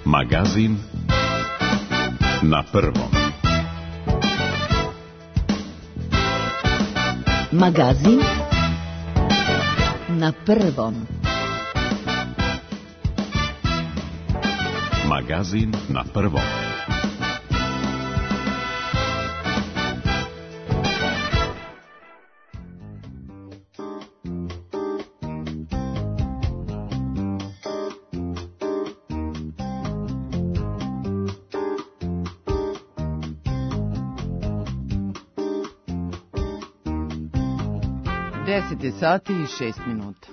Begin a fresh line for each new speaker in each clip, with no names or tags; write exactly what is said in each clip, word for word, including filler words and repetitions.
Magazin na prvom.
Magazin na prvom.
Magazin na prvom.
deset je sati i šest minuta.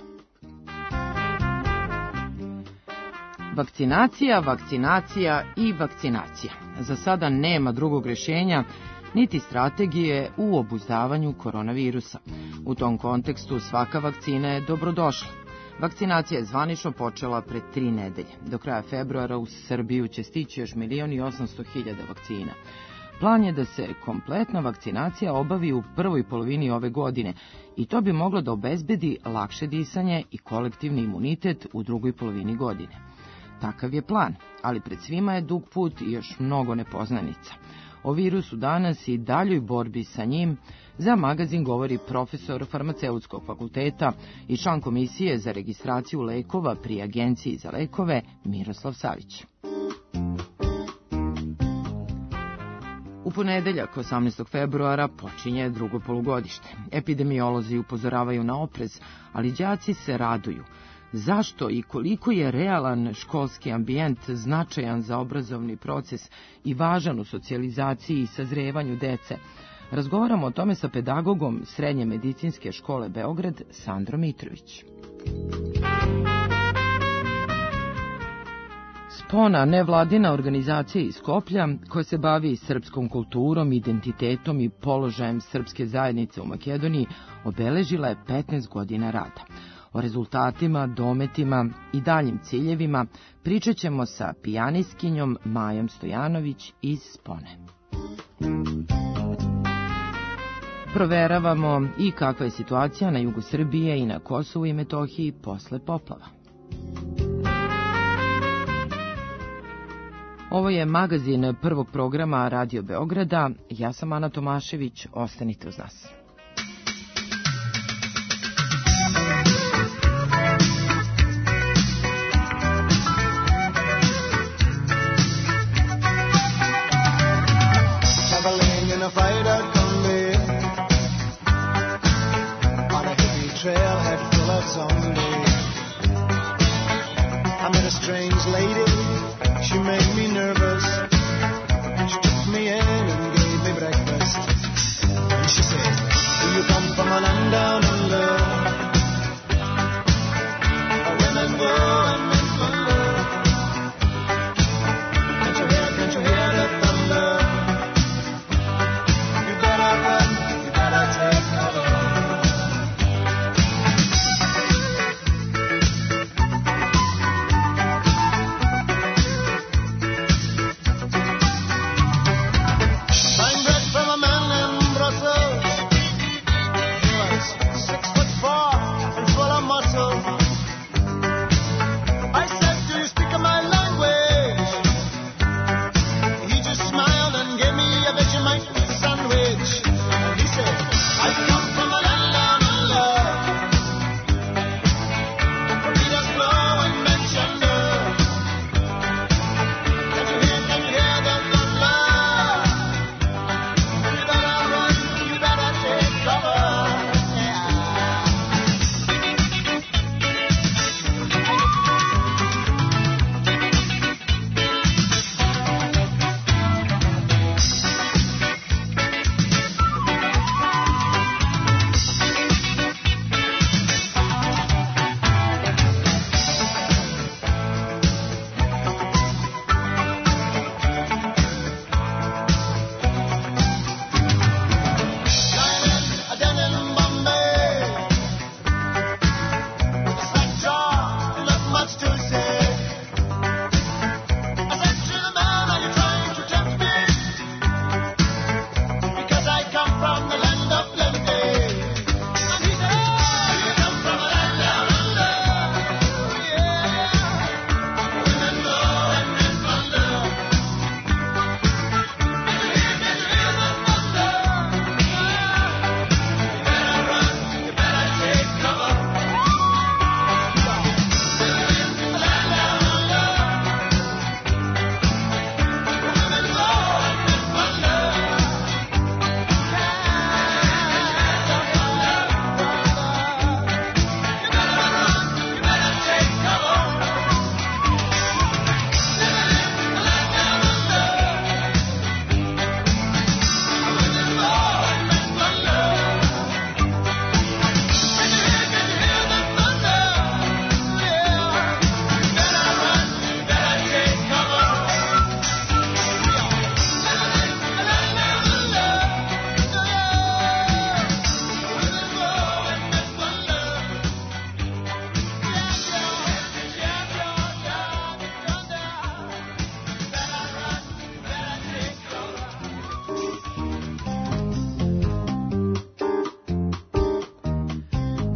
Vakcinacija, vakcinacija i vakcinacija. Za sada nema drugog rješenja niti strategije u obuzdavanju koronavirusa. U tom kontekstu svaka vakcina je dobrodošla. Vakcinacija je zvanično počela pred tri nedelje. Do kraja februara u Srbiju će stići još milion i osamsto hiljada vakcina. Plan je da se kompletna vakcinacija obavi u prvoj polovini ove godine i to bi moglo da obezbedi lakše disanje i kolektivni imunitet u drugoj polovini godine. Takav je plan, ali pred svima je dug put i još mnogo nepoznanica. O virusu danas i daljoj borbi sa njim za magazin govori profesor farmaceutskog fakulteta i član komisije za registraciju lekova pri Agenciji za lekove Miroslav Savić. U ponedeljak, osamnaestog februara, počinje drugo polugodište. Epidemiolozi upozoravaju na oprez, ali đaci se raduju. Zašto i koliko je realan školski ambijent značajan za obrazovni proces i važan u socijalizaciji i sazrevanju dece? Razgovaramo o tome sa pedagogom Srednje medicinske škole Beograd, Sandrom Mitrović. Spona, nevladina organizacija iz Skoplja, koja se bavi srpskom kulturom, identitetom i položajem srpske zajednice u Makedoniji, obeležila je petnaest godina rada. O rezultatima, dometima i daljim ciljevima pričat ćemo sa pijanistkinjom Majom Stojanović iz Spone. Proveravamo i kakva je situacija na jugu Srbije i na Kosovu i Metohiji posle poplava. Ovo je magazin prvog programa Radio Beograda. Ja sam Ana Tomašević. Ostanite uz nas.
She made me nervous. She took me in and gave me breakfast. And she said, do you come from a land down under? Where women go and men wonder. Can't you hear, can't you hear the thunder? You better run, you better take cover. Six foot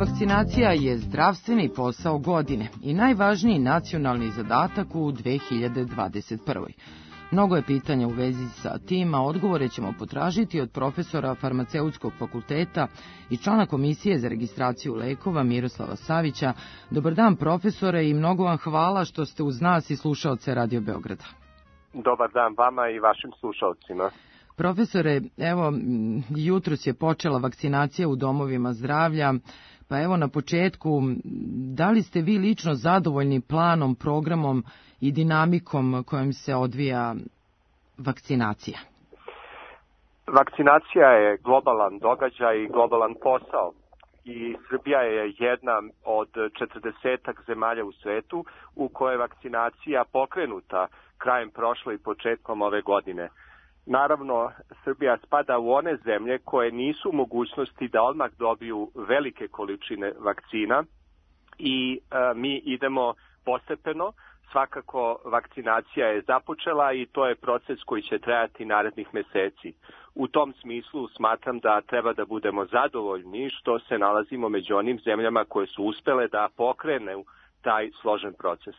Vakcinacija je zdravstveni posao godine i najvažniji nacionalni zadatak u dve hiljade dvadeset prvoj. Mnogo je pitanja u vezi sa tim, a odgovore ćemo potražiti od profesora Farmaceutskog fakulteta i člana Komisije za registraciju lekova Miroslava Savića. Dobar dan, profesore, i mnogo vam hvala što ste uz nas i slušaoce Radio Beograda.
Dobar dan vama i vašim slušalcima.
Profesore, evo, jutros je počela vakcinacija u domovima zdravlja, pa evo na početku, da li ste vi lično zadovoljni planom, programom i dinamikom kojom se odvija vakcinacija?
Vakcinacija je globalan događaj i globalan posao i Srbija je jedna od četrdesetak zemalja u svetu u kojoj je vakcinacija pokrenuta krajem prošle i početkom ove godine. Naravno, Srbija spada u one zemlje koje nisu u mogućnosti da odmah dobiju velike količine vakcina i e, mi idemo postepeno. Svakako, vakcinacija je započela i to je proces koji će trajati narednih meseci. U tom smislu smatram da treba da budemo zadovoljni što se nalazimo među onim zemljama koje su uspele da pokrenu taj složen proces.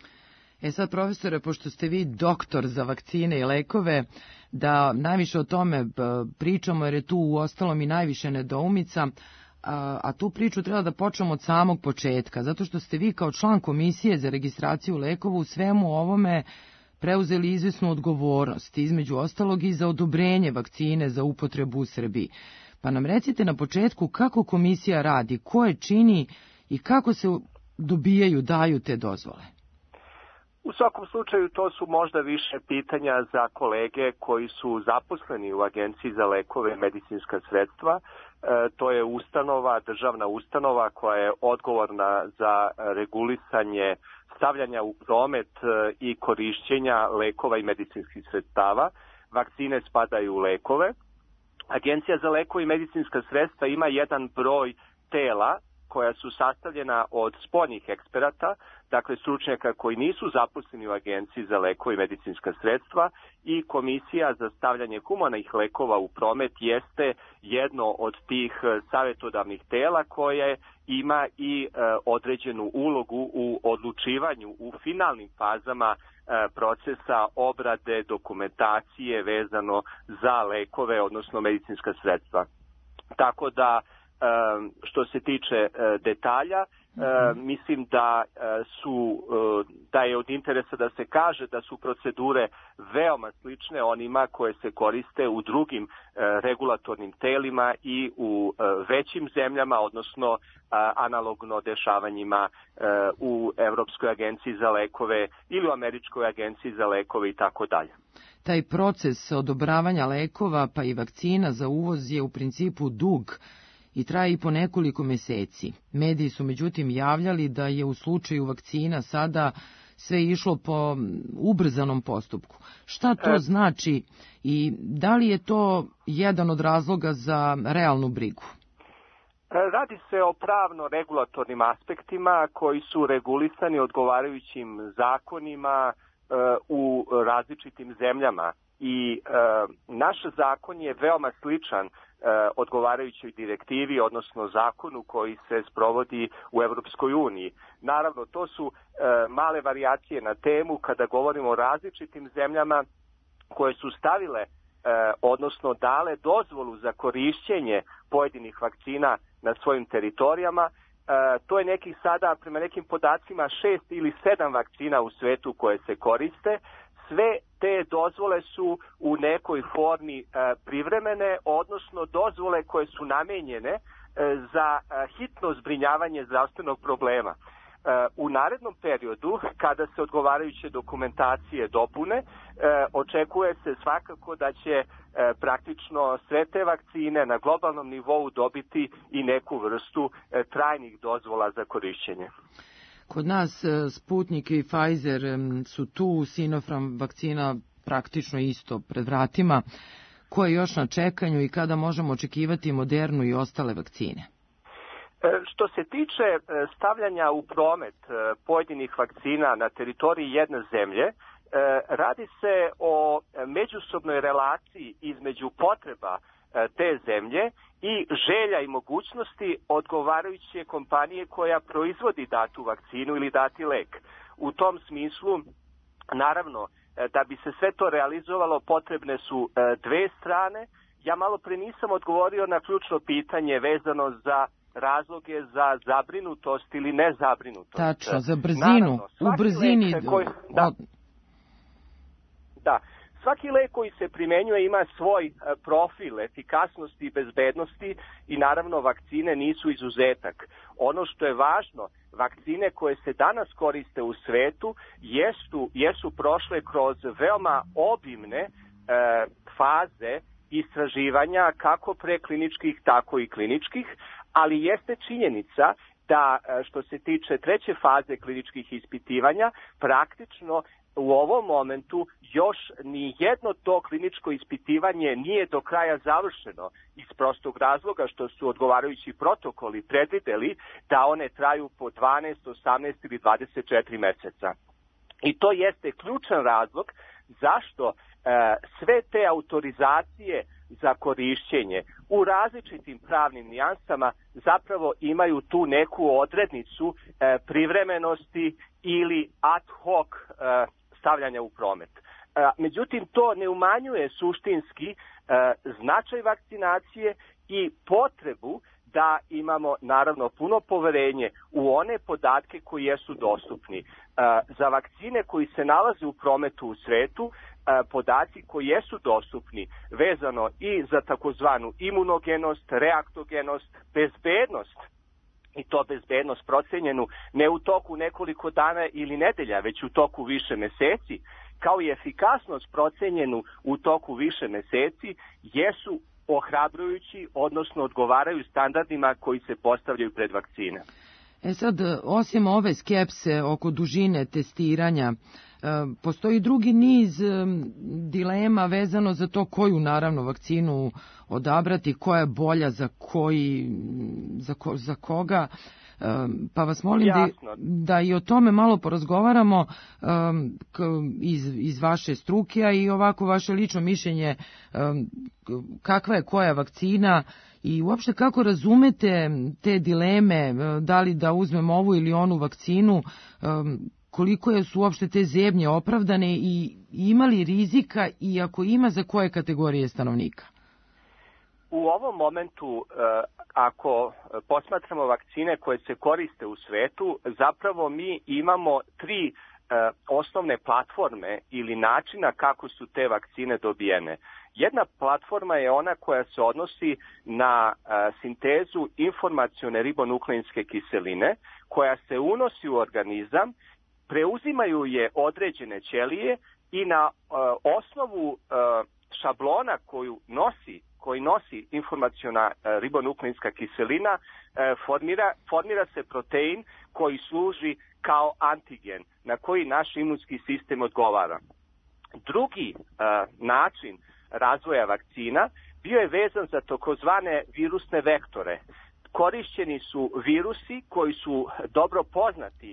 E sad, profesore, pošto ste vi doktor za vakcine i lekove, da najviše o tome pričamo, jer je tu u ostalom i najviše nedoumica, a, a tu priču treba da počnemo od samog početka, zato što ste vi kao član Komisije za registraciju lekova u svemu ovome preuzeli izvesnu odgovornost, između ostalog i za odobrenje vakcine za upotrebu u Srbiji. Pa nam recite na početku kako komisija radi, ko je čini i kako se dobijaju, daju te dozvole?
U svakom slučaju to su možda više pitanja za kolege koji su zaposleni u Agenciji za lekove i medicinska sredstva. E, to je ustanova, državna ustanova koja je odgovorna za regulisanje stavljanja u promet i korišćenja lekova i medicinskih sredstava. Vakcine spadaju u lekove. Agencija za lekove i medicinska sredstva ima jedan broj tela koja su sastavljena od spoljnih eksperata, dakle stručnjaka koji nisu zaposleni u Agenciji za lekove i medicinska sredstva, i Komisija za stavljanje humanih lekova u promet jeste jedno od tih savjetodavnih tela koje ima i e, određenu ulogu u odlučivanju u finalnim fazama e, procesa obrade dokumentacije vezano za lekove, odnosno medicinska sredstva. Tako da što se tiče detalja, mislim da su da je od interesa da se kaže da su procedure veoma slične onima koje se koriste u drugim regulatornim telima i u većim zemljama, odnosno analogno dešavanjima u Evropskoj agenciji za lekove ili u Američkoj agenciji za lekove i tako dalje.
Taj proces odobravanja lekova pa i vakcina za uvoz je u principu dug i traje i po nekoliko meseci. Mediji su međutim javljali da je u slučaju vakcina sada sve išlo po ubrzanom postupku. Šta to e... znači i da li je to jedan od razloga za realnu brigu?
Radi se o pravno-regulatornim aspektima koji su regulisani odgovarajućim zakonima e, u različitim zemljama. I e, naš zakon je veoma sličan e, odgovarajućoj direktivi, odnosno zakonu koji se sprovodi u Evropskoj uniji. Naravno, to su e, male varijacije na temu kada govorimo o različitim zemljama koje su stavile, e, odnosno dale dozvolu za korišćenje pojedinih vakcina na svojim teritorijama. E, to je nekih sada, prema nekim podacima, šest ili sedam vakcina u svetu koje se koriste. Sve te dozvole su u nekoj formi e, privremene, odnosno dozvole koje su namenjene e, za e, hitno zbrinjavanje zdravstvenog problema. E, u narednom periodu, kada se odgovarajuće dokumentacije dopune, e, očekuje se svakako da će e, praktično sve te vakcine na globalnom nivou dobiti i neku vrstu e, trajnih dozvola za korišćenje.
Kod nas Sputnik i Pfizer su tu, Sinopharm vakcina praktično isto pred vratima. Ko je još na čekanju i kada možemo očekivati Modernu i ostale vakcine?
Što se tiče stavljanja u promet pojedinih vakcina na teritoriji jedne zemlje, radi se o međusobnoj relaciji između potreba te zemlje i želja i mogućnosti odgovarajuće kompanije koja proizvodi datu vakcinu ili dati lek. U tom smislu, naravno, da bi se sve to realizovalo, potrebne su dve strane. Ja malo pre nisam odgovorio na ključno pitanje vezano za razloge za zabrinutost ili nezabrinutost.
Tačno, za brzinu. Naravno, u brzini...
Koji, da, da, svaki lek koji se primenjuje ima svoj profil efikasnosti i bezbednosti i naravno vakcine nisu izuzetak. Ono što je važno, vakcine koje se danas koriste u svetu jesu, jesu prošle kroz veoma obimne e, faze istraživanja, kako prekliničkih, tako i kliničkih, ali jeste činjenica da što se tiče treće faze kliničkih ispitivanja, praktično u ovom momentu još ni jedno to kliničko ispitivanje nije do kraja završeno, iz prostog razloga što su odgovarajući protokoli predvideli da one traju po dvanaest, osamnaest ili dvadeset četiri meseca. I to jeste ključan razlog zašto sve te autorizacije za korišćenje u različitim pravnim nijansama zapravo imaju tu neku odrednicu e, privremenosti ili ad hoc e, stavljanja u promet. E, međutim, to ne umanjuje suštinski e, značaj vakcinacije i potrebu da imamo naravno puno poverenje u one podatke koji jesu dostupni. E, za vakcine koji se nalaze u prometu u svetu, podaci koji jesu dostupni vezano i za takozvanu imunogenost, reaktogenost, bezbednost, i to bezbednost procenjenu ne u toku nekoliko dana ili nedelja, već u toku više meseci, kao i efikasnost procenjenu u toku više meseci, jesu ohrabrujući, odnosno odgovaraju standardima koji se postavljaju pred vakcine.
E sad, osim ove skepse oko dužine testiranja, postoji drugi niz dilema vezano za to koju naravno vakcinu odabrati, koja je bolja za koji, za, ko, za koga. Pa vas molim da, da i o tome malo porazgovaramo iz, iz vaše struke, a i ovako vaše lično mišljenje kakva je koja vakcina i uopšte kako razumete te dileme, da li da uzmem ovu ili onu vakcinu, koliko su uopšte te zebnje opravdane i ima li rizika i ako ima, za koje kategorije stanovnika?
U ovom momentu, ako posmatramo vakcine koje se koriste u svetu, zapravo mi imamo tri osnovne platforme ili načina kako su te vakcine dobijene. Jedna platforma je ona koja se odnosi na sintezu informacione ribonukleinske kiseline, koja se unosi u organizam, preuzimaju je određene ćelije i na osnovu šablona koju nosi koji nosi informaciona ribonukleinska kiselina, formira, formira se protein koji služi kao antigen na koji naš imunski sistem odgovara. Drugi način razvoja vakcina bio je vezan za takozvane virusne vektore. Korišćeni su virusi koji su dobro poznati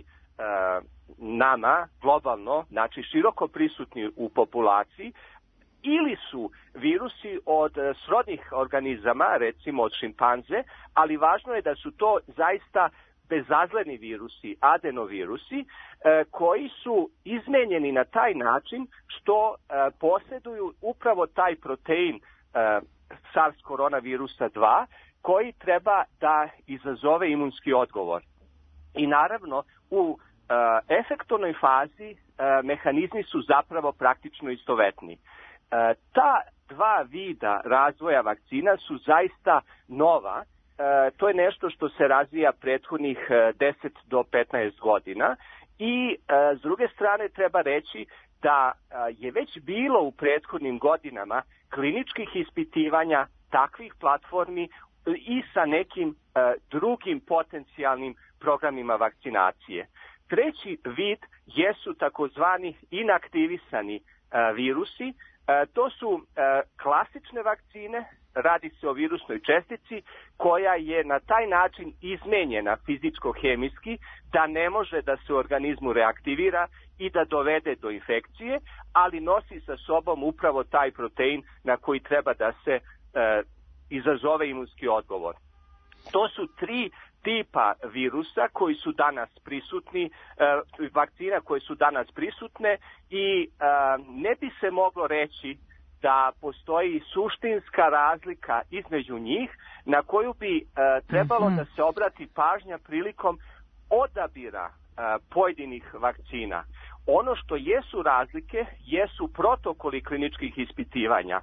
nama globalno, znači široko prisutni u populaciji, ili su virusi od srodnih organizama, recimo od šimpanze, ali važno je da su to zaista bezazleni virusi, adenovirusi, koji su izmenjeni na taj način što posjeduju upravo taj protein SARS koronavirusa dva, koji treba da izazove imunski odgovor. I naravno, u efektornoj fazi mehanizmi su zapravo praktično istovetni. Ta dva vida razvoja vakcina su zaista nova. To je nešto što se razvija prethodnih deset do petnaest godina i s druge strane treba reći da je već bilo u prethodnim godinama kliničkih ispitivanja takvih platformi i sa nekim drugim potencijalnim programima vakcinacije. Treći vid jesu takozvani inaktivisani virusi. To su klasične vakcine, radi se o virusnoj čestici koja je na taj način izmenjena fizičko-hemijski da ne može da se u organizmu reaktivira i da dovede do infekcije, ali nosi sa sobom upravo taj protein na koji treba da se izazove imunski odgovor. To su tri tipa virusa koji su danas prisutni, vakcina koje su danas prisutne i ne bi se moglo reći da postoji suštinska razlika između njih na koju bi trebalo da se obrati pažnja prilikom odabira pojedinih vakcina. Ono što jesu razlike jesu protokoli kliničkih ispitivanja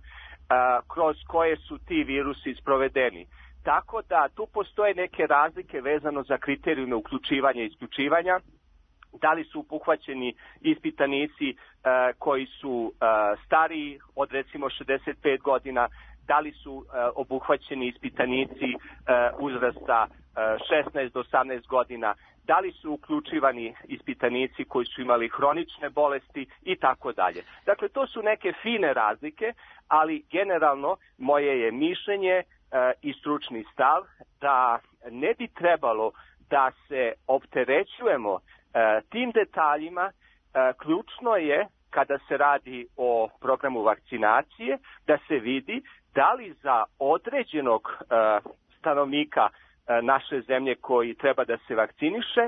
kroz koje su ti virusi sprovedeni. Tako da tu postoje neke razlike vezano za kriterijume uključivanja i isključivanja. Da li su obuhvaćeni ispitanici e, koji su e, stariji od recimo šezdeset pet godina, da li su e, obuhvaćeni ispitanici e, uzrasta e, šesnaest do osamnaest godina, da li su uključivani ispitanici koji su imali hronične bolesti i tako dalje. Dakle, to su neke fine razlike, ali generalno moje je mišljenje i stručni stav da ne bi trebalo da se opterećujemo tim detaljima. Ključno je, kada se radi o programu vakcinacije, da se vidi da li za određenog stanovnika naše zemlje koji treba da se vakciniše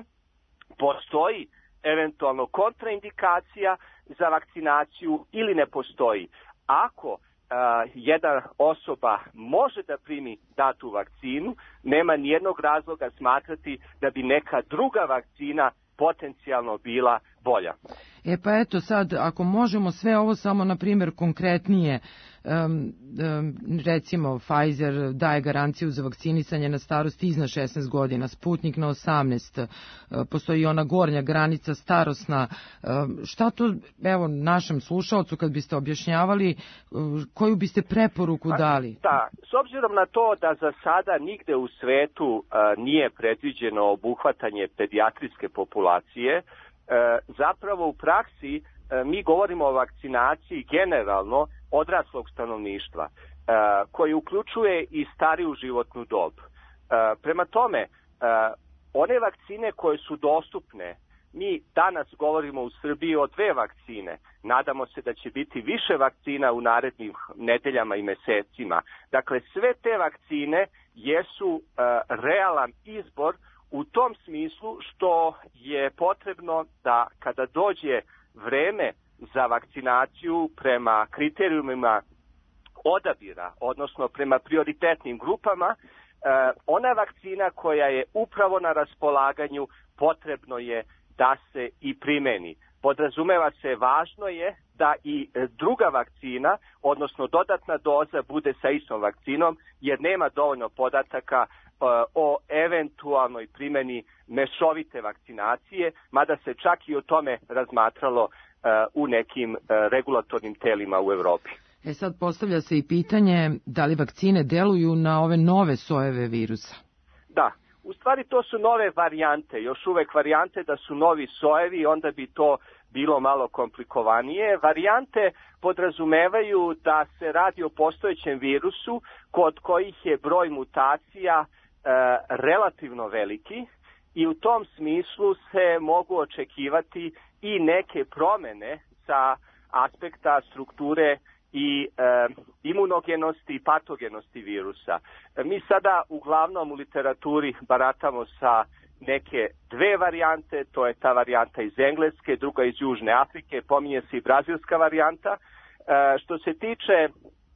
postoji eventualno kontraindikacija za vakcinaciju ili ne postoji. Ako Uh, jedna osoba može da primi datu vakcinu, nema nijednog razloga smatrati da bi neka druga vakcina potencijalno bila bolja.
E pa eto sad, ako možemo sve ovo samo, na primjer, konkretnije, um, um, recimo Pfizer daje garanciju za vakcinisanje na starost iznad šesnaest godina, Sputnik na osamnaest, uh, postoji ona gornja granica starosna. Um, šta to, evo, našem slušalcu, kad biste objašnjavali, uh, koju biste preporuku dali?
Da, s obzirom na to da za sada nigde u svetu uh, nije predviđeno obuhvatanje pedijatrijske populacije, E, zapravo u praksi e, mi govorimo o vakcinaciji generalno odraslog stanovništva, e, koji uključuje i stariju životnu dob. E, prema tome, e, one vakcine koje su dostupne, mi danas govorimo u Srbiji o dve vakcine. Nadamo se da će biti više vakcina u narednim nedeljama i mesecima. Dakle, sve te vakcine jesu e, realan izbor u tom smislu što je potrebno da kada dođe vreme za vakcinaciju prema kriterijumima odabira, odnosno prema prioritetnim grupama, ona vakcina koja je upravo na raspolaganju potrebno je da se i primeni. Podrazumeva se, važno je da i druga vakcina, odnosno dodatna doza, bude sa istom vakcinom, jer nema dovoljno podataka o eventualnoj primjeni mešovite vakcinacije, mada se čak i o tome razmatralo u nekim regulatornim telima u Evropi.
E sad postavlja se i pitanje da li vakcine deluju na ove nove sojeve virusa?
Da, u stvari to su nove varijante, još uvek varijante da su novi sojevi, onda bi to bilo malo komplikovanije. Varijante podrazumevaju da se radi o postojećem virusu kod kojih je broj mutacija e, relativno veliki i u tom smislu se mogu očekivati i neke promene sa aspekta strukture i e, imunogenosti i patogenosti virusa. E, mi sada uglavnom u literaturi baratamo sa neke dve varijante, to je ta varijanta iz Engleske, druga iz Južne Afrike, pominje se i brazilska varijanta. E, što se tiče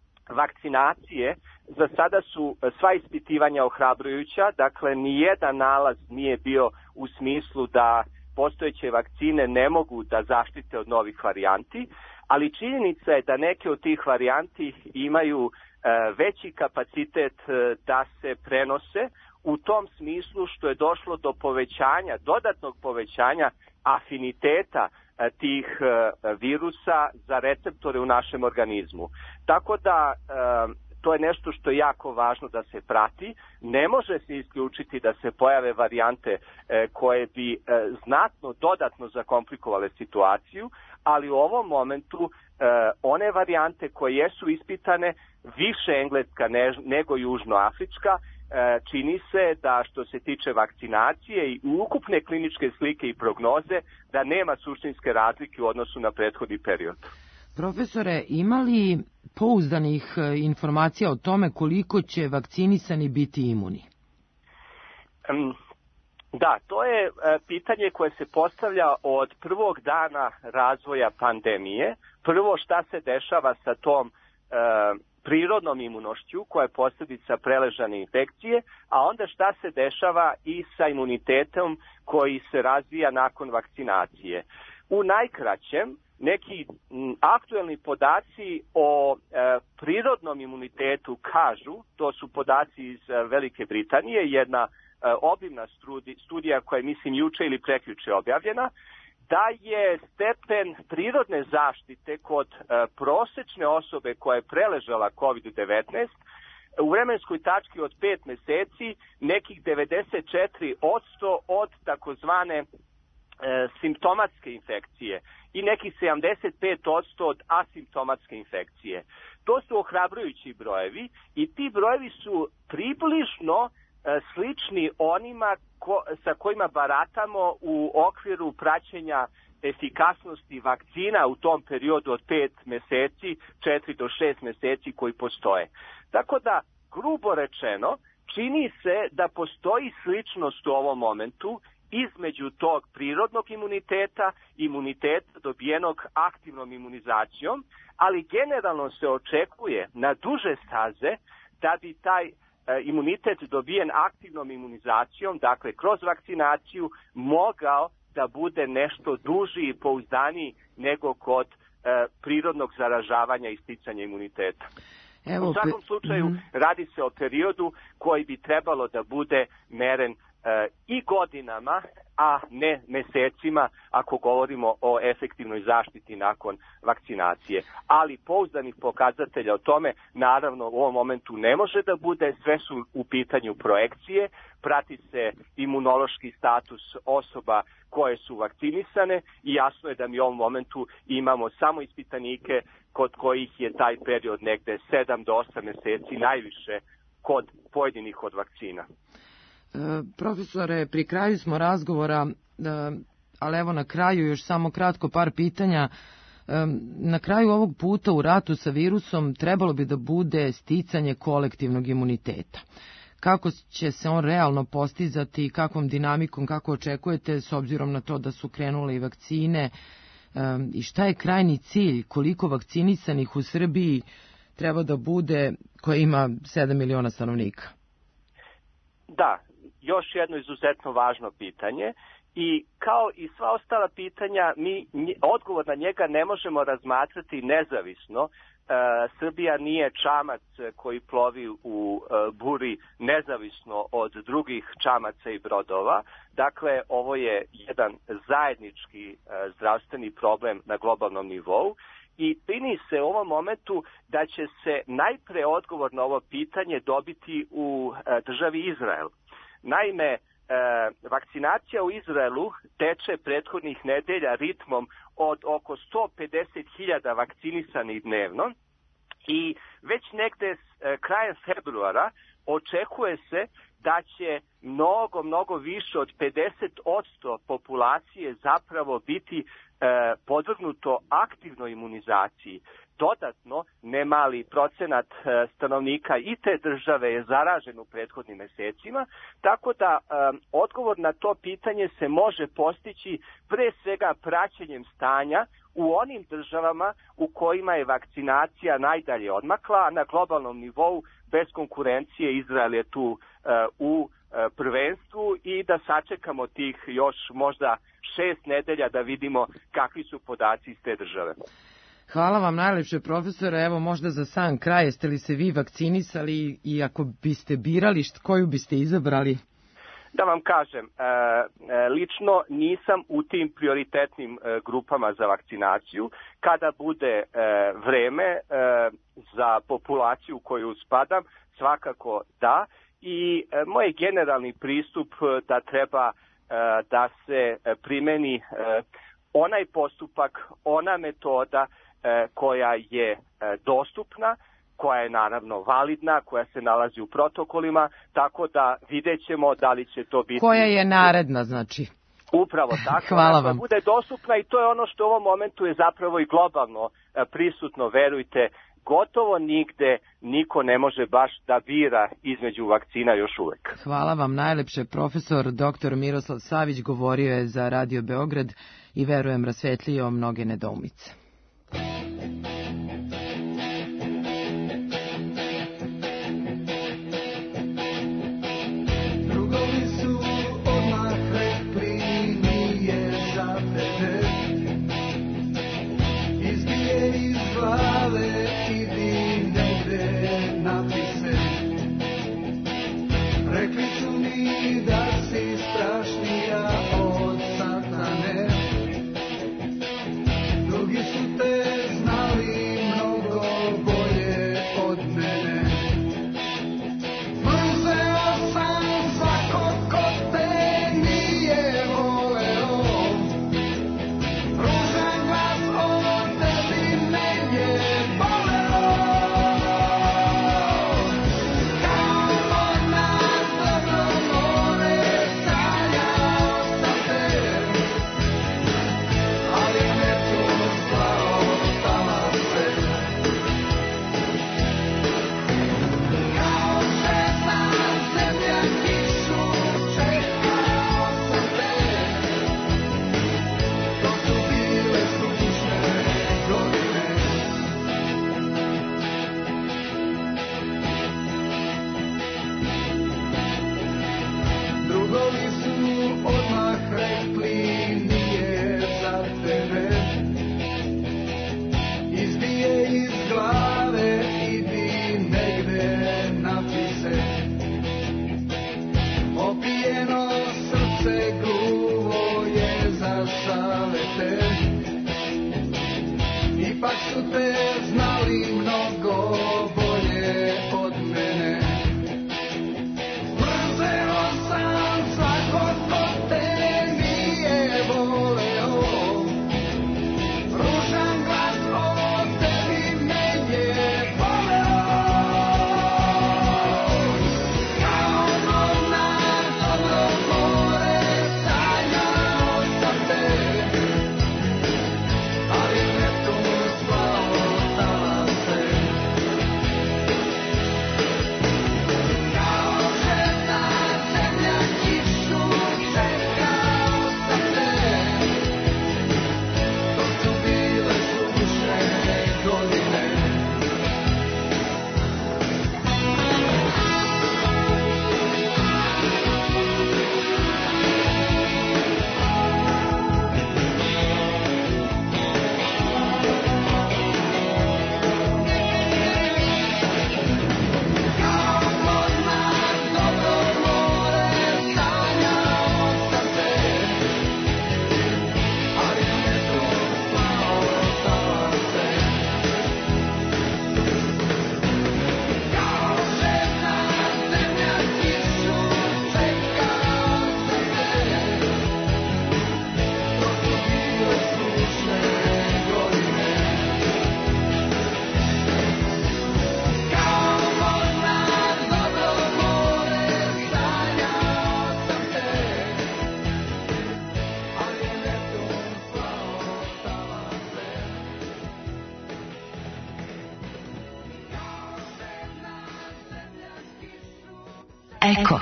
vakcinacije, za sada su sva ispitivanja ohrabrujuća, dakle nijedan nalaz nije bio u smislu da postojeće vakcine ne mogu da zaštite od novih varijanti, ali činjenica je da neke od tih varijanti imaju e, veći kapacitet e, da se prenose, u tom smislu što je došlo do povećanja, dodatnog povećanja afiniteta e, tih e, virusa za receptore u našem organizmu. Tako da e, to je nešto što je jako važno da se prati. Ne može se isključiti da se pojave varijante e, koje bi e, znatno dodatno zakomplikovale situaciju, ali u ovom momentu e, one varijante koje jesu ispitane, više engleska ne, nego južnoafrička, e, čini se da što se tiče vakcinacije i ukupne kliničke slike i prognoze, da nema suštinske razlike u odnosu na prethodni period.
Profesore, ima li pouzdanih informacija o tome koliko će vakcinisani biti imuni?
Um. Da, to je pitanje koje se postavlja od prvog dana razvoja pandemije. Prvo, šta se dešava sa tom e, prirodnom imunošću koja je posljedica preležane infekcije, a onda šta se dešava i sa imunitetom koji se razvija nakon vakcinacije. U najkraćem, neki m, aktuelni podaci o e, prirodnom imunitetu kažu, to su podaci iz e, Velike Britanije, jedna obimna studija koja je, mislim, juče ili prekjuče objavljena, da je stepen prirodne zaštite kod prosečne osobe koja je preležala kovid devetnaest u vremenskoj tački od pet meseci nekih devedeset četiri posto od takozvane e, simptomatske infekcije i nekih sedamdeset pet posto od asimptomatske infekcije. To su ohrabrujući brojevi i ti brojevi su približno slični onima ko, sa kojima baratamo u okviru praćenja efikasnosti vakcina u tom periodu od pet meseci, četiri do šest meseci koji postoje. Tako da, grubo rečeno, čini se da postoji sličnost u ovom momentu između tog prirodnog imuniteta, imuniteta dobijenog aktivnom imunizacijom, ali generalno se očekuje na duže staze da bi taj imunitet dobijen aktivnom imunizacijom, dakle kroz vakcinaciju, mogao da bude nešto duži i pouzdaniji nego kod e, prirodnog zaražavanja i sticanja imuniteta. Evo, u svakom slučaju mm. radi se o periodu koji bi trebalo da bude meren e, i godinama, a ne mesecima ako govorimo o efektivnoj zaštiti nakon vakcinacije. Ali pouzdanih pokazatelja o tome naravno u ovom momentu ne može da bude, sve su u pitanju projekcije, prati se imunološki status osoba koje su vakcinisane i jasno je da mi u ovom momentu imamo samo ispitanike kod kojih je taj period negde sedam do osam meseci najviše kod pojedinih od vakcina.
E, profesore, pri kraju smo razgovora, e, ali evo na kraju još samo kratko par pitanja. E, na kraju ovog puta u ratu sa virusom trebalo bi da bude sticanje kolektivnog imuniteta. Kako će se on realno postizati i kakvom dinamikom, kako očekujete s obzirom na to da su krenule i vakcine e, i šta je krajni cilj, koliko vakcinisanih u Srbiji treba da bude koja ima sedam miliona stanovnika?
Da, još jedno izuzetno važno pitanje i kao i sva ostala pitanja, mi odgovor na njega ne možemo razmatrati nezavisno. E, Srbija nije čamac koji plovi u e, buri nezavisno od drugih čamaca i brodova. Dakle, ovo je jedan zajednički e, zdravstveni problem na globalnom nivou. I čini se u ovom momentu da će se najpre odgovor na ovo pitanje dobiti u e, državi Izrael. Naime, e, vakcinacija u Izraelu teče prethodnih nedelja ritmom od oko sto pedeset hiljada vakcinisanih dnevno i već negde e, krajem februara očekuje se da će mnogo, mnogo više od pedeset posto populacije zapravo biti e, podvrgnuto aktivnoj imunizaciji. Dodatno, nemali procenat e, stanovnika i te države je zaražen u prethodnim mesecima, tako da e, odgovor na to pitanje se može postići pre svega praćenjem stanja u onim državama u kojima je vakcinacija najdalje odmakla, a na globalnom nivou bez konkurencije Izrael je tu uh, u uh, prvenstvu i da sačekamo tih još možda šest nedelja da vidimo kakvi su podaci iz te države.
Hvala vam najlepše, profesore. Evo možda za sam kraj, jeste li se vi vakcinisali i ako biste birali, koju biste izabrali?
Da vam kažem, lično nisam u tim prioritetnim grupama za vakcinaciju. Kada bude vreme za populaciju koju spadam, svakako da. I moj generalni pristup da treba da se primeni onaj postupak, ona metoda koja je dostupna, koja je naravno validna, koja se nalazi u protokolima, tako da vidjet ćemo da li će to biti...
Koja je naredna, znači?
Upravo tako.
Hvala vam.
Bude dostupna i to je ono što u ovom momentu je zapravo i globalno prisutno, verujte, gotovo nigde niko ne može baš da bira između vakcina još uvek.
Hvala vam najlepše. Profesor doktor Miroslav Savić govorio je za Radio Beograd i verujem rasvetlio mnoge nedoumice.
Eko.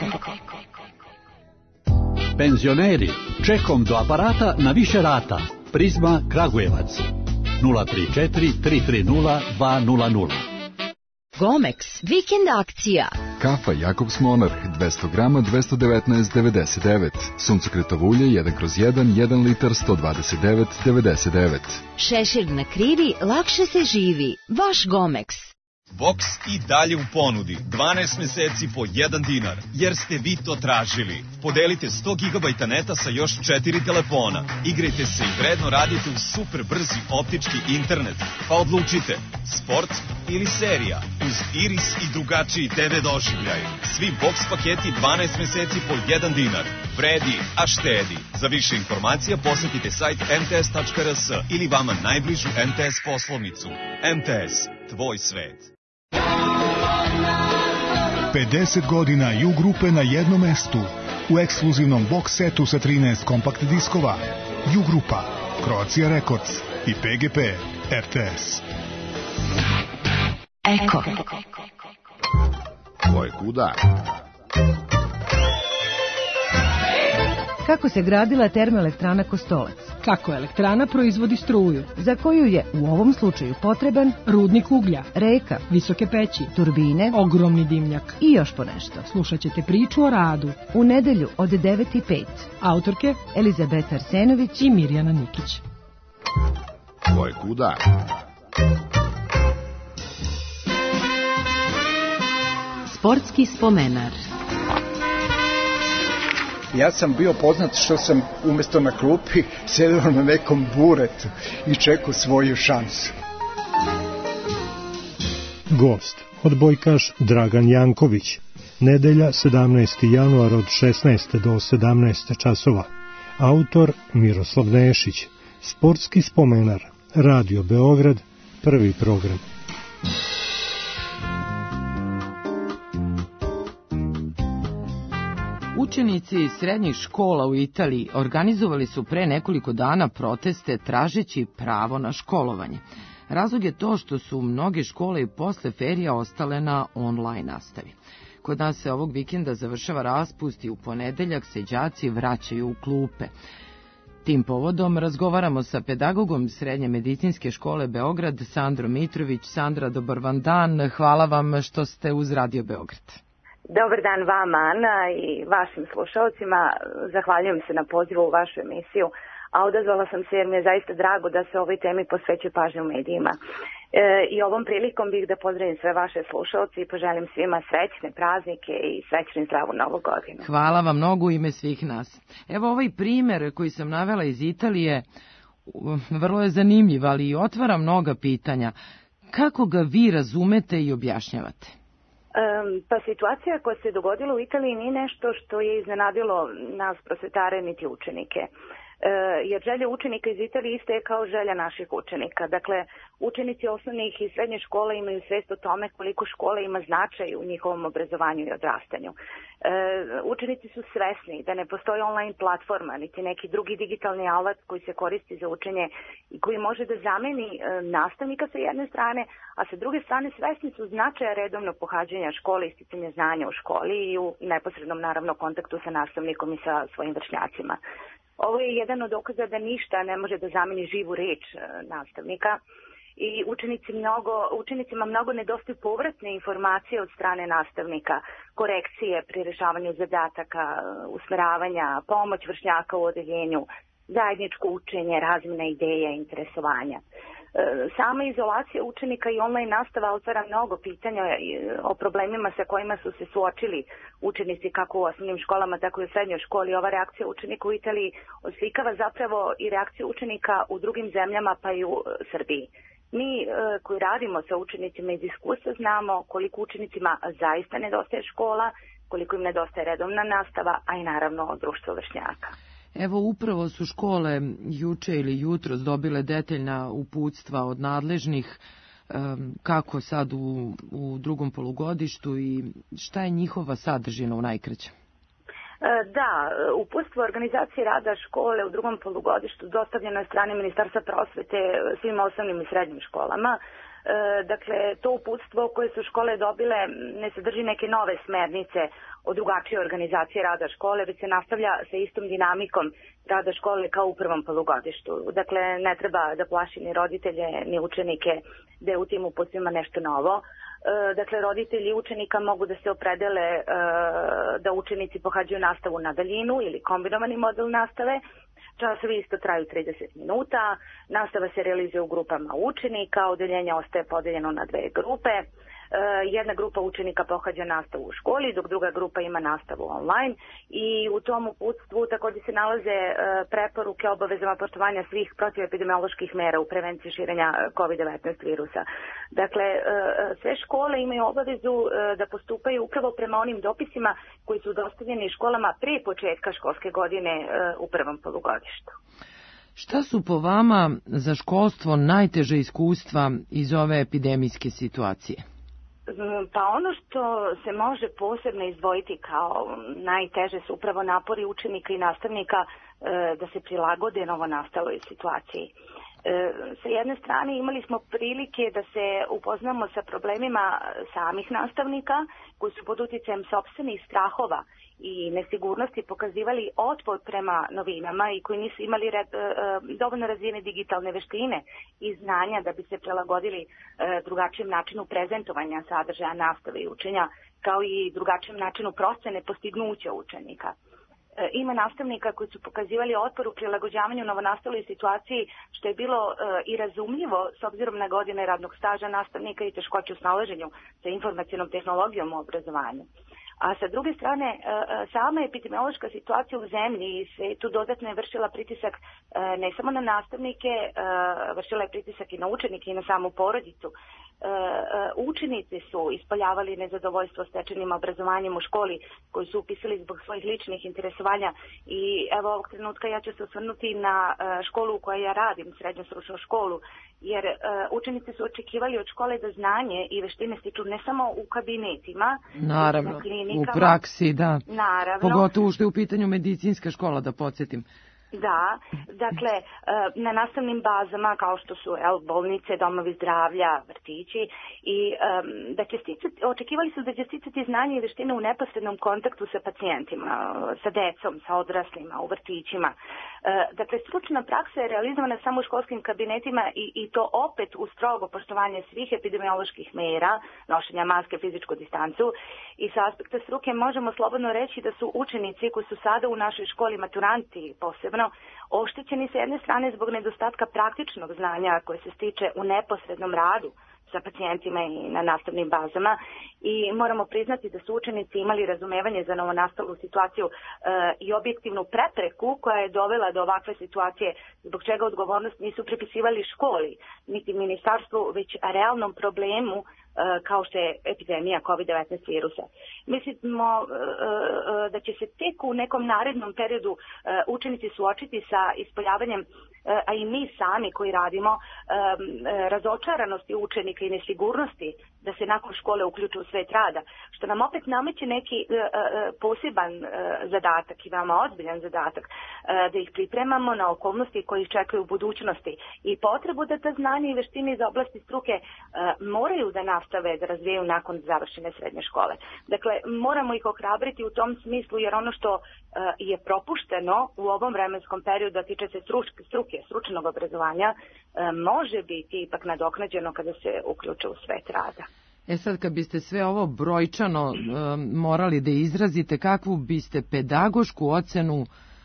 Penzioneri, čekom do aparata na više rata. Prizma Kragujevac. nula tri četiri tri tri nula dva nula nula.
Gomex, vikend akcija.
Kafa Jakobs Monarh, dvesta grama, dvesta devetnaest devedeset devet. Suncokretovo ulje, jedan kroz jedan, jedan litar, sto dvadeset devet devedeset devet.
Šešir na krivi, lakše se živi. Vaš Gomex.
Box i dalje u ponudi, dvanaest meseci po jedan dinar, jer ste vi to tražili. Podelite sto gigabajta neta sa još četiri telefona. Igrajte se i vredno radite u super brzi optički internet. Pa odlučite, sport ili serija, uz Iris i drugačiji te ve doživljaj. Svi Box paketi dvanaest meseci po jedan dinar. Vredi, a štedi. Za više informacija posetite sajt em te es tačka er es ili vama najbližu em te es poslovnicu. em te es, tvoj svet.
pedeset godina U grupe na jednom mestu u ekskluzivnom box setu sa trinaest kompakt diskova. U grupa, Croatia Records i pe ge pe er te es.
Eko.
Ko je kuda?
Kako se gradila termoelektrana Kostolac?
Kako elektrana proizvodi struju?
Za koju je u ovom slučaju potreban
rudnik uglja,
reka,
visoke peći,
turbine,
ogromni dimnjak
i još ponešto.
Slušat ćete priču o radu
u nedelju od devet i pet.
Autorke
Elizabeta Arsenović
i Mirjana Nikić.
Ko je kuda?
Sportski spomenar.
Ja sam bio poznat što sam umjesto na klupi sjedao na nekom buretu i čekao svoju šansu.
Gost, odbojkaš Dragan Janković. Nedelja sedamnaesti januar od šesnaeste do sedamnaeste časova. Autor Miroslav Nešić. Sportski spomenar. Radio Beograd. Prvi program.
Učenici srednjih škola u Italiji organizovali su pre nekoliko dana proteste tražeći pravo na školovanje. Razlog je to što su mnoge škole i posle ferija ostale na online nastavi. Kod nas se ovog vikenda završava raspust i u ponedeljak se đaci vraćaju u klupe. Tim povodom razgovaramo sa pedagogom Srednje medicinske škole Beograd, Sandrom Mitrović. Sandra, dobar vam dan. Hvala vam što ste uz Radio Beograd.
Dobar dan vama, Ana, i vašim slušalcima. Zahvaljujem se na pozivu u vašu emisiju, a odazvala sam se jer mi je zaista drago da se ovoj temi posvećuje pažnje u medijima. E, I ovom prilikom bih da pozdravim sve vaše slušalci i poželim svima srećne praznike i srećnu i zdravu novu godinu.
Hvala vam mnogo u ime svih nas. Evo ovaj primer koji sam navela iz Italije, vrlo je zanimljiv, ali i otvara mnoga pitanja. Kako ga vi razumete i objašnjavate?
Pa situacija koja se dogodila u Italiji nije nešto što je iznenadilo nas prosvetare niti učenike. Jer želja učenika iz Italije iste je kao želja naših učenika. Dakle, učenici osnovnih i srednje škole imaju svest o tome koliko škola ima značaj u njihovom obrazovanju i odrastanju. E, učenici su svesni da ne postoji online platforma, niti neki drugi digitalni alat koji se koristi za učenje i koji može da zameni e, nastavnika sa jedne strane, a sa druge strane svesni su značaja redovnog pohađanja škole i sticanja znanja u školi i u neposrednom naravno kontaktu sa nastavnikom i sa svojim vršnjacima. Ovo je jedan od dokaza da ništa ne može da zameni živu reč nastavnika i učenici mnogo, učenicima mnogo nedostaju povratne informacije od strane nastavnika, korekcije pri rešavanju zadataka, usmeravanja, pomoć vršnjaka u odeljenju, zajedničko učenje, razmjena ideja i interesovanja. Sama izolacija učenika i online nastava otvara mnogo pitanja o problemima sa kojima su se suočili učenici kako u osnovnim školama, tako i u srednjoj školi. Ova reakcija učenika u Italiji oslikava zapravo i reakciju učenika u drugim zemljama, pa i u Srbiji. Mi koji radimo sa učenicima iz iskustva znamo koliko učenicima zaista nedostaje škola, koliko im nedostaje redovna nastava, a i naravno društvo vršnjaka.
Evo, upravo su škole juče ili jutros dobile detaljna uputstva od nadležnih kako sad u, u drugom polugodištu i šta je njihova sadržina u najkraćem?
Da, uputstvo organizacije rada škole u drugom polugodištu dostavljeno je strane Ministarstva prosvete svim osnovnim i srednjim školama. Dakle, to uputstvo koje su škole dobile ne sadrži neke nove smernice o drugačije organizacije rada škole, već se nastavlja sa istom dinamikom rada škole kao u prvom polugodištu. Dakle, ne treba da plaši ni roditelje, ni učenike da je u tim uputstvima nešto novo. Dakle, roditelji učenika mogu da se opredele da učenici pohađaju nastavu na daljinu ili kombinovani model nastave. Časovi isto traju trideset minuta, nastava se realizuje u grupama učenika, odeljenje ostaje podeljeno na dve grupe. Jedna grupa učenika pohađa nastavu u školi, dok druga grupa ima nastavu online i u tom uputstvu također se nalaze preporuke o obavezama poštovanja svih protivepidemioloških mera u prevenciji širenja kovid devetnaest virusa. Dakle, sve škole imaju obavezu da postupaju upravo prema onim dopisima koji su dostavljeni školama prije početka školske godine u prvom polugodištu.
Šta su po vama za školstvo najteže iskustva iz ove epidemijske situacije?
Pa ono što se može posebno izdvojiti kao najteže su upravo napori učenika i nastavnika da se prilagode novonastaloj situaciji. Sa jedne strane imali smo prilike da se upoznamo sa problemima samih nastavnika koji su pod uticajem sopstvenih strahova i nesigurnosti pokazivali otpor prema novinama i koji nisu imali red, dovoljno razvijene digitalne veštine i znanja da bi se prilagodili drugačijem načinu prezentovanja sadržaja nastave i učenja, kao i drugačijem načinu procene postignuća učenika. Ima nastavnika koji su pokazivali otpor u prilagođavanju novonastaloj situaciji, što je bilo i razumljivo s obzirom na godine radnog staža nastavnika i teškoće u snalaženju sa informacionom tehnologijom u obrazovanju. A sa druge strane, sama epidemiološka situacija u zemlji i svetu dodatno je vršila pritisak ne samo na nastavnike, vršila je pritisak i na učenike i na samu porodicu. Učenici su ispoljavali nezadovoljstvo stečenim obrazovanjem u školi koji su upisali zbog svojih ličnih interesovanja i evo ovog trenutka ja ću se osvrnuti na školu u kojoj ja radim, srednju stručnu školu, jer učenici su očekivali od škole da znanje i veštine stiču ne samo u kabinetima,
naravno, u praksi, da.
Naravno.
Pogotovo što je u pitanju medicinska škola, da podsjetim.
Da, dakle, na nastavnim bazama kao što su el, bolnice, domovi zdravlja, vrtići i um, da će sticati, očekivali su da će sticati znanje i veštine u neposrednom kontaktu sa pacijentima, sa decom, sa odraslima, u vrtićima. Uh, dakle, stručna praksa je realizovana samo u školskim kabinetima i, i to opet u strogo poštovanje svih epidemioloških mera, nošenja maske, fizičku distancu i sa aspekta struke možemo slobodno reći da su učenici koji su sada u našoj školi, maturanti posebno, oštećeni sa jedne strane zbog nedostatka praktičnog znanja koje se stiče u neposrednom radu sa pacijentima i na nastavnim bazama i moramo priznati da su učenici imali razumevanje za novonastalu situaciju e, i objektivnu prepreku koja je dovela do ovakve situacije, zbog čega odgovornost nisu pripisivali školi niti ministarstvu, već realnom problemu kao što je epidemija kovid devetnaest virusa. Mislimo da će se tek u nekom narednom periodu učenici suočiti sa ispoljavanjem, a i mi sami koji radimo, razočaranosti učenika i nesigurnosti da se nakon škole uključe u svet rada, što nam opet nameće neki poseban zadatak i veoma ozbiljan zadatak, da ih pripremamo na okolnosti koji ih čekaju u budućnosti i potrebu da ta znanja i veštine iz oblasti struke moraju da nastave da razvijaju nakon završene srednje škole. Dakle, moramo ih ohrabriti u tom smislu, jer ono što je propušteno u ovom vremenskom periodu, a tiče se struke, stručnog obrazovanja, može biti ipak nadoknađeno kada se uključe u svet rada.
E sad, kad biste sve ovo brojčano um, morali da izrazite, kakvu biste pedagošku ocenu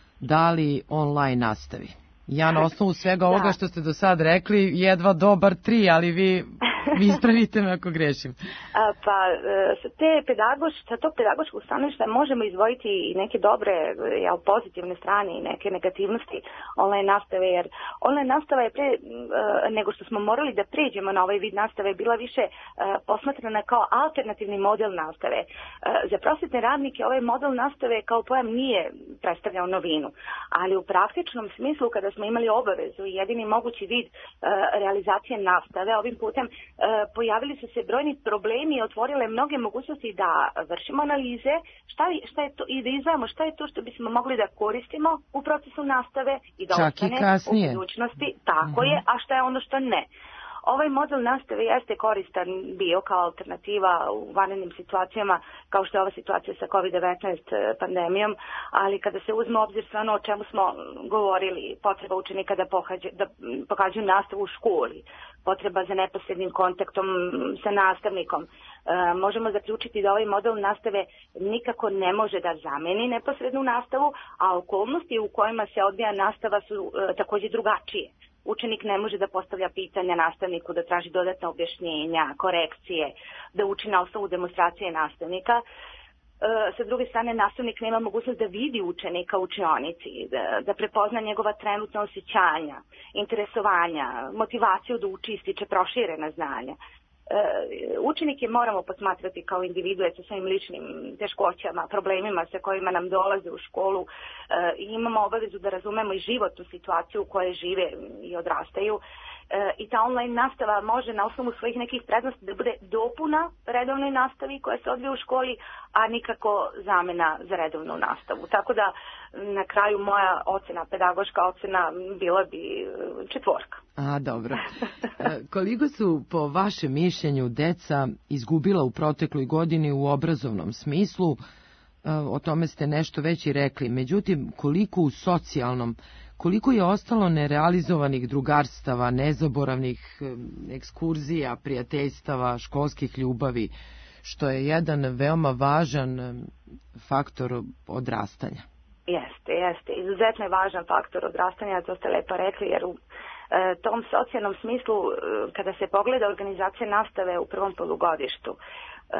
dali online nastavi? Ja na osnovu svega ovoga da. što ste do sad rekli, jedva dobar tri, ali vi, vi ispravite me ako grešim.
A, pa, sa, te pedagoš, sa tog pedagoškog stanovišta možemo izdvojiti i neke dobre, jel, pozitivne strane i neke negativnosti online nastave, jer online nastava je pre, nego što smo morali da pređemo na ovaj vid nastave, bila više posmatrana kao alternativni model nastave. Za prosvetne radnike ovaj model nastave kao pojam nije predstavljao novinu, ali u praktičnom smislu kada smo imali obavezu i jedini mogući vid realizacije nastave, ovim putem pojavili su se brojni problemi i otvorile mnoge mogućnosti da vršimo analize šta, šta je to, i da izdvajamo šta je to što bismo mogli da koristimo u procesu nastave i da
čak
ostane u budućnosti. Tako uh-huh. je, a šta je ono što ne. Ovaj model nastave jeste koristan bio kao alternativa u vanrednim situacijama, kao što je ova situacija sa kovid devetnaest pandemijom, ali kada se uzme u obzir sve ono o čemu smo govorili, potreba učenika da, pohađa, da pohađaju nastavu u školi, potreba za neposrednim kontaktom sa nastavnikom, e, možemo zaključiti da ovaj model nastave nikako ne može da zameni neposrednu nastavu, a okolnosti u kojima se odvija nastava su e, također drugačije. Učenik ne može da postavlja pitanja nastavniku, da traži dodatna objašnjenja, korekcije, da uči na osnovu demonstracije nastavnika. E, sa druge strane, nastavnik nema mogućnost da vidi učenika u učionici, da, da prepozna njegova trenutna osjećanja, interesovanja, motivaciju da uči i stiče proširena znanja. Učenike moramo posmatrati kao individue sa svojim ličnim teškoćama, problemima sa kojima nam dolaze u školu i imamo obavezu da razumemo i životnu situaciju u kojoj žive i odrastaju. i ta online nastava može na osnovu svojih nekih prednosti da bude dopuna redovnoj nastavi koja se odvija u školi, a nikako zamena za redovnu nastavu. Tako da na kraju moja ocena, pedagoška ocena, bila bi četvorka.
A, dobro. Koliko su po vašem mišljenju deca izgubila u protekloj godini u obrazovnom smislu? O tome ste nešto već i rekli. Međutim, koliko u socijalnom, koliko je ostalo nerealizovanih drugarstava, nezaboravnih ekskurzija, prijateljstava, školskih ljubavi, što je jedan veoma važan faktor odrastanja.
Jeste, jeste. Izuzetno je važan faktor odrastanja, to ste lepo rekli, jer u e, tom socijalnom smislu, e, kada se pogleda organizacija nastave u prvom polugodištu e,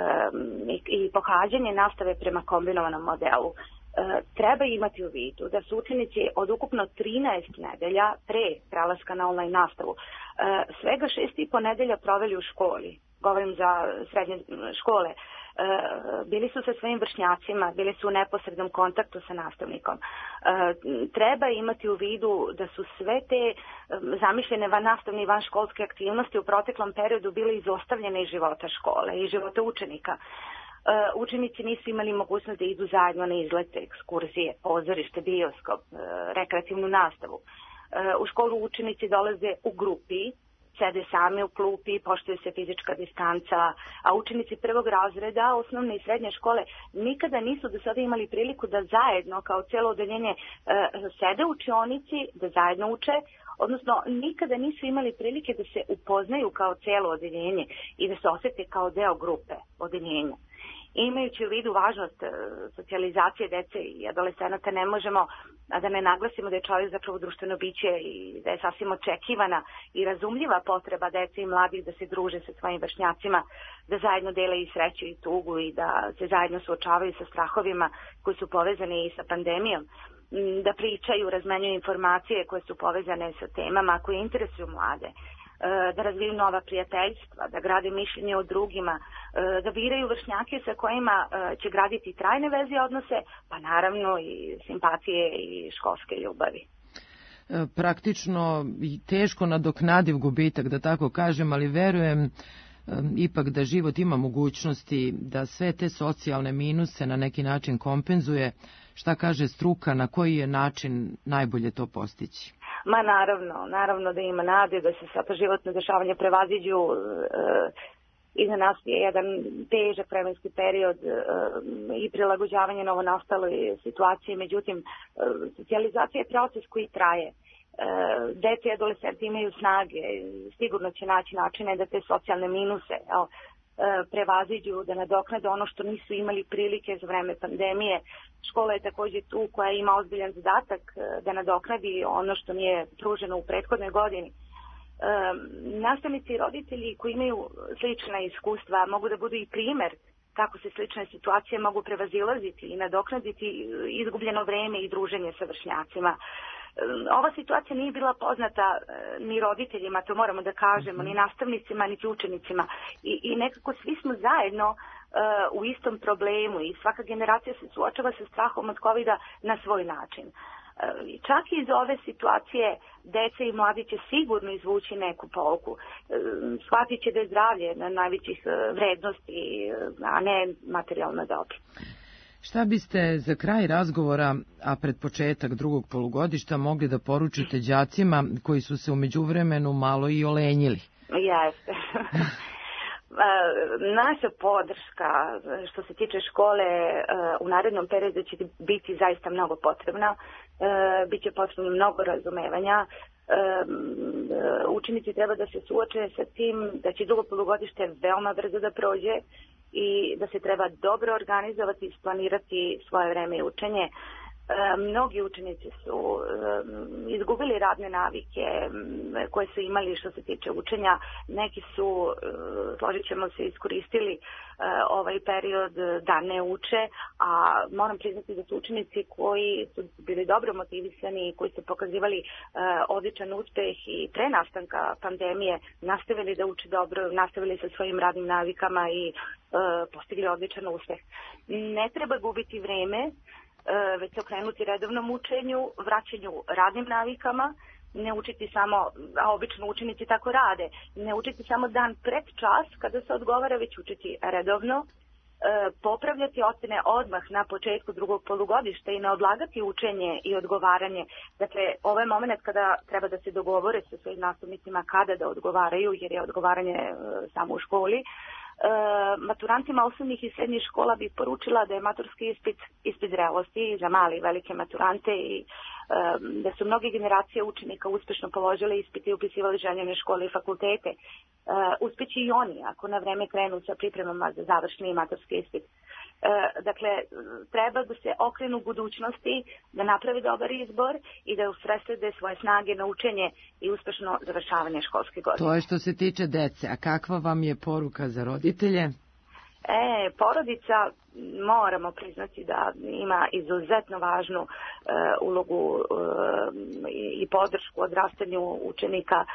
i, i pohađanje nastave prema kombinovanom modelu, e, treba imati u vidu da su učenici od ukupno trinaest nedelja pre prelaska na online nastavu, e, svega šest i po nedelja proveli u školi. Govorim za srednje škole. E, bili su sa svojim vršnjacima, bili su u neposrednom kontaktu sa nastavnikom. E, treba imati u vidu da su sve te zamišljene van nastavne i van školske aktivnosti u proteklom periodu bile izostavljene iz života škole i života učenika. E, učenici nisu imali mogućnost da idu zajedno na izlete, ekskurzije, pozorište, bioskop, e, rekreativnu nastavu. E, u školu učenici dolaze u grupi, sede sami u klupi, poštuje se fizička distanca, a učenici prvog razreda osnovne i srednje škole nikada nisu do sada imali priliku da zajedno, kao cijelo odeljenje, sede u učionici, da zajedno uče, odnosno nikada nisu imali prilike da se upoznaju kao cijelo odeljenje i da se osjete kao deo grupe odeljenja. Imajući u vidu važnost socijalizacije dece i adolescenata, ne možemo a da ne naglasimo da je čovjek zapravo društveno biće i da je sasvim očekivana i razumljiva potreba dece i mladih da se druže sa svojim vršnjacima, da zajedno dele i sreću i tugu i da se zajedno suočavaju sa strahovima koji su povezani i sa pandemijom, da pričaju, razmenjuju informacije koje su povezane sa temama koje interesuju mlade, da razviju nova prijateljstva, da grade mišljenje o drugima, da biraju vršnjake sa kojima će graditi trajne veze i odnose, pa naravno i simpatije i školske ljubavi.
Praktično i teško nadoknadiv gubitak, da tako kažem, ali verujem ipak da život ima mogućnosti da sve te socijalne minuse na neki način kompenzuje. Šta kaže struka, na koji je način najbolje to postići?
Ma naravno, naravno da ima nade, da se sva ta životna dešavanja prevaziđu. E, iza nas je jedan težak vremenski period e, i prilagođavanje novonastaloj situaciji, međutim, e, socijalizacija je proces koji traje. E, dete i adolescenti imaju snage, sigurno će naći načine da te socijalne minuse jel, prevaziđu, da nadoknade ono što nisu imali prilike za vreme pandemije. Škola je također tu koja ima ozbiljan zadatak da nadoknadi ono što nije pruženo u prethodnoj godini. E, nastavnici i roditelji koji imaju slična iskustva mogu da budu i primer kako se slične situacije mogu prevazilaziti i nadoknaditi izgubljeno vreme i druženje sa vršnjacima. Ova situacija nije bila poznata ni roditeljima, to moramo da kažemo, ni nastavnicima, ni učenicima. I, i nekako svi smo zajedno uh, u istom problemu i svaka generacija se suočava sa strahom od kovida na svoj način. Uh, čak i iz ove situacije dece i mladi će sigurno izvući neku pouku. Uh, shvatit će da je zdravlje na najvećih uh, vrednosti, uh, a ne materijalno dobro.
Šta biste za kraj razgovora, a pred početak drugog polugodišta, mogli da poručite đacima koji su se u međuvremenu malo i olenjili?
Jeste. Naša podrška što se tiče škole u narednom periodu će biti zaista mnogo potrebna. Biće potrebno mnogo razumevanja. Učenici treba da se suoče sa tim da će drugo polugodište veoma brzo da prođe i da se treba dobro organizovati i isplanirati svoje vreme i učenje. E, mnogi učenici su e, izgubili radne navike koje su imali što se tiče učenja. Neki su, e, složit ćemo se, iskoristili e, ovaj period da ne uče, a moram priznati da su učenici koji su bili dobro motivisani i koji su pokazivali e, odličan uspeh i pre nastanka pandemije nastavili da uče dobro, nastavili sa svojim radnim navikama i e, postigli odličan uspeh. Ne treba gubiti vreme. već se okrenuti redovnom učenju, vraćanju radnim navikama, ne učiti samo, a obično učenici tako rade, ne učiti samo dan pred čas kada se odgovara, već učiti redovno, popravljati ocene odmah na početku drugog polugodišta i ne odlagati učenje i odgovaranje. Dakle, ovo je moment kada treba da se dogovore sa svojim nastavnicima kada da odgovaraju, jer je odgovaranje samo u školi. Maturantima osnovnih i srednjih škola bih poručila da je maturski ispit ispit zrelosti za male i velike maturante i da su mnoge generacije učenika uspešno položile ispite i upisivali željene škole i fakultete. Uspeći i oni ako na vreme krenu sa pripremama za završni maturski ispit. Dakle, treba da se okrenu budućnosti, da naprave dobar izbor i da usredsrede svoje snage na učenje i uspešno završavanje školske godine.
To je što se tiče dece, a kakva vam je poruka za roditelje?
E, porodica, moramo priznati da ima izuzetno važnu e, ulogu e, i podršku odrastanju učenika. E,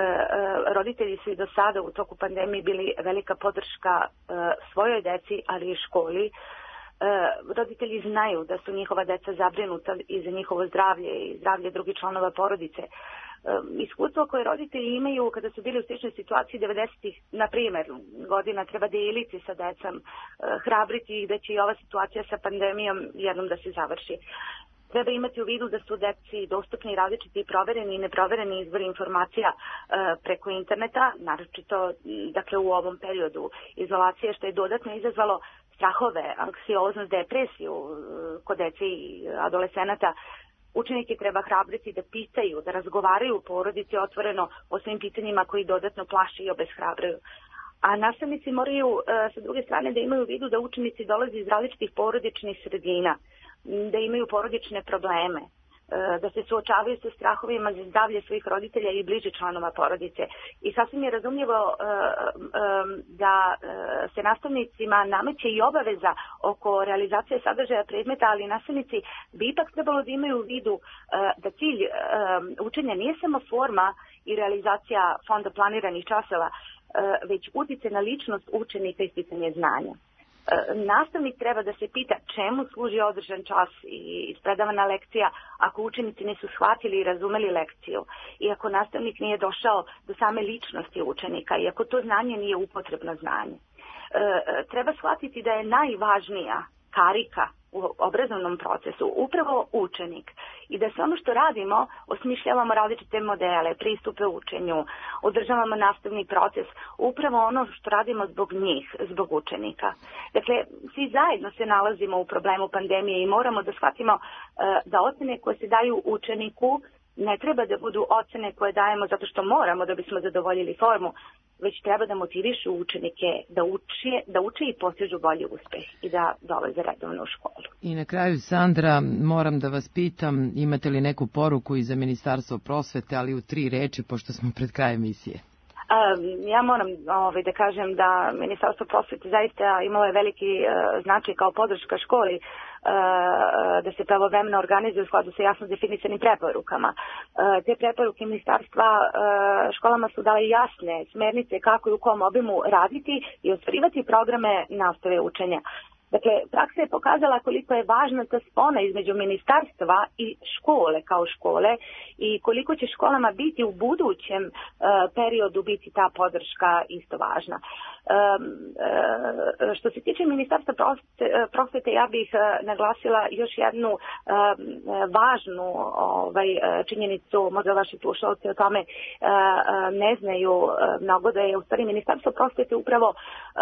e, roditelji su i do sada u toku pandemije bili velika podrška e, svojoj deci, ali i školi. E, roditelji znaju da su njihova deca zabrinuta i za njihovo zdravlje i zdravlje drugih članova porodice. Iskustvo koje roditelji imaju kada su bili u sličnoj situaciji devedesetih, na primjer, godina, treba deliti sa decom, hrabriti ih da će i ova situacija sa pandemijom jednom da se završi. Treba imati u vidu da su deci dostupni različiti provereni i neprovereni izvori informacija preko interneta, naročito dakle, u ovom periodu izolacije, što je dodatno izazvalo strahove, anksioznost, depresiju kod dece i adolescenata. Učenike treba hrabriti da pitaju, da razgovaraju u porodici otvoreno o svim pitanjima koji dodatno plaše i obeshrabruju. A nastavnici moraju sa druge strane da imaju u vidu da učenici dolaze iz različitih porodičnih sredina, da imaju porodične probleme, da se suočavaju sa strahovima za zdravlje svojih roditelja i bližih članova porodice. I sasvim je razumljivo da se nastavnicima nameće i obaveza oko realizacije sadržaja predmeta, ali nastavnici bi ipak trebalo da imaju u vidu da cilj učenja nije samo forma i realizacija fonda planiranih časova, već utice na ličnost učenika i sticanje znanja. Nastavnik treba da se pita čemu služi održan čas i ispredavana lekcija ako učenici nisu shvatili i razumeli lekciju i ako nastavnik nije došao do same ličnosti učenika i ako to znanje nije upotrebno znanje. Treba shvatiti da je najvažnija karika u obrazovnom procesu upravo učenik i da se ono što radimo osmišljavamo različite modele, pristupe učenju, održavamo nastavni proces, upravo ono što radimo zbog njih, zbog učenika. Dakle, svi zajedno se nalazimo u problemu pandemije i moramo da shvatimo uh, da ocene koje se daju učeniku ne treba da budu ocene koje dajemo zato što moramo da bismo zadovoljili formu, već treba da motivišu učenike da uče, da uče i postižu bolji uspeh i da dolaze redovno u školu.
I na kraju, Sandra, moram da vas pitam, imate li neku poruku i za Ministarstvo prosvete, ali u tri reči, pošto smo pred krajem emisije?
Ja moram ovaj, da kažem da Ministarstvo prosvete zaista imalo je veliki uh, značaj kao podrška školi uh, da se pravovremeno organizuje u skladu sa jasno definisanim preporukama. Uh, te preporuke Ministarstva uh, školama su dale jasne smernice kako i u kom obimu raditi i ostvarivati programe nastave učenja. Dakle, praksa je pokazala koliko je važna ta spona između ministarstva i škole kao škole i koliko će školama biti u budućem uh, periodu biti ta podrška isto važna. Um, uh, što se tiče Ministarstva prosvete, prosvete ja bih uh, naglasila još jednu uh, važnu ovaj, činjenicu, možda vaši slušalci o tome uh, ne znaju uh, mnogo, da je u stvari Ministarstvo prosvete upravo um,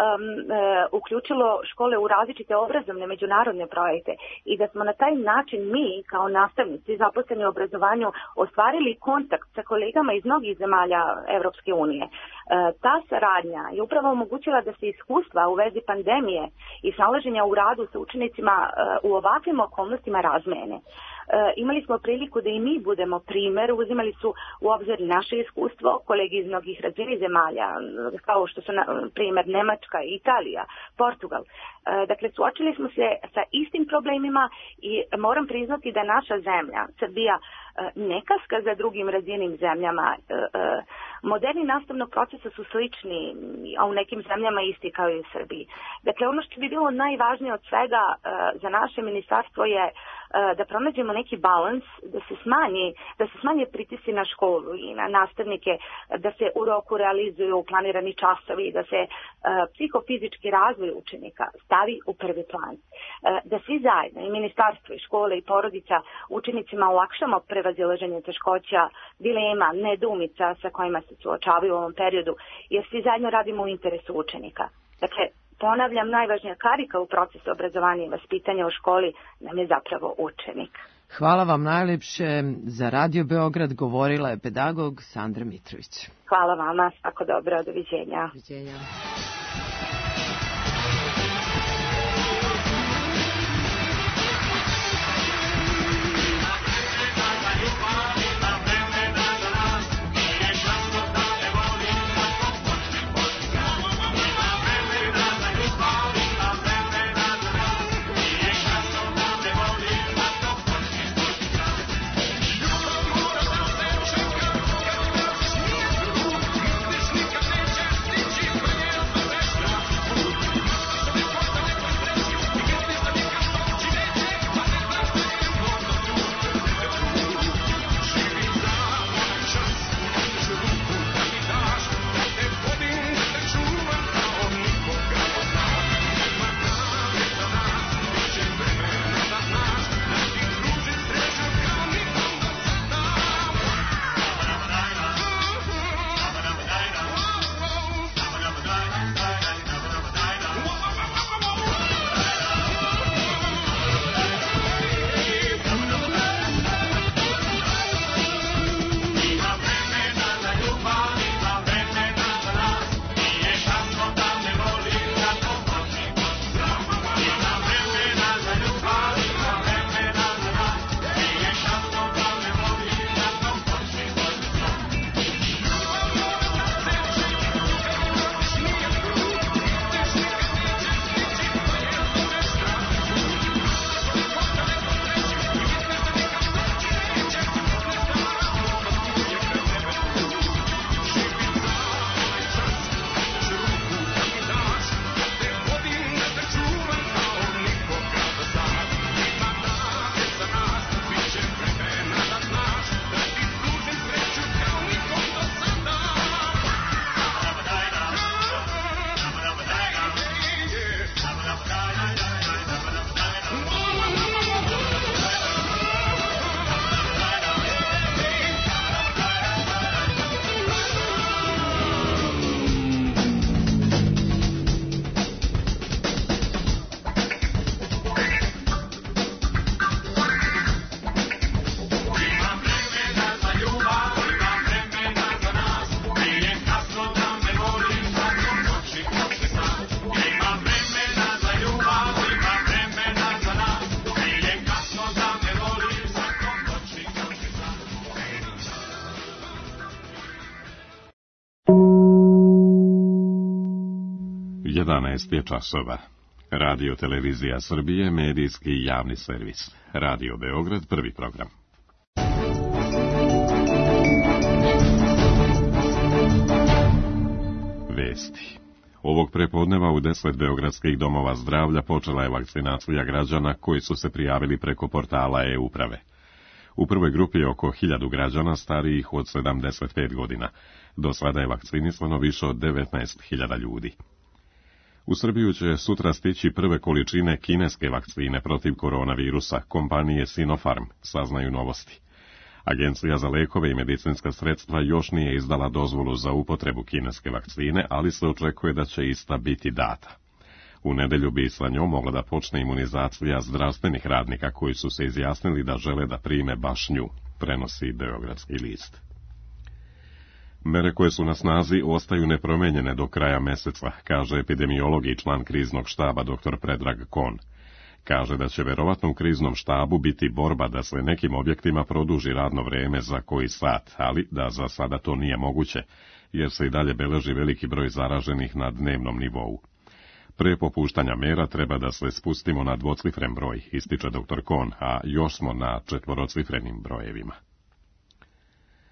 uh, uključilo škole u različite obrazovne međunarodne projekte i da smo na taj način mi kao nastavnici zaposleni u obrazovanju ostvarili kontakt sa kolegama iz mnogih zemalja Evropske unije. E, ta saradnja je upravo omogućila da se iskustva u vezi pandemije i snalaženja u radu sa učenicima e, u ovakvim okolnostima razmene. E, imali smo priliku da i mi budemo primer, uzimali su u obzir naše iskustvo, kolegi iz mnogih razvijenih zemalja, kao što su na primer Nemačka, Italija, Portugal. E, dakle, suočili smo se sa istim problemima i moram priznati da naša zemlja, Srbija, ne kaska za drugim razvijenim zemljama Moderni nastavnog procesa su slični, a u nekim zemljama isti kao i u Srbiji. Dakle, ono što bi bilo najvažnije od svega za naše ministarstvo je da pronađemo neki balans, da se smanji, da se smanje pritisci na školu i na nastavnike, da se u roku realizuju planirani časovi, da se psihofizički razvoj učenika stavi u prvi plan. Da svi zajedno, i ministarstvo, i škole, i porodica, učenicima olakšamo prevazilaženje teškoća, dilema, nedoumica sa kojima se suočavaju u ovom periodu, jer svi zajedno radimo u interesu učenika. Dakle, ponavljam, najvažnija karika u procesu obrazovanja i vaspitanja u školi nam je zapravo učenik.
Hvala vam najlepše. Za Radio Beograd govorila je pedagog Sandra Mitrović.
Hvala vama, svako dobro, doviđenja.
Doviđenja.
jedanaest je časova. Radio Televizija Srbije, medijski javni servis. Radio Beograd, prvi program. Vesti. Ovog prepodneva u deset beogradskih domova zdravlja počela je vakcinacija građana koji su se prijavili preko portala e-uprave. U prvoj grupi je oko hiljadu građana starijih od sedamdeset pet godina. Do sada je vakcinisano više od devetnaest hiljada ljudi. U Srbiju će sutra stići prve količine kineske vakcine protiv koronavirusa, kompanije Sinopharm, saznaju Novosti. Agencija za lekove i medicinska sredstva još nije izdala dozvolu za upotrebu kineske vakcine, ali se očekuje da će ista biti data. U nedelju bi sa njom mogla da počne imunizacija zdravstvenih radnika koji su se izjasnili da žele da prime baš nju, prenosi Beogradski list. Mere koje su na snazi ostaju nepromenjene do kraja meseca, kaže epidemiolog i član kriznog štaba doktor Predrag Kon. Kaže da će verovatno u kriznom štabu biti borba da se nekim objektima produži radno vreme za koji sat, ali da za sada to nije moguće, jer se i dalje beleži veliki broj zaraženih na dnevnom nivou. Pre popuštanja mera treba da se spustimo na dvocifren broj, ističe doktor Kon, a još smo na četvorocifrenim brojevima.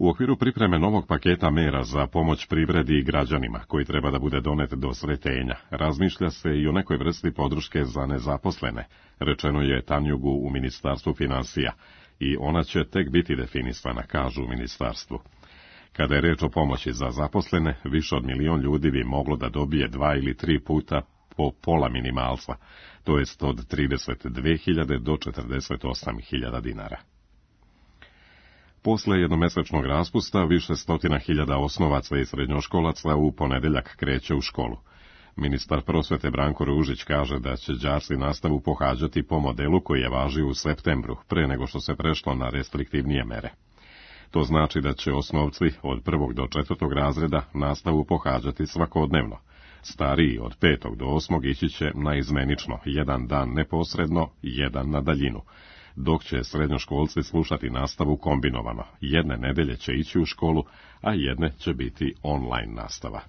U okviru pripreme novog paketa mera za pomoć privredi i građanima, koji treba da bude donet do Sretenja, razmišlja se i o nekoj vrsti podrške za nezaposlene, rečeno je Tanjugu u Ministarstvu finansija, i ona će tek biti definisana, kažu u ministarstvu. Kada je reč o pomoći za zaposlene, više od milion ljudi bi moglo da dobije dva ili tri puta po pola minimalca, to jest od trideset dve hiljade do četrdeset osam hiljada dinara. Posle jednomesečnog raspusta, više stotina hiljada osnovaca i srednjoškolaca u ponedeljak kreće u školu. Ministar prosvete Branko Ružić kaže da će đaci nastavu pohađati po modelu koji je važio u septembru, pre nego što se prešlo na restriktivnije mere. To znači da će osnovci od prvog do četvrtog razreda nastavu pohađati svakodnevno. Stariji od petog do osmog ići će naizmenično, jedan dan neposredno, jedan na daljinu, dok će srednjoškolci slušati nastavu kombinovano. Jedne nedelje će ići u školu, a jedne će biti online nastava.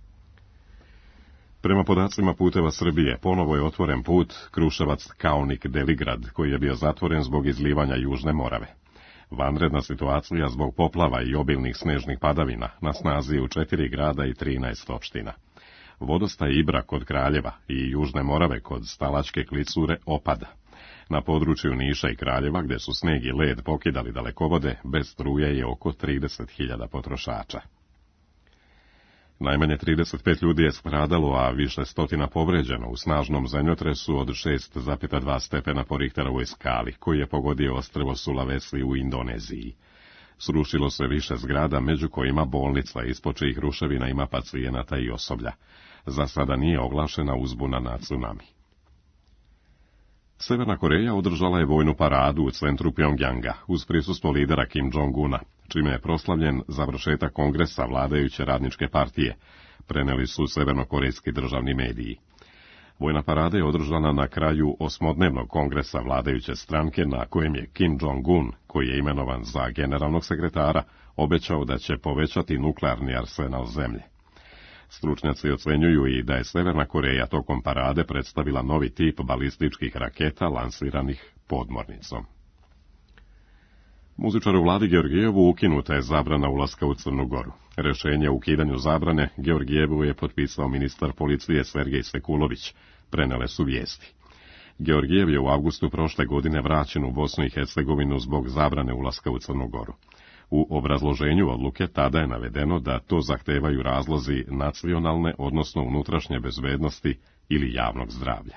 Prema podacima Puteva Srbije, ponovo je otvoren put Kruševac-Kaonik-Deligrad, koji je bio zatvoren zbog izlivanja Južne Morave. Vanredna situacija zbog poplava i obilnih snežnih padavina na snazi je u četiri grada i trinaest opština. Vodostaj Ibra kod Kraljeva i Južne Morave kod Stalačke klicure opada. Na području Niša i Kraljeva, gde su sneg i led pokidali dalekovode, bez struje je oko trideset hiljada potrošača. Najmanje trideset pet ljudi je stradalo, a više stotina povređeno u snažnom zemljotresu od šest zarez dva stepena po Richterovoj skali, koji je pogodio ostrvo Sulawesi u Indoneziji. Srušilo se više zgrada, među kojima bolnica, ispod čijih ruševina ima pacijenata i osoblja. Za sada nije oglašena uzbuna na tsunami. Severna Koreja održala je vojnu paradu u centru Pjongjanga uz prisustvo lidera Kim Jong-una, čime je proslavljen završetak kongresa vladajuće radničke partije, preneli su severnokorejski državni mediji. Vojna parada je održana na kraju osmodnevnog kongresa vladajuće stranke, na kojem je Kim Jong-un, koji je imenovan za generalnog sekretara, obećao da će povećati nuklearni arsenal zemlje. Stručnjaci ocenjuju i da je Severna Koreja tokom parade predstavila novi tip balističkih raketa lansiranih podmornicom. Muzičaru Vladi Georgijevu ukinuta je zabrana ulaska u Crnu Goru. Rešenje o ukidanju zabrane Georgijevu je potpisao ministar policije Sergej Sekulović, prenele su vijesti. Georgijev je u avgustu prošle godine vraćen u Bosnu i Hercegovinu zbog zabrane ulaska u Crnu Goru. U obrazloženju odluke tada je navedeno da to zahtevaju razlozi nacionalne, odnosno unutrašnje bezbednosti ili javnog zdravlja.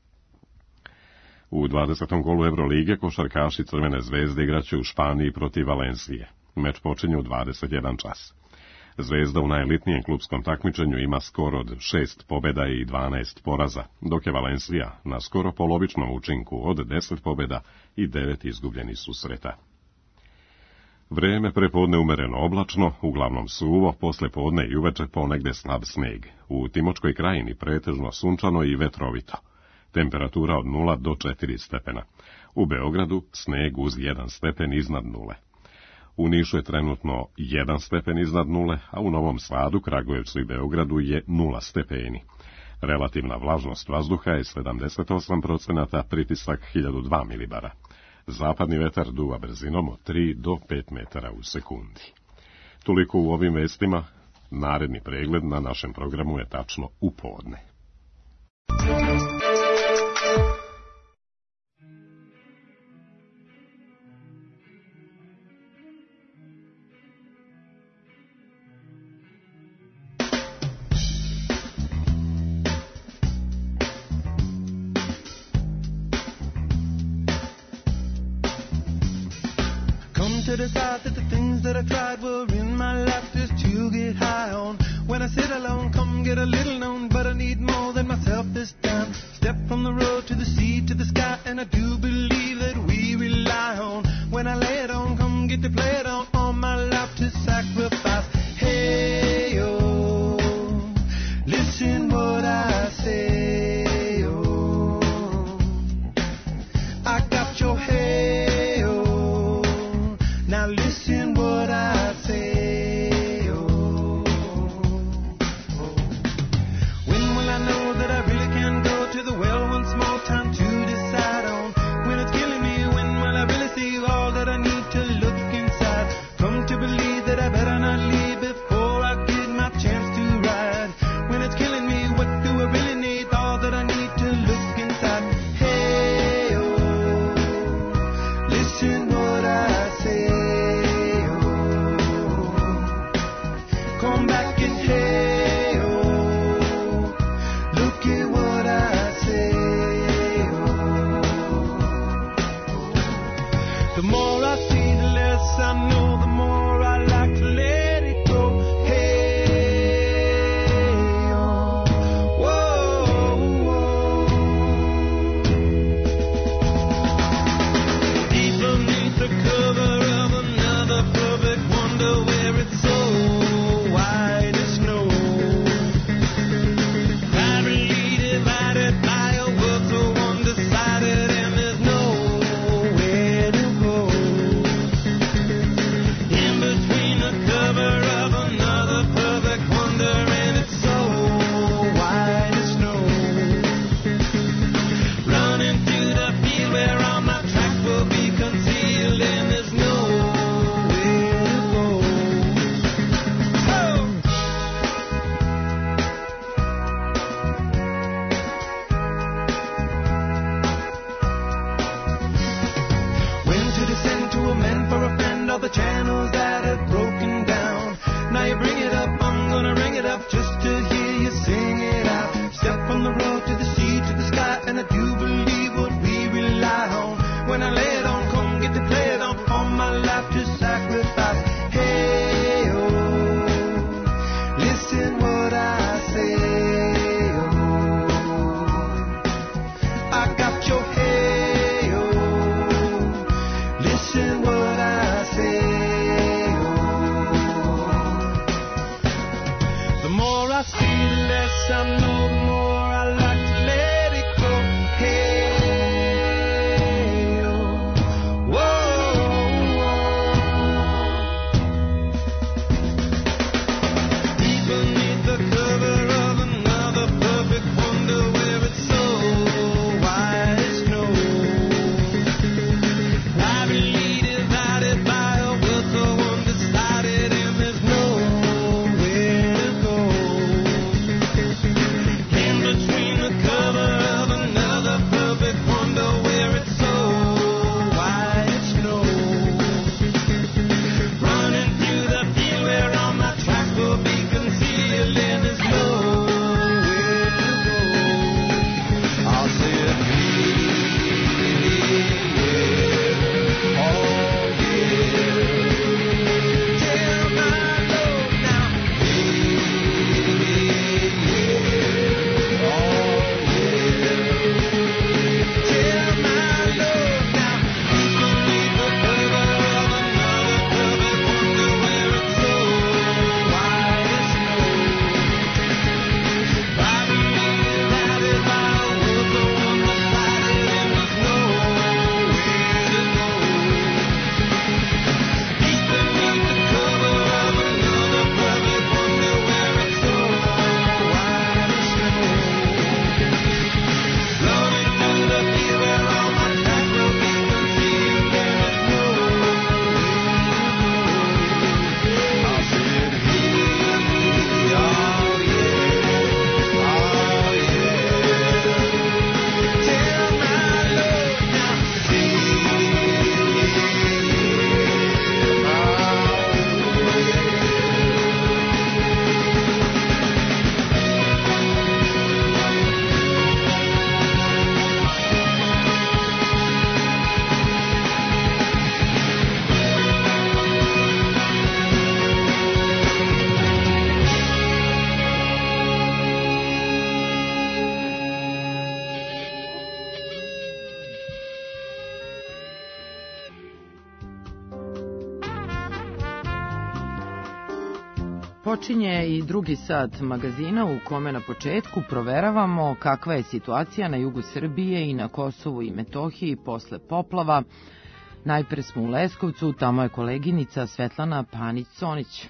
U dvadesetom kolu Evrolige košarkaši Crvene zvezde igraće u Španiji protiv Valencije. Meč počinje u dvadeset jedan čas. Zvezda u najelitnijem klupskom takmičenju ima skor od šest pobjeda i dvanaest poraza, dok je Valencija na skoro polovičnom učinku od deset pobjeda i devet izgubljenih susreta. Vreme prepodne umereno oblačno, uglavnom suvo, posle podne i uveče ponegde slab sneg. U Timočkoj krajini pretežno sunčano i vetrovito. Temperatura od nula do četiri stepena. U Beogradu sneg uz jedan stepen iznad nule. U Nišu je trenutno jedan stepen iznad nule, a u Novom Sadu, Kragujevcu i Beogradu je nula stepeni. Relativna vlažnost vazduha je sedamdeset osam procenata, pritisak hiljadu dva milibara. Zapadni vetar duva brzinom od tri do pet metara u sekundi. Toliko u ovim vestima, naredni pregled na našem programu je tačno u podne.
To decide that the things that I tried were in my life just to get high on. When I sit alone, come get a little known, but I need more than myself this time. Step from the road to the sea to the sky, and I do believe that we rely on. When I lay it on, come get to play it on, all my life to sacrifice. Hey, oh, listen what I say, oh, I got your head. Now listen what I say, oh, oh. When will I know that I really can go to the well once more? Time to decide on. When it's killing me, when will I really see all that I need to look inside? Come to believe that pianos that have broken down. Now you bring it up, I'm gonna ring it up just to hear you sing it out. Step from the road to the sea to the sky, and I do believe what we rely on. When I lay it on, come get to play it on, all my life to sacrifice. Hey, oh, listen what I say, oh, I got your hey, oh, listen what I say, oh. The more I see, the less I know, the more I like to let it go. Hey, oh, whoa, deep beneath the cover of another perfect wonder, where it's so white snow, privately divided by a will so undecided, and there's nowhere to go. In between the cover of another perfect wonder, where it's so white snow, running through the field where all my tracks will be concealed, and there's nowhere to go. I'll say it, yeah, oh yeah, tell my Lord now,
Počinje i drugi sat magazina u kome na početku proveravamo kakva je situacija na jugu Srbije i na Kosovu i Metohiji posle poplava. Najpre smo u Leskovcu, tamo je koleginica Svetlana Panić-Conić.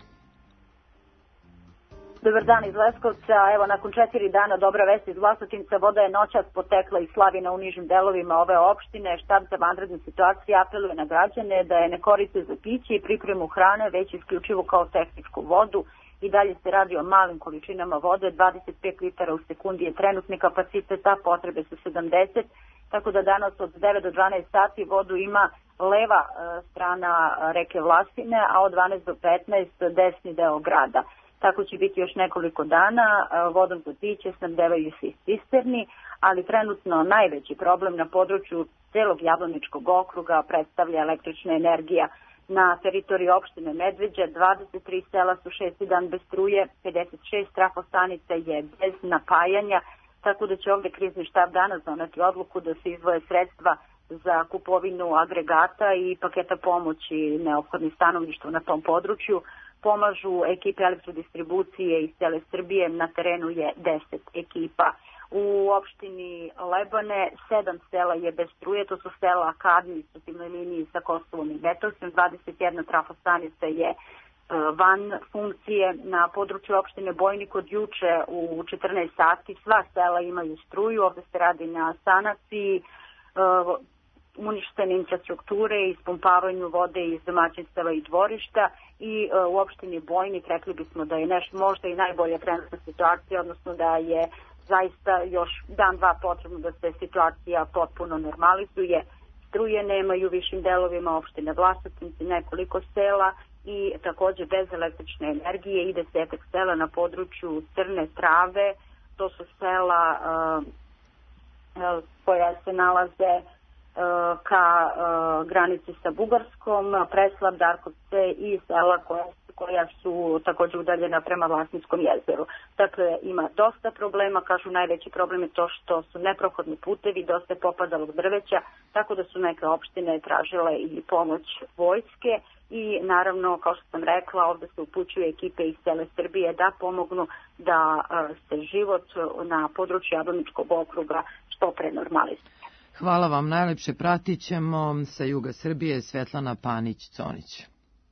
Dobar dan iz Leskovca. Evo, nakon četiri dana dobra vest iz Vlasotinca, voda je noćas potekla iz Slavina u nižim delovima ove opštine. Štab za vanredne situacije apeluje na građane da je ne koriste za piće i pripremu hrane, već isključivo kao tehničku vodu. I dalje se radi o malim količinama vode, dvadeset pet litara u sekundi je trenutni kapacitet, a potrebe su sedamdeset, tako da danas od devet do dvanaest sati vodu ima leva e, strana reke Vlasine, a od dvanaest do petnaest desni deo grada. Tako će biti još nekoliko dana, e, vodom za piće snabdevaju se iz cisterni, ali trenutno najveći problem na području celog Jablaničkog okruga predstavlja električna energija. Na teritoriji opštine Medveđa dvadeset tri sela su šesti dan bez struje, pedeset šest trafostanica je bez napajanja, tako da će ovdje krizni štab danas doneti odluku da se izdvoje sredstva za kupovinu agregata i paketa pomoći neophodnih stanovništva na tom području. Pomažu ekipe elektrodistribucije iz cele Srbije, na terenu je deset ekipa. U opštini Lebane sedam sela je bez struje, to su sela na administrativnoj liniji sa Kosovom i Metohijom, dvadeset jedna trafostanica je van funkcije. Na području opštine Bojnik od juče u četrnaest sati sva sela imaju struju, ovde se radi na sanaciji uništene infrastrukture, ispumpavanju vode iz domaćinstava i dvorišta i u opštini Bojnik rekli bismo da je nešto možda i najbolja trenutna situacija, odnosno da je zaista još dan, dva potrebno da se situacija potpuno normalizuje. struje nemaju u višim delovima opštine Vlasotince, nekoliko sela i takođe bez električne energije. Ide se efekt sela na području Crne Trave, to su sela uh, koja se nalaze uh, ka uh, granici sa Bugarskom, Preslav, Darkovce i sela koja, koja su takođe udaljena prema Vlasinskom jezeru. Dakle, ima dosta problema, kažu najveći problem je to što su neprohodni putevi, dosta je popadalog drveća, tako da su neke opštine tražile i pomoć vojske. I naravno, kao što sam rekla, ovde se upućuju ekipe iz cele Srbije da pomognu da se život na području Jablaničkog okruga što pre normalizuje.
Hvala vam, najlepše pratit ćemo sa juga Srbije Svetlana Panić-Conić.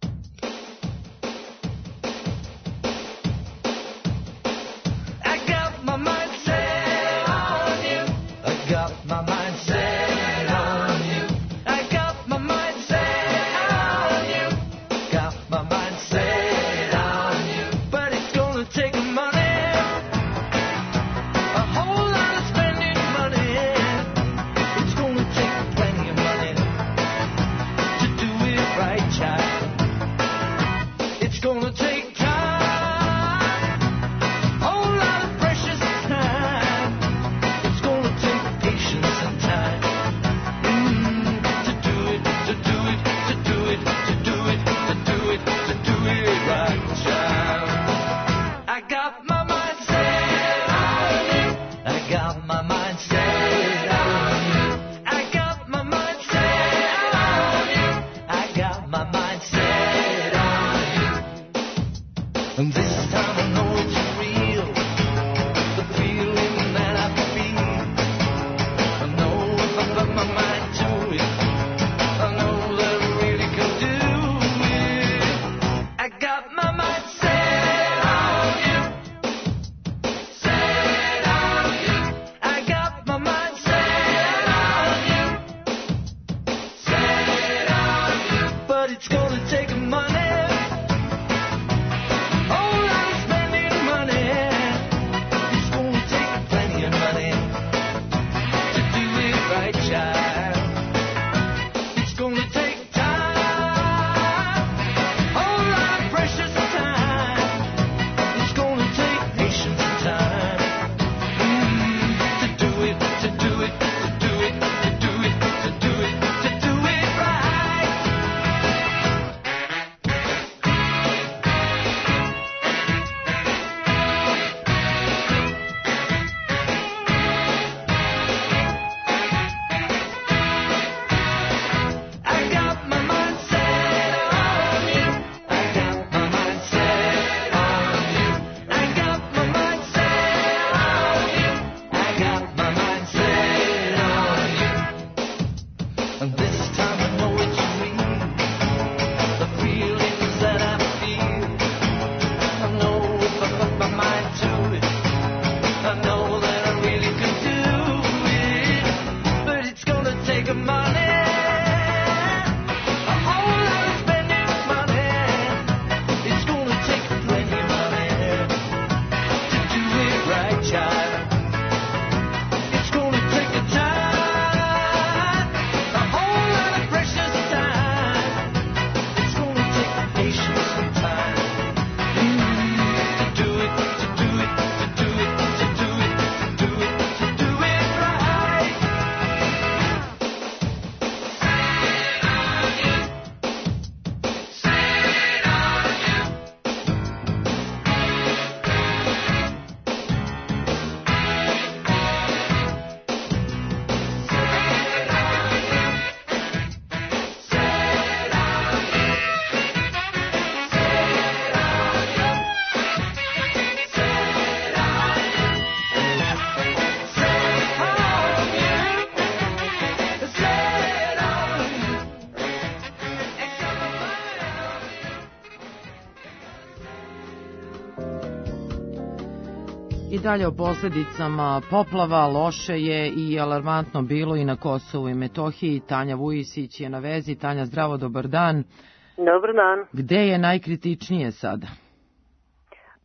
I dalje o posledicama poplava. Loše je i alarmantno bilo i na Kosovu i Metohiji. Tanja Vujisić je na vezi. Tanja, zdravo, dobar dan.
Dobar dan.
Gde je najkritičnije sada?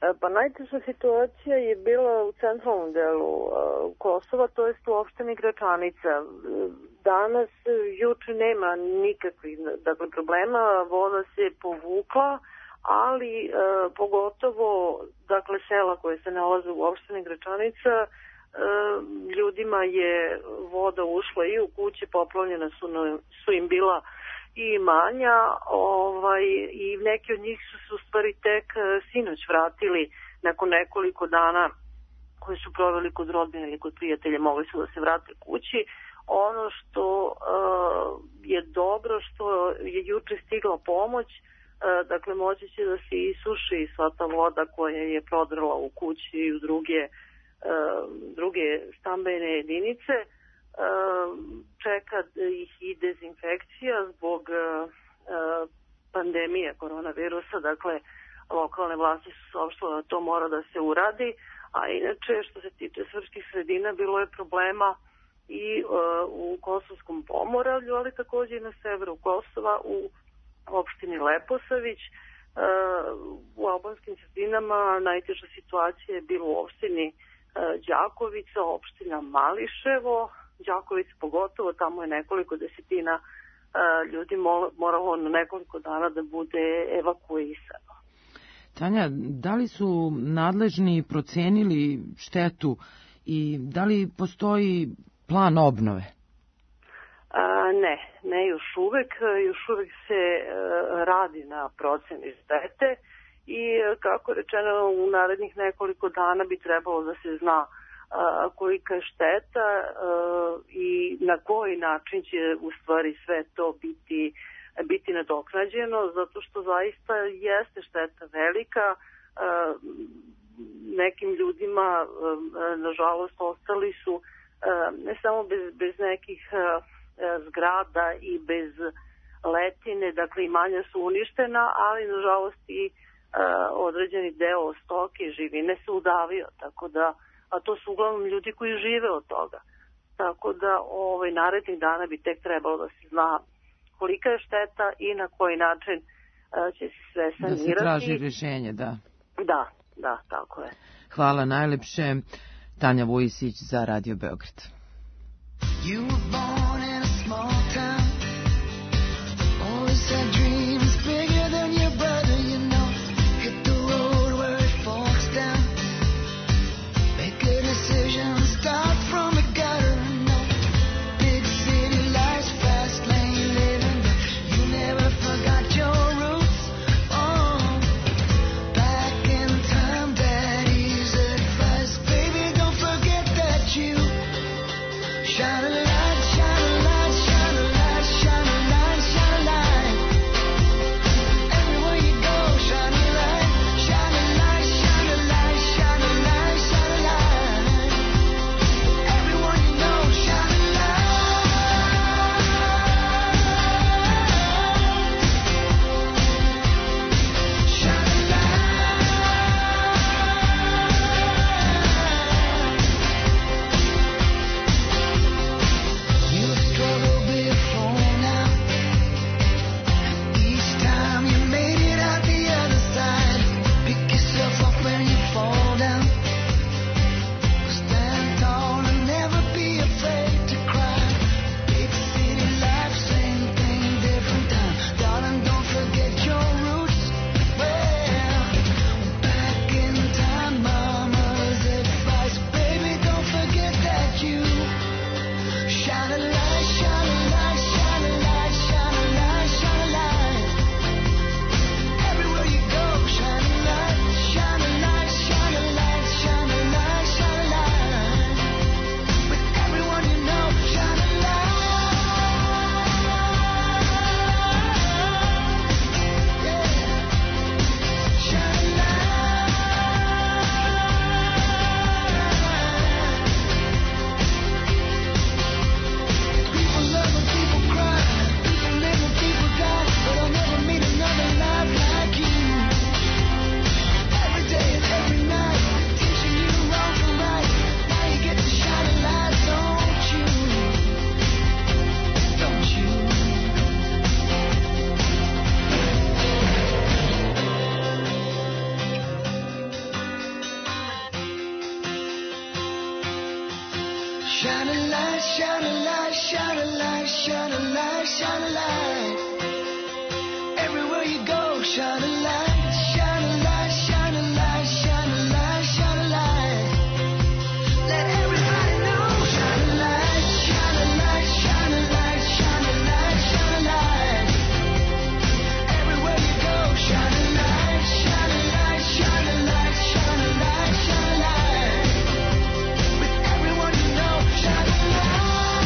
Pa najteža situacija je bila u centralnom delu Kosova, to jest u opštini Gračanica. Danas, juče nema nikakvih dakle, problema, voda se povukla, ali e, pogotovo dakle, sela koje se nalaze u opštini Gračanica, e, ljudima je voda ušla i u kuće, poplavljena su, su im bila i imanja, ovaj, i neki od njih su se u stvari tek sinoć vratili nakon nekoliko dana koji su proveli kod rodbine ili kod prijatelja, mogli su da se vrate kući. Ono što uh, je dobro, što je juče stigla pomoć, uh, dakle moći će da se isuši sva ta voda koja je prodrla u kući i u druge, uh, druge stambene jedinice. Čeka ih i dezinfekcija zbog pandemije koronavirusa, dakle lokalne vlasti su saopštile da to mora da se uradi, a inače što se tiče srpskih sredina bilo je problema i u Kosovskom Pomoravlju, ali takođe i na severu Kosova u opštini Leposavić. U albanskim sredinama najteža situacija je bila u opštini Đakovica, opština Mališevo, Đaković pogotovo, tamo je nekoliko desetina uh, ljudi moralo na nekoliko dana da bude evakuisano.
Tanja, da li su nadležni procenili štetu i da li postoji plan obnove?
A, ne, ne još uvek. Još uvek se uh, radi na proceni štete i kako rečeno u narednih nekoliko dana bi trebalo da se zna kolika je šteta i na koji način će u stvari sve to biti, biti nadoknađeno, zato što zaista jeste šteta velika. Nekim ljudima, nažalost, ostali su ne samo bez, bez nekih zgrada i bez letine, dakle imanja su uništena, ali nažalost i određeni deo stoke živine se udavio, tako da a to su uglavnom ljudi koji žive od toga. Tako da ovaj, narednih dana bi tek trebalo da se zna kolika je šteta i na koji način uh, će se sve sanirati.
Da se traži rješenje, da.
Da, da, tako je.
Hvala najlepše. Tanja Vujisić za Radio Beograd. You were born in a small town. Always had dreams bigger than your brother, you know. Hit the road where it forks down. Start from the gutter, no. Big city lights, fast lane living, but you never forgot your roots. Oh, back in time, daddy's advice, baby, don't forget that you shine a light, shine a light, shine a light, shine a light, shine a light.
Shine a light, shine a light, shine a light, shine a light, shine a light. Everywhere you go, shine a light, shine a light, shine a light, shine a light, shine a light. Let everybody know, shine a light, shine a light, shine a light, shine a light, shine a light. Everywhere you go, shine a light, shine a light, shine a light, shine a light, shine a light. With everyone you know, shine a light.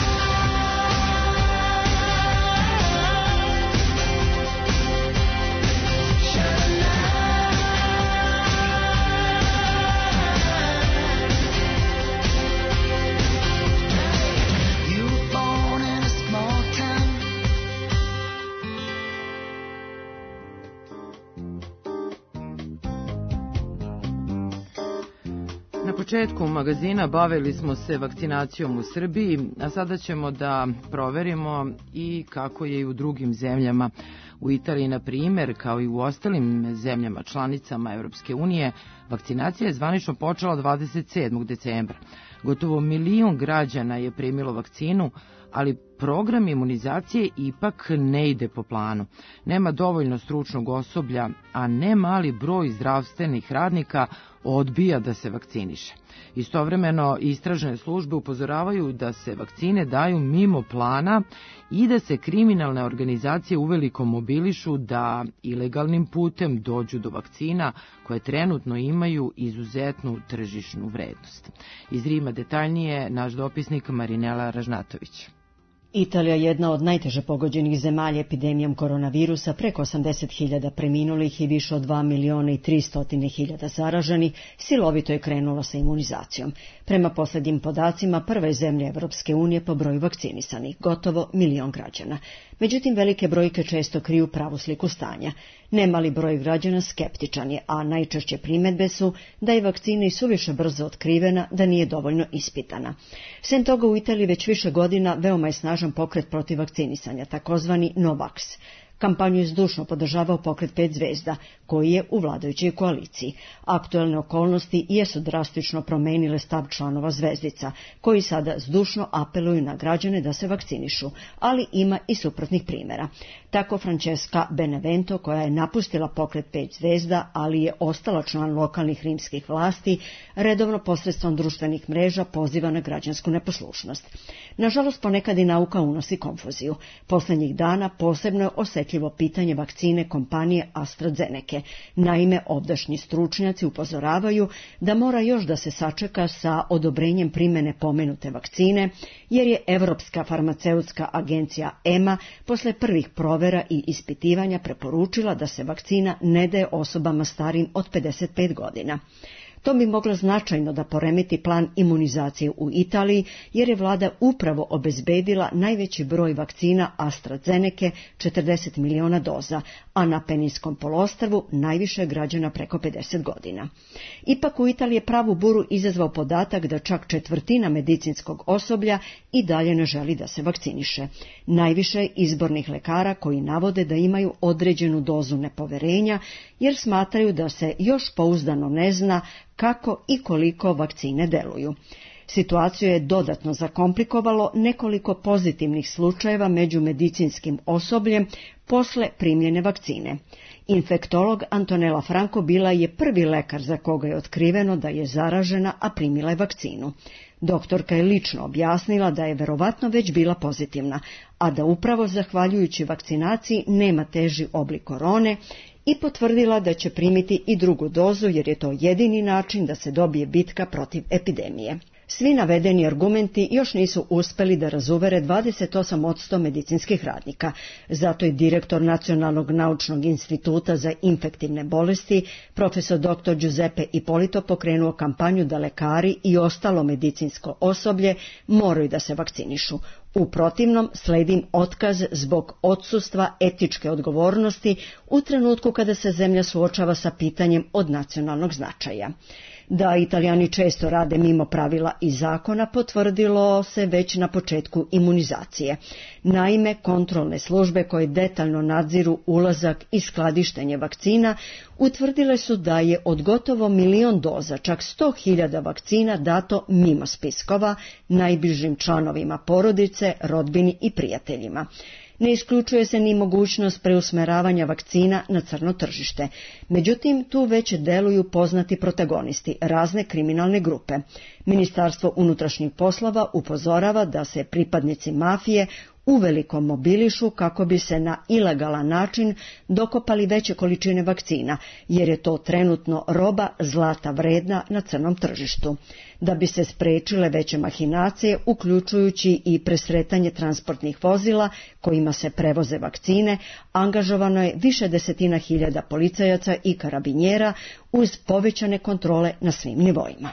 Na početku magazina bavili smo se vakcinacijom u Srbiji, a sada ćemo da proverimo i kako je i u drugim zemljama. U Italiji, na primjer, kao i u ostalim zemljama članicama Europske unije, vakcinacija je zvanično počela dvadeset sedmog decembra. Gotovo milion građana je primilo vakcinu, ali program imunizacije ipak ne ide po planu. Nema dovoljno stručnog osoblja, a ne mali broj zdravstvenih radnika odbija da se vakciniše. Istovremeno, istražne službe upozoravaju da se vakcine daju mimo plana i da se kriminalne organizacije uveliko mobilišu da ilegalnim putem dođu do vakcina koje trenutno imaju izuzetnu tržišnu vrednost. Iz Rima detaljnije naš dopisnik Marinela Ražnatović.
Italija je jedna od najteže pogođenih zemalja epidemijom koronavirusa, preko osamdeset hiljada preminulih i više od dva miliona i tristo hiljada zaraženih, silovito je krenula sa imunizacijom. Prema posljednjim podacima, prva je zemlja Evropske unije po broju vakcinisanih, gotovo milion građana. Međutim, velike brojke često kriju pravu sliku stanja. Nemali broj građana skeptičan je, a najčešće primjedbe su da je vakcina i suviše brzo otkrivena, da nije dovoljno ispitana. Sem toga, u Italiji već više godina veoma je snažan pokret protiv vakcinisanja, takozvani Novax. Kampanju je zdušno podržavao pokret pet zvezda, koji je u vladajućoj koaliciji. Aktuelne okolnosti jesu drastično promenile stav članova zvezdica, koji sada zdušno apeluju na građane da se vakcinišu, ali ima i suprotnih primjera. Tako Francesca Benevento, koja je napustila pokret pet zvezda, ali je ostala član lokalnih rimskih vlasti, redovno posredstvom društvenih mreža poziva na građansku neposlušnost. Nažalost, ponekad i nauka unosi konfuziju. Posljednjih dana posebno je osjetljivo pitanje vakcine kompanije AstraZeneca. Naime, ovdašnji stručnjaci upozoravaju da mora još da se sačeka sa odobrenjem primjene pomenute vakcine, jer je Evropska farmaceutska agencija E M A posle prvih provera i ispitivanja preporučila da se vakcina ne daje osobama starijim od pedeset pet godina. To bi moglo značajno da poremeti plan imunizacije u Italiji, jer je vlada upravo obezbedila najveći broj vakcina AstraZeneca, četrdeset miliona doza, a na Peninskom poluostrvu najviše građana preko pedeset godina. Ipak u Italiji je pravu buru izazvao podatak da čak četvrtina medicinskog osoblja i dalje ne želi da se vakciniše. Najviše je izbornih lekara koji navode da imaju određenu dozu nepoverenja, jer smatraju da se još pouzdano ne zna kako i koliko vakcine deluju. Situaciju je dodatno zakomplikovalo nekoliko pozitivnih slučajeva među medicinskim osobljem posle primljene vakcine. Infektolog Antonella Franco bila je prvi lekar za koga je otkriveno da je zaražena, a primila je vakcinu. Doktorka je lično objasnila da je verovatno već bila pozitivna, a da upravo zahvaljujući vakcinaciji nema teži oblik korone, i potvrdila da će primiti i drugu dozu, jer je to jedini način da se dobije bitka protiv epidemije. Svi navedeni argumenti još nisu uspeli da razuvere dvadeset osam posto medicinskih radnika. Zato je direktor Nacionalnog naučnog instituta za infektivne bolesti, profesor doktor Giuseppe Ippolito, pokrenuo kampanju da lekari i ostalo medicinsko osoblje moraju da se vakcinišu. U protivnom sledi otkaz zbog odsustva etičke odgovornosti u trenutku kada se zemlja suočava sa pitanjem od nacionalnog značaja. Da Italijani često rade mimo pravila i zakona potvrdilo se već na početku imunizacije. Naime, kontrolne službe koje detaljno nadziru ulazak i skladištenje vakcina utvrdile su da je od gotovo milion doza, čak sto hiljada vakcina dato mimo spiskova, najbližim članovima porodice, rodbini i prijateljima. Ne isključuje se ni mogućnost preusmeravanja vakcina na crno tržište. Međutim, tu već deluju poznati protagonisti, razne kriminalne grupe. Ministarstvo unutrašnjih poslova upozorava da se pripadnici mafije uveliko mobilišu kako bi se na ilegalan način dokopali veće količine vakcina, jer je to trenutno roba zlata vredna na crnom tržištu. Da bi se sprečile veće mahinacije, uključujući i presretanje transportnih vozila kojima se prevoze vakcine, angažovano je više desetina hiljada policajaca i karabinjera uz povećane kontrole na svim nivoima.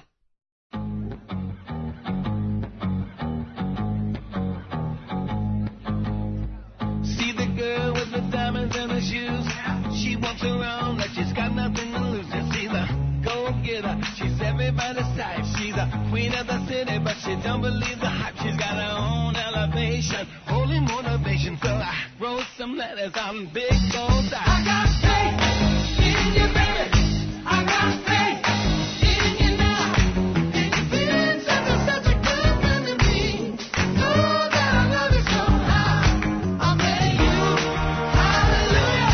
Around like she's got nothing to lose. You see the go-getter, she's everybody's type. She's the queen of the city, but she don't believe the hype. She's got her own elevation, holy motivation. So I wrote some letters on big gold dice. I got faith in you, baby. I got faith in you now. And you feel such a, such a good thing to me. Oh, that I love you so high. I'll pay you. Hallelujah.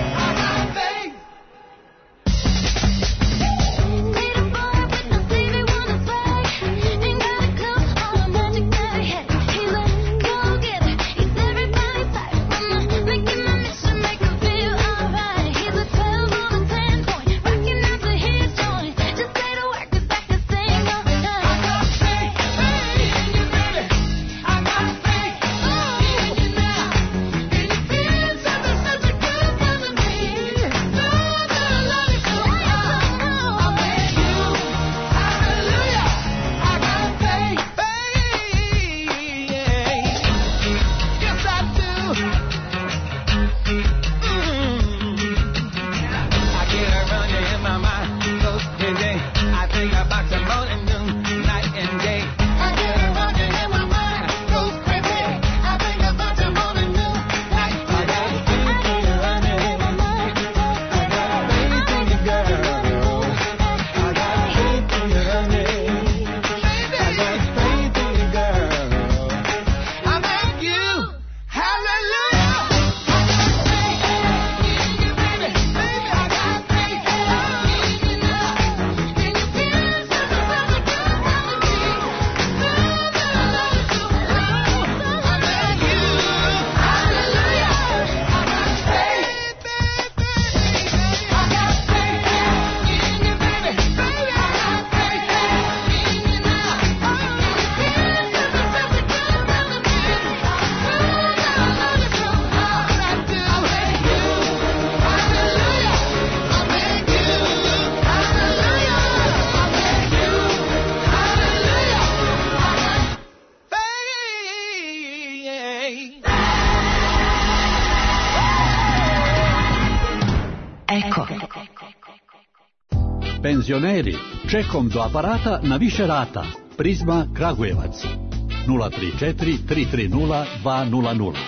Penzioneri, čekom do aparata na više rata. Prizma Kragujevac. nula tri četiri tri tri nula dva nula nula.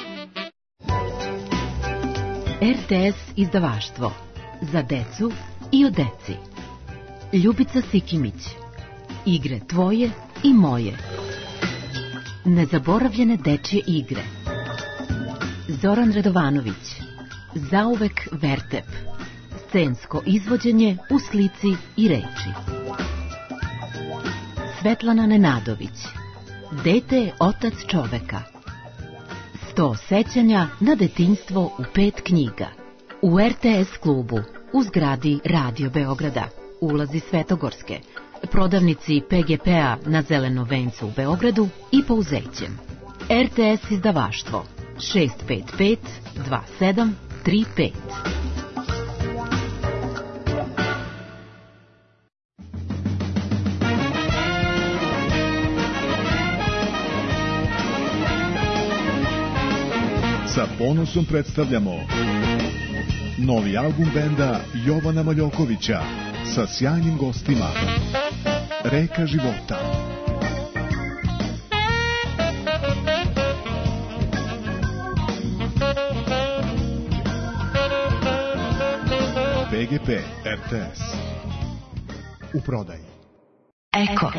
R T S izdavaštvo. Za decu i o deci. Ljubica Sikimić. Igre tvoje i moje. Nezaboravljene dečje igre. Zoran Radovanović. Zauvek Vertep. Scensko izvođenje u slici i reči. Svetlana Nenadović. Dete je otac čoveka. Sto sećanja na detinjstvo u pet knjiga. U R T S klubu, u zgradi Radio Beograda, ulazi Svetogorske, prodavnici P G P-a na Zeleno vencu u Beogradu i Pouzećem. R T S izdavaštvo šest pet pet dva sedam tri pet.
Sa ponosom predstavljamo novi album benda Jovana Maljokovića sa sjajnim gostima. Reka života. B G P R T S u prodaji.
Eko.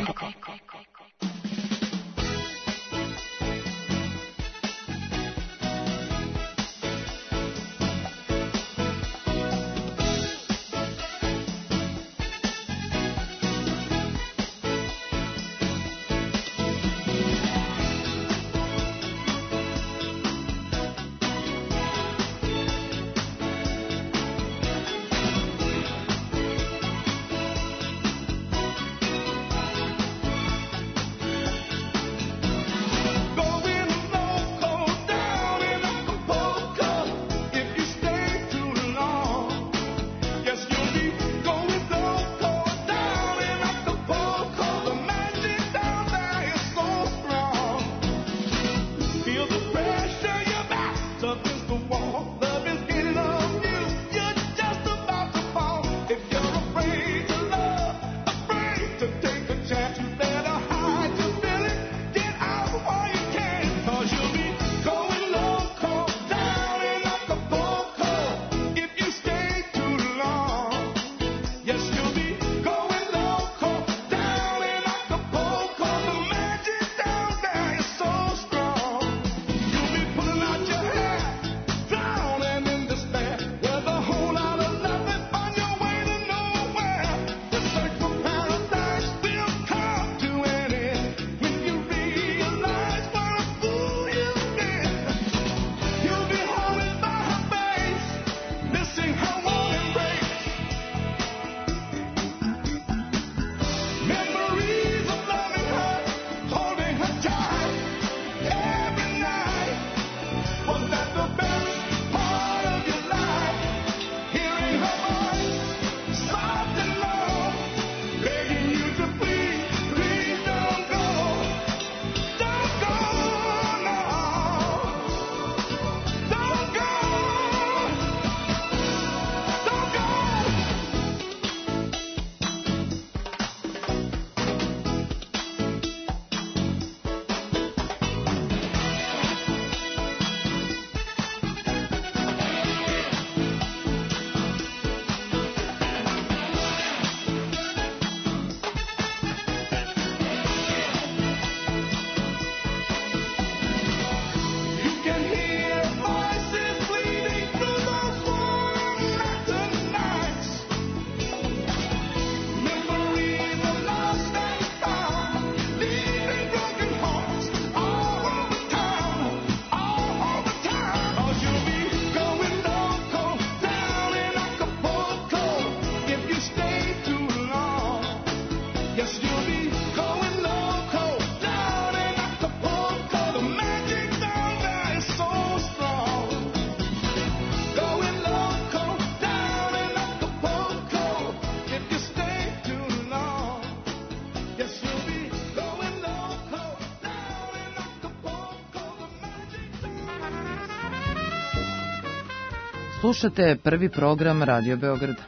Slušate prvi program Radio Beograda.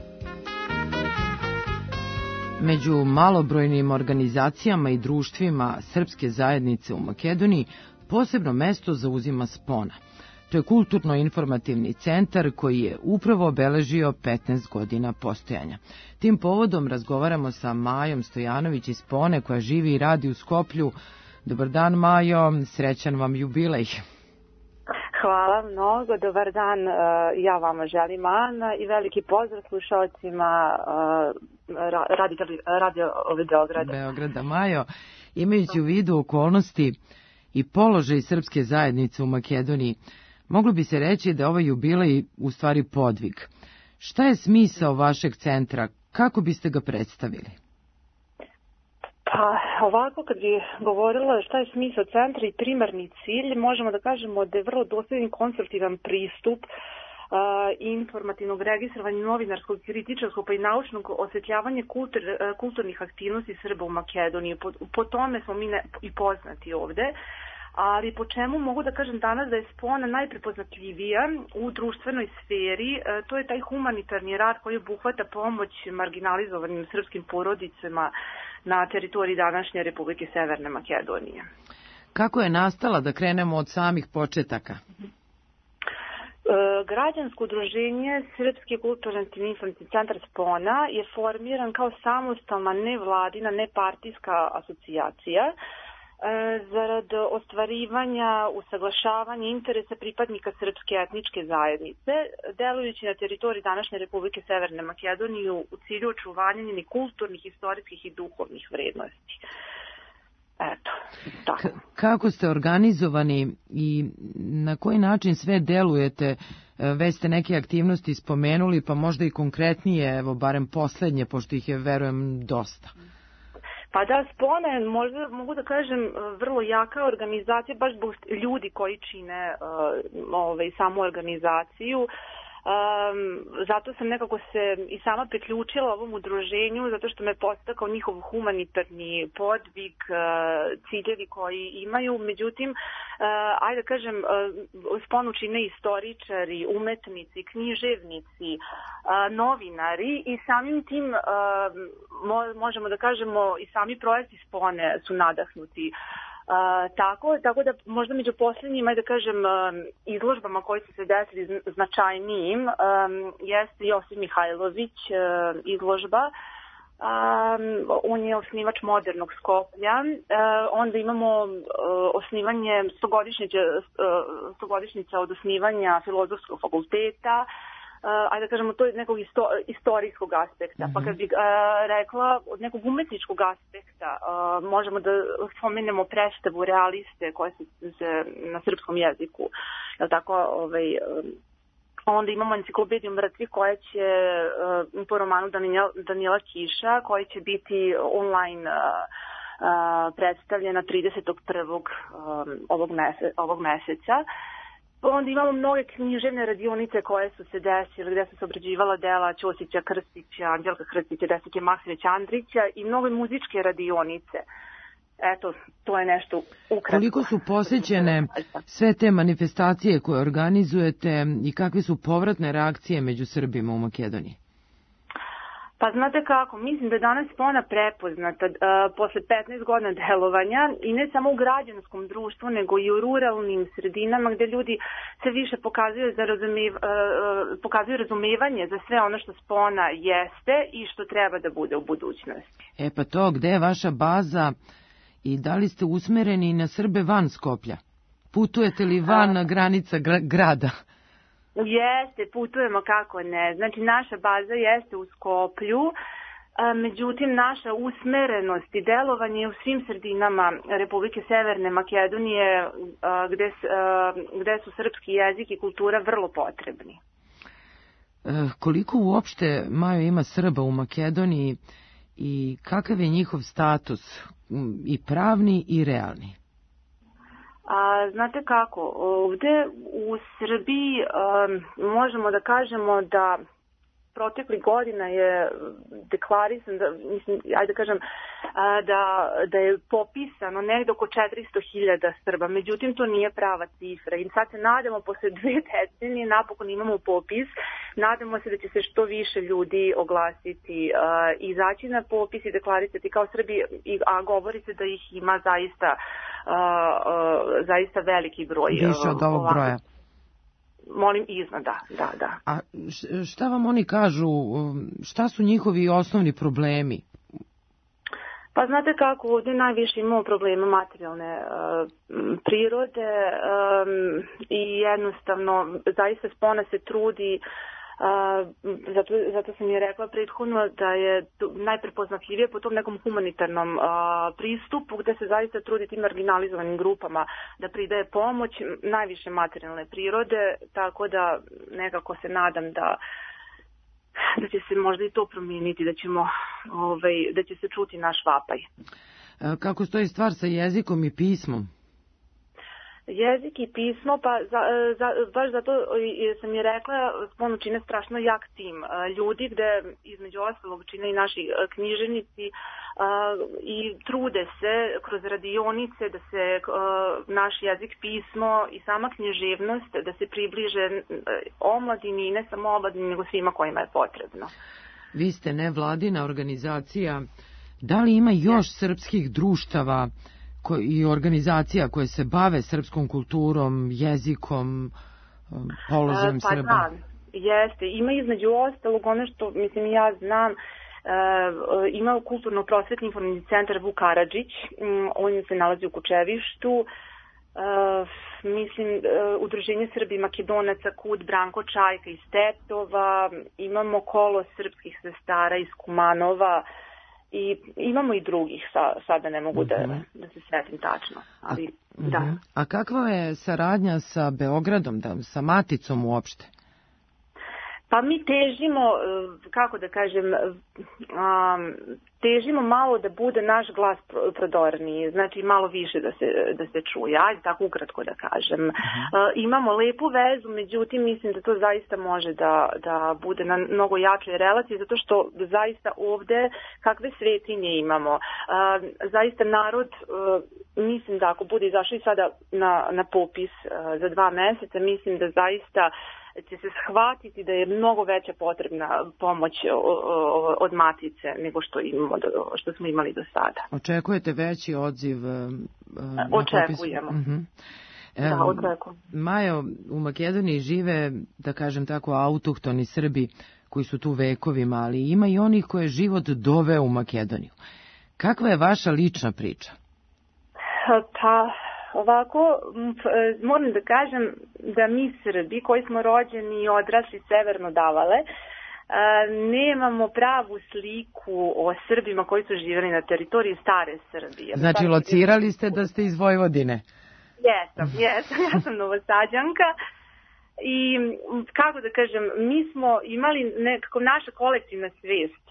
Među malobrojnim organizacijama i društvima srpske zajednice u Makedoniji posebno mesto zauzima Spona. To je kulturno-informativni centar koji je upravo obeležio petnaest godina postojanja. Tim povodom razgovaramo sa Majom Stojanović iz Spone koja živi i radi u Skoplju. Dobar dan, Majo, srećan vam jubilej.
Hvala mnogo, dobar dan, ja vama želim, Ana, i veliki pozdrav slušalcima radio, radio Beograda.
Beograda, Majo, imajući u vidu okolnosti i položaj srpske zajednice u Makedoniji, moglo bi se reći da ovaj jubilej u stvari podvig. Šta je smisao vašeg centra? Kako biste ga predstavili?
Pa ovako, kad bi govorila šta je smisao centra i primarni cilj, možemo da kažemo da je vrlo dosljedan konstruktivan pristup uh, informativnog registrovanja novinarskog, kritičarskog pa i naučnog osvetljavanja kultur, uh, kulturnih aktivnosti Srba u Makedoniji. Po, po tome smo mi ne, i poznati ovde. Ali po čemu mogu da kažem danas da je Spona najprepoznatljivija u društvenoj sferi, uh, to je taj humanitarni rad koji obuhvata pomoć marginalizovanim srpskim porodicama na teritoriji današnje Republike Severne Makedonije.
Kako je nastala, da krenemo od samih početaka?
E, građansko udruženje Srpski kulturno-informativni centar Spona je formiran kao samostalna nevladina, nepartijska asocijacija e, zarad ostvarivanja, usaglašavanja interesa pripadnika srpske etničke zajednice, delujući na teritoriji današnje Republike Severne Makedonije u cilju očuvanja njenih kulturnih, istorijskih i duhovnih vrednosti. Eto, tako.
K- kako ste organizovani i na koji način sve delujete? Već ste neke aktivnosti spomenuli, pa možda i konkretnije, evo, barem poslednje, pošto ih je, verujem, dosta.
Pa da, Spona je, možda mogu da kažem, vrlo jaka organizacija, baš zbog ljudi koji čine uh, ovaj, samu organizaciju. Um, zato sam nekako se i sama priključila ovom udruženju, zato što me postakao njihov humanitarni podvig, uh, ciljevi koji imaju. Međutim, uh, ajde da kažem, uh, Sponu čine istoričari, umetnici, književnici, uh, novinari i samim tim uh, mo- možemo da kažemo i sami projekti Spone su nadahnuti. Uh, tako, tako da možda među posljednjim, ajde da kažem, um, izložbama koji su se desili značajnijim um, jeste Josip Mihajlović uh, izložba. Um, on je osnivač modernog Skoplja. Uh, onda imamo uh, osnivanje stogodišnjice, uh, stogodišnjica od osnivanja Filozofskog fakulteta. Uh, ajde da kažemo, to je nekog isto, istorijskog aspekta. Mm-hmm. Pa kad bih uh, rekla od nekog umetničkog aspekta, uh, možemo da spomenemo predstavu realiste koje su se na srpskom jeziku. Jel tako, ovaj, um, onda imamo enciklopediju mrtvih koja će uh, po romanu Danijela, Danijela Kiša, koja će biti online uh, uh, predstavljena tridesetog prvog Um, ovog, mese, ovog meseca. Onda imamo mnoge književne radionice koje su se desile, gde su se obrađivala dela Ćosića Krstića, Anđelka Krstića, Desike Maksimovića Andrića i mnoge muzičke radionice. Eto, to je nešto ukratko.
Koliko su posećene sve te manifestacije koje organizujete i kakve su povratne reakcije među Srbima u Makedoniji?
Pa znate kako, mislim da je danas Spona prepoznata uh, posle petnaest godina delovanja i ne samo u građanskom društvu, nego i u ruralnim sredinama gde ljudi se više pokazuju, za razumev, uh, pokazuju razumevanje za sve ono što Spona jeste i što treba da bude u budućnosti.
E pa to, gde je vaša baza i da li ste usmereni na Srbe van Skoplja? Putujete li van uh, granica gra- grada?
Jeste, putujemo, kako ne. Znači, naša baza jeste u Skoplju, a, međutim, naša usmerenost i delovanje u svim sredinama Republike Severne Makedonije, a, gde, a, gde su srpski jezik i kultura vrlo potrebni.
E, koliko uopšte, Majo, ima Srba u Makedoniji i kakav je njihov status, i pravni i realni?
A, znate kako, ovde u Srbiji um, možemo da kažemo da protekli godina je deklarisan, da, mislim, ajde da kažem, a, da, da je popisano negde oko četiristo hiljada Srba, međutim to nije prava cifra i sad se nadamo posle dve decenije, napokon imamo popis, nadamo se da će se što više ljudi oglasiti a, i izaći na popis i deklarisati kao Srbi, a govori se da ih ima zaista a, a, zaista veliki broj.
Više od ovog ovako. broja.
Molim, iznad, da, da, da.
A šta vam oni kažu, šta su njihovi osnovni problemi?
Pa znate kako, ovdje najviše imamo problema materijalne uh, prirode um, i jednostavno zaista Spona se trudi. Uh, zato, zato sam je rekla prethodno da je najprepoznatljivije po tom nekom humanitarnom uh, pristupu gde se zaista trudi tim marginalizovanim grupama da pridaje pomoć, najviše materijalne prirode, tako da nekako se nadam da da će se možda i to promijeniti, da ćemo ovaj, da će se čuti naš vapaj.
Kako stoji stvar sa jezikom i pismom?
Jezik i pismo, pa za, za, baš zato sam je rekla, Sponu čine strašno jak tim ljudi, gde između ostalog čine i naši književnici i trude se kroz radionice da se naš jezik, pismo i sama književnost da se približe omladini i ne samo omladini, nego svima kojima je potrebno.
Vi ste nevladina organizacija Da li ima još srpskih društava i organizacija koje se bave srpskom kulturom, jezikom, položajem
pa
Srba?
Da, jeste. Ima između ostalog ono što, mislim, ja znam, Uh, ima kulturno-prosvetni informativni centar Vuk Karadžić, um, on se nalazi u Kučevištu, uh, mislim, uh, Udruženje Srbi Makedonaca, Kud, Branko Čajka iz Tetova, imamo kolo srpskih sestara iz Kumanova i imamo i drugih, sa, sada ne mogu da, uh-huh. da se svetim tačno, ali uh-huh. da.
A kakva je saradnja sa Beogradom, da, sa Maticom uopšte?
Pa mi težimo, kako da kažem, težimo malo da bude naš glas prodorniji, znači malo više da se, da se čuje, ajde tako ukratko da kažem. Uh-huh. Imamo lepu vezu, međutim mislim da to zaista može da, da bude na mnogo jačoj relaciji, zato što zaista ovde kakve svetinje imamo. Zaista narod, mislim da ako bude izašao i sada na, na popis za dva meseca, mislim da zaista će se shvatiti da je mnogo veća potrebna pomoć od Matice nego što imamo, što smo imali do sada.
Očekujete veći odziv na
Očekujemo.
Uh-huh.
Da, očekujem.
Majo, u Makedoniji žive, da kažem tako, autohtoni Srbi koji su tu vekovima, ali ima i onih koje život doveo u Makedoniju. Kakva je vaša lična priča?
Pa... Ovako, moram da kažem da mi Srbi koji smo rođeni i odrasli severno Davale, nemamo pravu sliku o Srbima koji su živjeli na teritoriji stare Srbije.
Znači, locirali ste da ste iz Vojvodine?
Jesam, jesam, ja sam Novosađanka i kako da kažem, mi smo imali nekako naša kolektivna svijest,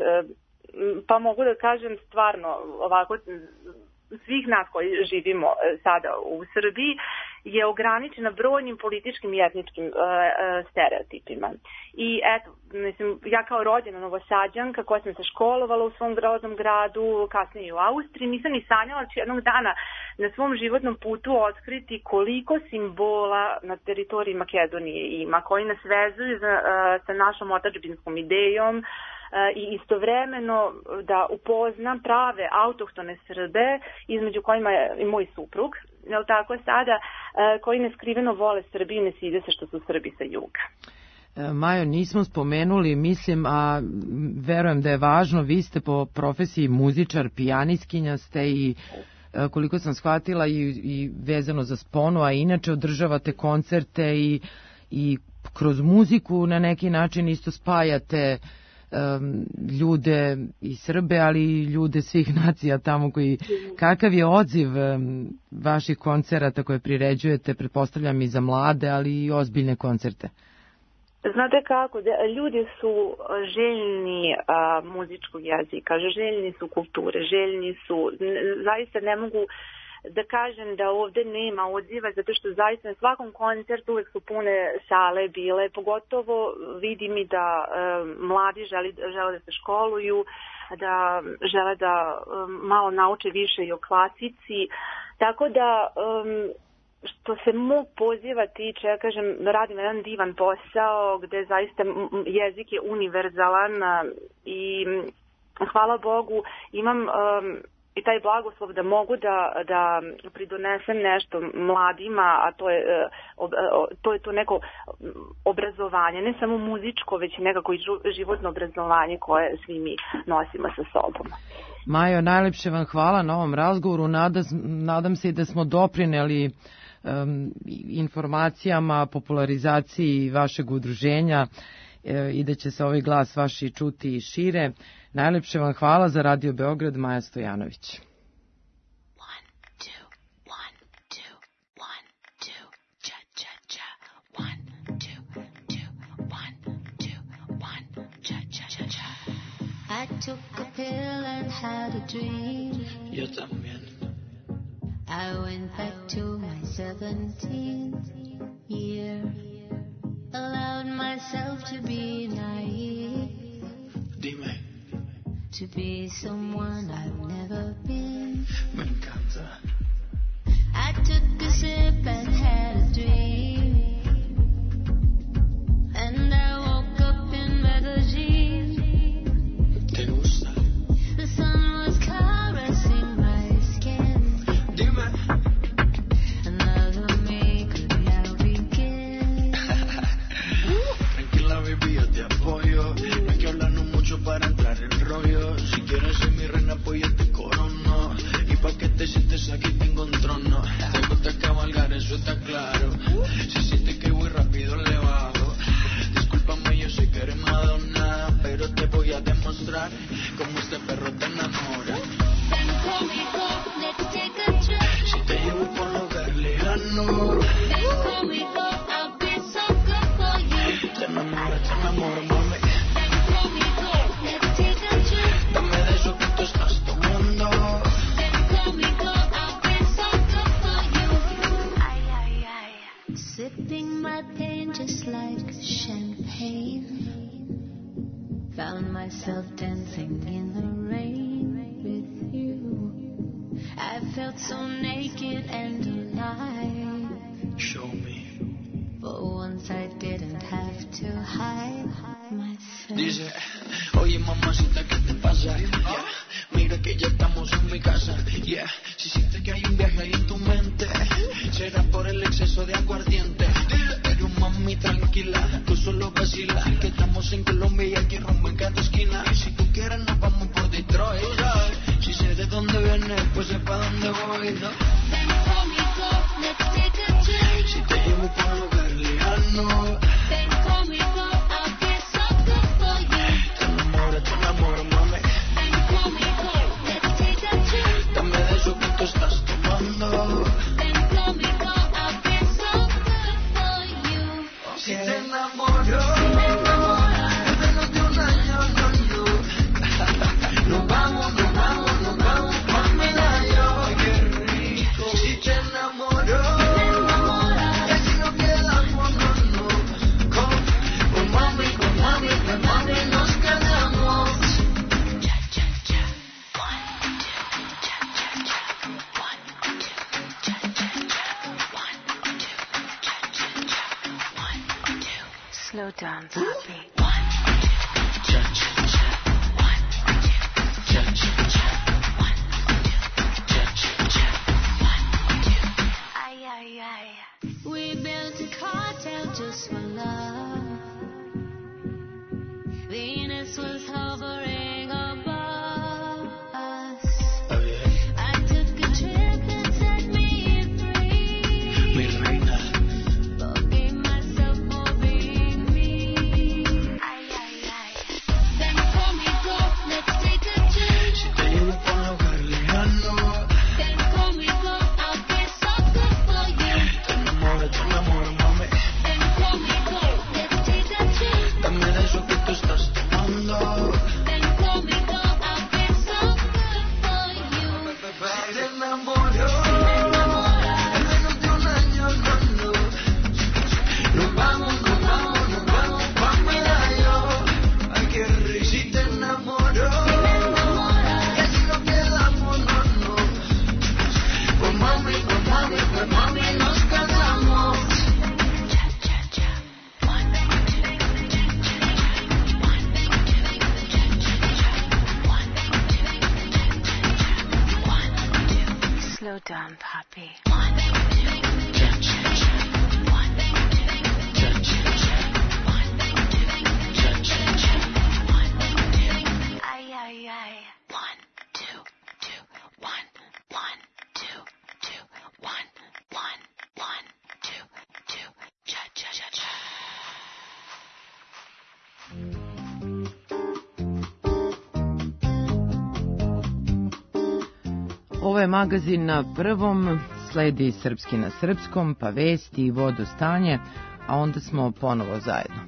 pa mogu da kažem stvarno ovako, svih nas koji živimo sada u Srbiji je ograničena brojnim političkim i etničkim uh, stereotipima. I eto, mislim, ja kao rođena Novosađanka koja sam se školovala u svom rodnom gradu, kasnije i u Austriji, nisam ni sanjala da ću jednog dana na svom životnom putu otkriti koliko simbola na teritoriji Makedonije ima, koji nas vezuju za, uh, sa našom otadžbinskom idejom, i istovremeno da upoznam prave autohtone Srbe, između kojima je i moj suprug, jel tako sada, koji neskriveno vole Srbiju i ne side se što su Srbi sa juga.
Majo, nismo spomenuli, mislim, a verujem da je važno, vi ste po profesiji muzičar, pijaniskinja ste i koliko sam shvatila i, i vezano za sponu, a inače održavate koncerte i, i kroz muziku na neki način isto spajate Um, ljude i Srbe, ali i ljude svih nacija tamo koji... Kakav je odziv um, vaših koncerata koje priređujete, pretpostavljam i za mlade, ali i ozbiljne koncerte?
Znate kako, ljudi su željni a, muzičkog jezika, željni su kulture, željni su, zaista ne mogu da kažem da ovde nema odziva, zato što zaista na svakom koncertu uvek su pune sale bile, pogotovo vidim i da um, mladi želi, žele da se školuju, da žele da um, malo nauče više i o klasici, tako da um, što se mog poziva tiče, ja kažem, radim jedan divan posao gde zaista jezik je univerzalan i hvala Bogu imam um, i taj blagoslov da mogu da, da pridonesem nešto mladima, a to je, to je to neko obrazovanje, ne samo muzičko, već i nekako i životno obrazovanje koje svi mi nosimo sa sobom.
Majo, najlepše vam hvala na ovom razgovoru. Nadam, nadam se i da smo doprineli um, informacijama, popularizaciji vašeg udruženja e, i da će se ovaj glas vaši čuti i šire. Najlepše vam hvala. Za Radio Beograd, Maja Stojanović.
I took a pill and had a dream.
Yo también.
I went back to my seventeenth year. Allowed myself to be naive.
Dime.
To be someone I've never been.
Me encanta.
I took a sip and had a dream. And I woke up in Medellin.
¿Te gusta?
The sun was calm.
demostrar cómo este perro te enamora.
Ven conmigo, let's take a trip.
Si te llevo por los Berlianos.
Ven conmigo, I'll be so good for you.
Te enamoro, te enamoro, mami.
Ven conmigo, let's take a trip.
Dame de eso que tú estás tomando.
Ven conmigo, I'll be so good for you. Ay, ay, ay. Sipping my pain just like champagne. Found myself dancing in the rain with you. I felt so naked and alive.
Show me.
For once I didn't have to hide myself.
Dice, oye mamacita, ¿qué te pasa? Yeah. Mira que ya estamos en mi casa. Yeah. Si sientes que hay un viaje ahí en tu mente, será por el exceso de aguardiente. Pero mami tranquila, tú solo vacila, que estamos en Colombia y aquí rumbo en cada esquina. Y si tú quieres nos vamos por Detroit. Si sé de dónde vienes, pues sé pa' dónde voy, ¿no?
Ven conmigo, let's take a trip.
Si te llevo por los Berlianos.
Ven conmigo, I'll be so good for you.
Te enamoro, te enamoro, mami.
Ven conmigo, let's take a trip.
Dame de eso que tú estás tomando.
Ven conmigo, I'll be so good for you.
Si te enamoro,
Si me enamoras,
en menos de un año, no, no. Nos vamos, nos vamos, nos vamos pa' Medallo. Ay, qué rico. Si te enamoro,
si me enamoras,
y así nos quedamos, no, no. Con, con mami, con mami, con mami nos quedamos.
cha cha cha. One, two, cha cha cha. One, two, cha cha cha. One, two, cha cha cha. One, two. Slow down, Poppy. One, two,
Cha, cha, cha.
one, two,
Cha, cha, cha.
one, two,
Cha, cha, cha.
one, two. Ay, ay, ay. We built a cartel just for love. Venus was hovering above us.
Está bien,
I took a trip that set me free.
mi reina.
Forgave myself for being me. Ay, ay, ay. Ven conmigo, let's take a trip.
Si te llevo por los Berlianos.
Ven conmigo, I'll be so good for you.
Te enamoro, te enamoro, mami.
Ven conmigo, let's take a trip.
Dame de eso que tú estás tomando.
Ven conmigo, I'll be so good for you.
Si te enamoro,
Si me enamoras,
en menos de un año, no, no. Nos vamos, nos vamos, nos vamos pa' Medallo. Ay, qué rico. Si te enamoro,
si me enamoras,
y así nos quedamos, no, no. Pues mami, pues mami, pues mami nos quedamos.
cha cha cha. One, two, cha cha cha. One, two, cha cha cha. One, two, cha cha cha. One, two. Slow down, Poppy. One, two,
Cha, cha, cha.
one, two,
Cha, cha, cha.
one, two,
Cha, cha, cha.
one, two. Ay, ay, ay. One, two, two, one, one, two, two, one, one, one, two, two. Cha cha cha cha.
Ovo je magazin na prvom, sledi Srpski na srpskom, pa vesti i vodostanje, a onda smo ponovo zajedno.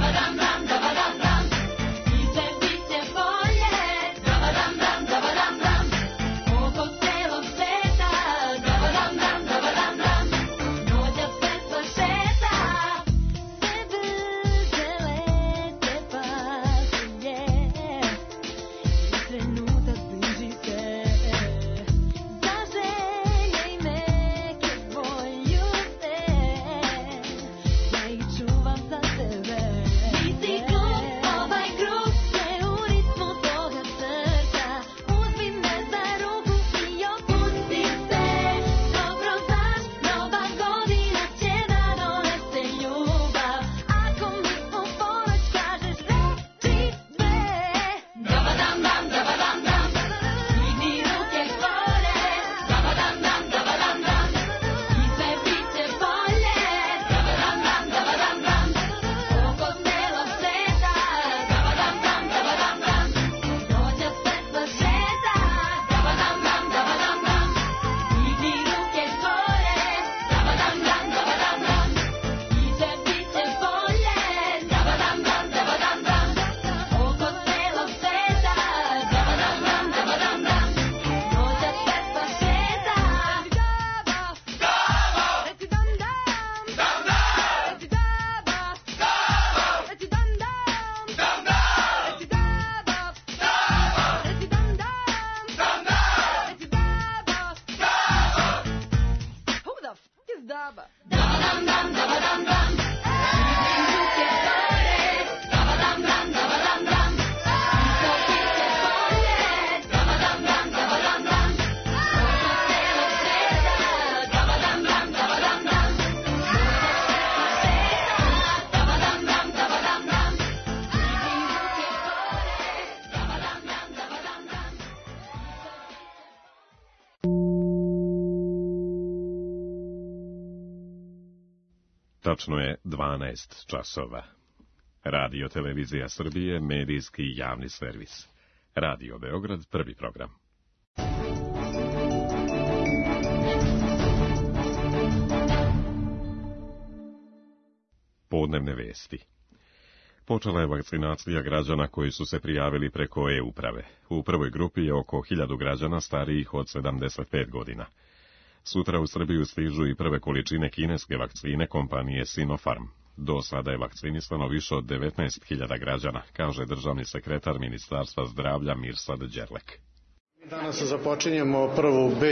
Dam dam
Tačno je dvanaest časova. Radio Televizija Srbije, medijski javni servis. Radio Beograd, prvi program. Podnevne vesti. Počela je vakcinacija građana koji su se prijavili preko e-uprave. U prvoj grupi je oko hiljadu građana starijih od sedamdeset pet godina. Sutra u Srbiju stižu i prve količine kineske vakcine kompanije Sinopharm. Do sada je vakcinisano više od devetnaest hiljada građana, kaže državni sekretar Ministarstva zdravlja Mirsad Đerlek.
Danas započinjemo prvu B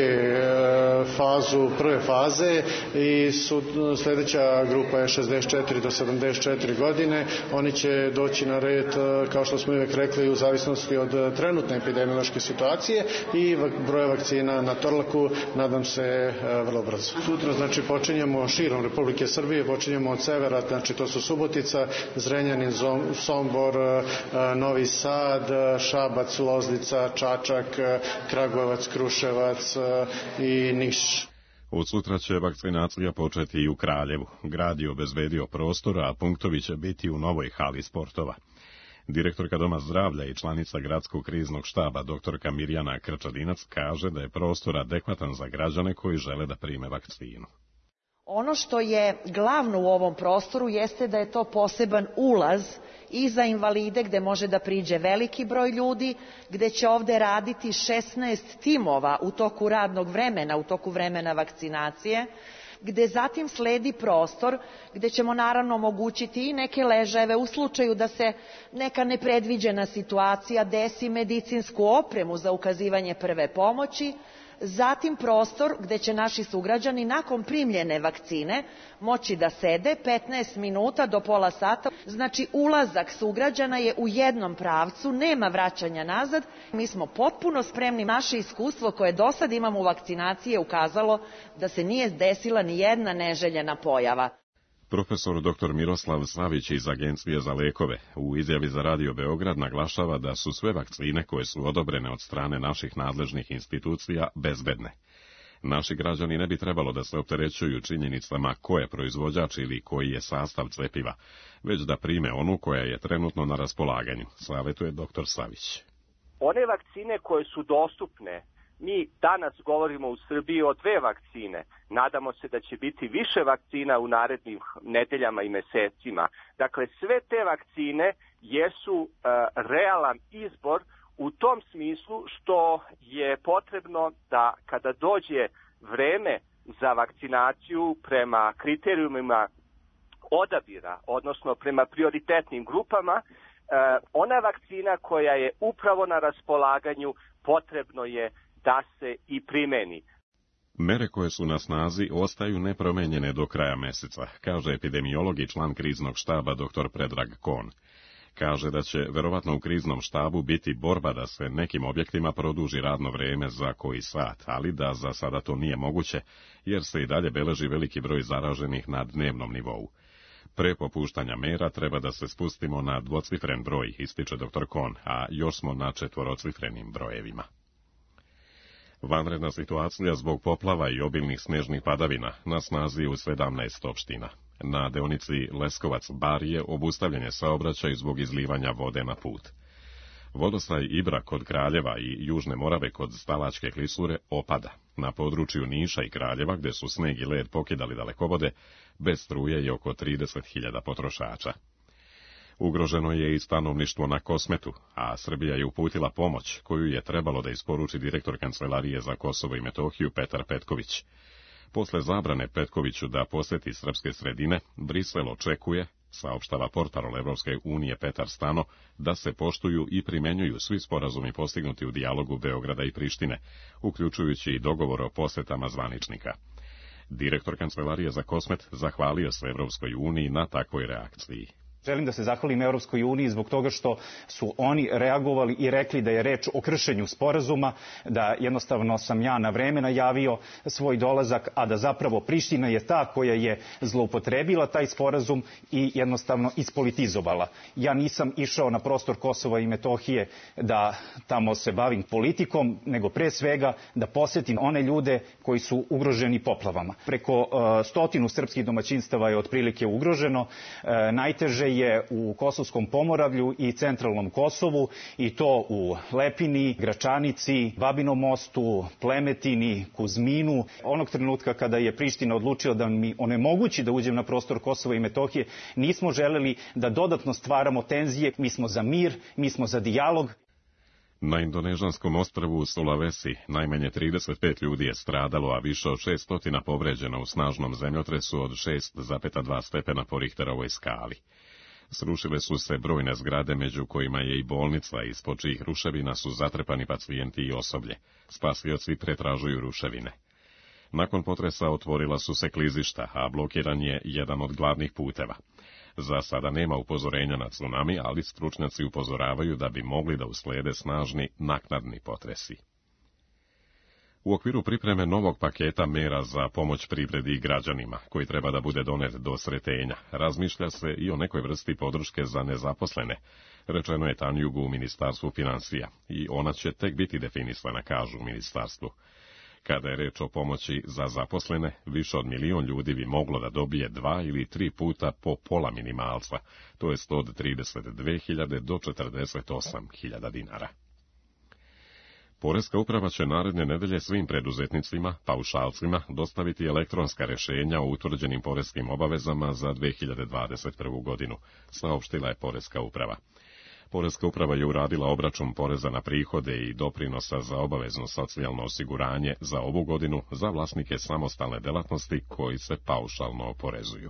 fazu, prve faze i su, sljedeća grupa je šezdeset četiri do sedamdeset četiri godine. Oni će doći na red, kao što smo uvijek rekli, u zavisnosti od trenutne epidemiološke situacije i broja vakcina na Torlaku, nadam se, vrlo brzo. Sutra, znači, počinjemo širom Republike Srbije, počinjemo od severa, znači to su Subotica, Zrenjanin, Sombor, Novi Sad, Šabac, Loznica, Čačak, Kragujevac, Kruševac i Niš.
Od sutra će vakcinacija početi i u Kraljevu. Grad je obezbedio prostor, a punktovi će biti u novoj hali sportova. Direktorka Doma zdravlja i članica gradskog kriznog štaba doktorka Mirjana Krčadinac kaže da je prostor adekvatan za građane koji žele da prime vakcinu.
Ono što je glavno u ovom prostoru jeste da je to poseban ulaz i za invalide gde može da priđe veliki broj ljudi, gde će ovde raditi šesnaest timova u toku radnog vremena, u toku vremena vakcinacije, gde zatim sledi prostor gde ćemo naravno omogućiti i neke ležajeve u slučaju da se neka nepredviđena situacija desi, medicinsku opremu za ukazivanje prve pomoći, zatim prostor gde će naši sugrađani nakon primljene vakcine moći da sede petnaest minuta do pola sata. Znači, ulazak sugrađana je u jednom pravcu, nema vraćanja nazad. Mi smo potpuno spremni. Naše iskustvo koje do sad imamo u vakcinaciji je ukazalo da se nije desila ni jedna neželjena pojava.
Profesor doktor Miroslav Savić iz Agencije za lekove u izjavi za Radio Beograd naglašava da su sve vakcine koje su odobrene od strane naših nadležnih institucija bezbedne. Naši građani ne bi trebalo da se opterećuju činjenicama ko je proizvođač ili koji je sastav cepiva, već da prime onu koja je trenutno na raspolaganju, savetuje doktor Savić.
One vakcine koje su dostupne, mi danas govorimo u Srbiji o dve vakcine. Nadamo se da će biti više vakcina u narednim nedeljama i mesecima. Dakle, sve te vakcine jesu uh, realan izbor u tom smislu što je potrebno da kada dođe vreme za vakcinaciju prema kriterijumima odabira, odnosno prema prioritetnim grupama, uh, ona vakcina koja je upravo na raspolaganju potrebno je da se i primeni.
Mere koje su na snazi ostaju nepromenjene do kraja meseca, kaže epidemiolog i član kriznog štaba doktor Predrag Kon. Kaže da će verovatno u kriznom štabu biti borba da se nekim objektima produži radno vreme za koji sat, ali da za sada to nije moguće, jer se i dalje beleži veliki broj zaraženih na dnevnom nivou. Pre popuštanja mera treba da se spustimo na dvocifren broj, ističe doktor Kon, a još smo na četvorocifrenim brojevima. Vanredna situacija zbog poplava i obilnih snežnih padavina na snazi u sedamnaest opština. Na deonici Leskovac-Barije obustavljen je saobraćaj zbog izlivanja vode na put. Vodostaj Ibra kod Kraljeva i Južne Morave kod Stalačke klisure opada. Na području Niša i Kraljeva, gde su sneg i led pokidali dalekovode, bez struje je oko trideset hiljada potrošača. Ugroženo je i stanovništvo na Kosmetu, a Srbija je uputila pomoć koju je trebalo da isporuči direktor Kancelarije za Kosovo i Metohiju Petar Petković. Posle zabrane Petkoviću da poseti srpske sredine, Brisel očekuje, saopštava portparol Evropske unije Petar Stano, da se poštuju i primenjuju svi sporazumi postignuti u dijalogu Beograda i Prištine, uključujući i dogovor o posetama zvaničnika. Direktor Kancelarije za Kosmet zahvalio se Evropskoj uniji na takvoj reakciji.
Želim da se zahvalim Europskoj uniji zbog toga što su oni reagovali i rekli da je reč o kršenju sporazuma, da jednostavno sam ja na vreme najavio svoj dolazak, a da zapravo Priština je ta koja je zloupotrebila taj sporazum i jednostavno ispolitizovala. Ja nisam išao na prostor Kosova i Metohije da tamo se bavim politikom, nego pre svega da posetim one ljude koji su ugroženi poplavama. Preko uh, stotinu srpskih domaćinstava je otprilike ugroženo, uh, najteže je u Kosovskom Pomoravlju i centralnom Kosovu, i to u Lepini, Gračanici, Babinom Mostu, Plemetini, Kuzminu. Onog trenutka kada je Priština odlučila da mi onemogući da uđem na prostor Kosova i Metohije, nismo želeli da dodatno stvaramo tenzije. Mi smo za mir, mi smo za dijalog.
Na indonežanskom ostrvu Sulawesi najmanje trideset pet ljudi je stradalo, a više od šesto povređeno u snažnom zemljotresu od šest zarez dva stepena po Richterovoj skali. Srušile su se brojne zgrade, među kojima je i bolnica, ispod čijih ruševina su zatrpani pacijenti i osoblje. Spasioci pretražuju ruševine. Nakon potresa otvorila su se klizišta, a blokiran je jedan od glavnih puteva. Za sada nema upozorenja na tsunami, ali stručnjaci upozoravaju da bi mogli da uslede snažni naknadni potresi. U okviru pripreme novog paketa mera za pomoć privredi i građanima, koji treba da bude donet do sretenja, razmišlja se i o nekoj vrsti podrške za nezaposlene, rečeno je Tanjugu u Ministarstvu financija, i ona će tek biti definisana, kažu u ministarstvu. Kada je reč o pomoći za zaposlene, više od milion ljudi bi moglo da dobije dva ili tri puta po pola minimalca, to jest od trideset dve hiljade do četrdeset osam hiljada dinara. Poreska uprava će naredne nedelje svim preduzetnicima, paušalcima, dostaviti elektronska rešenja o utvrđenim poreskim obavezama za dve hiljade dvadeset prvu godinu, saopštila je Poreska uprava. Poreska uprava je uradila obračun poreza na prihode i doprinosa za obavezno socijalno osiguranje za ovu godinu za vlasnike samostalne delatnosti koji se paušalno oporezuju.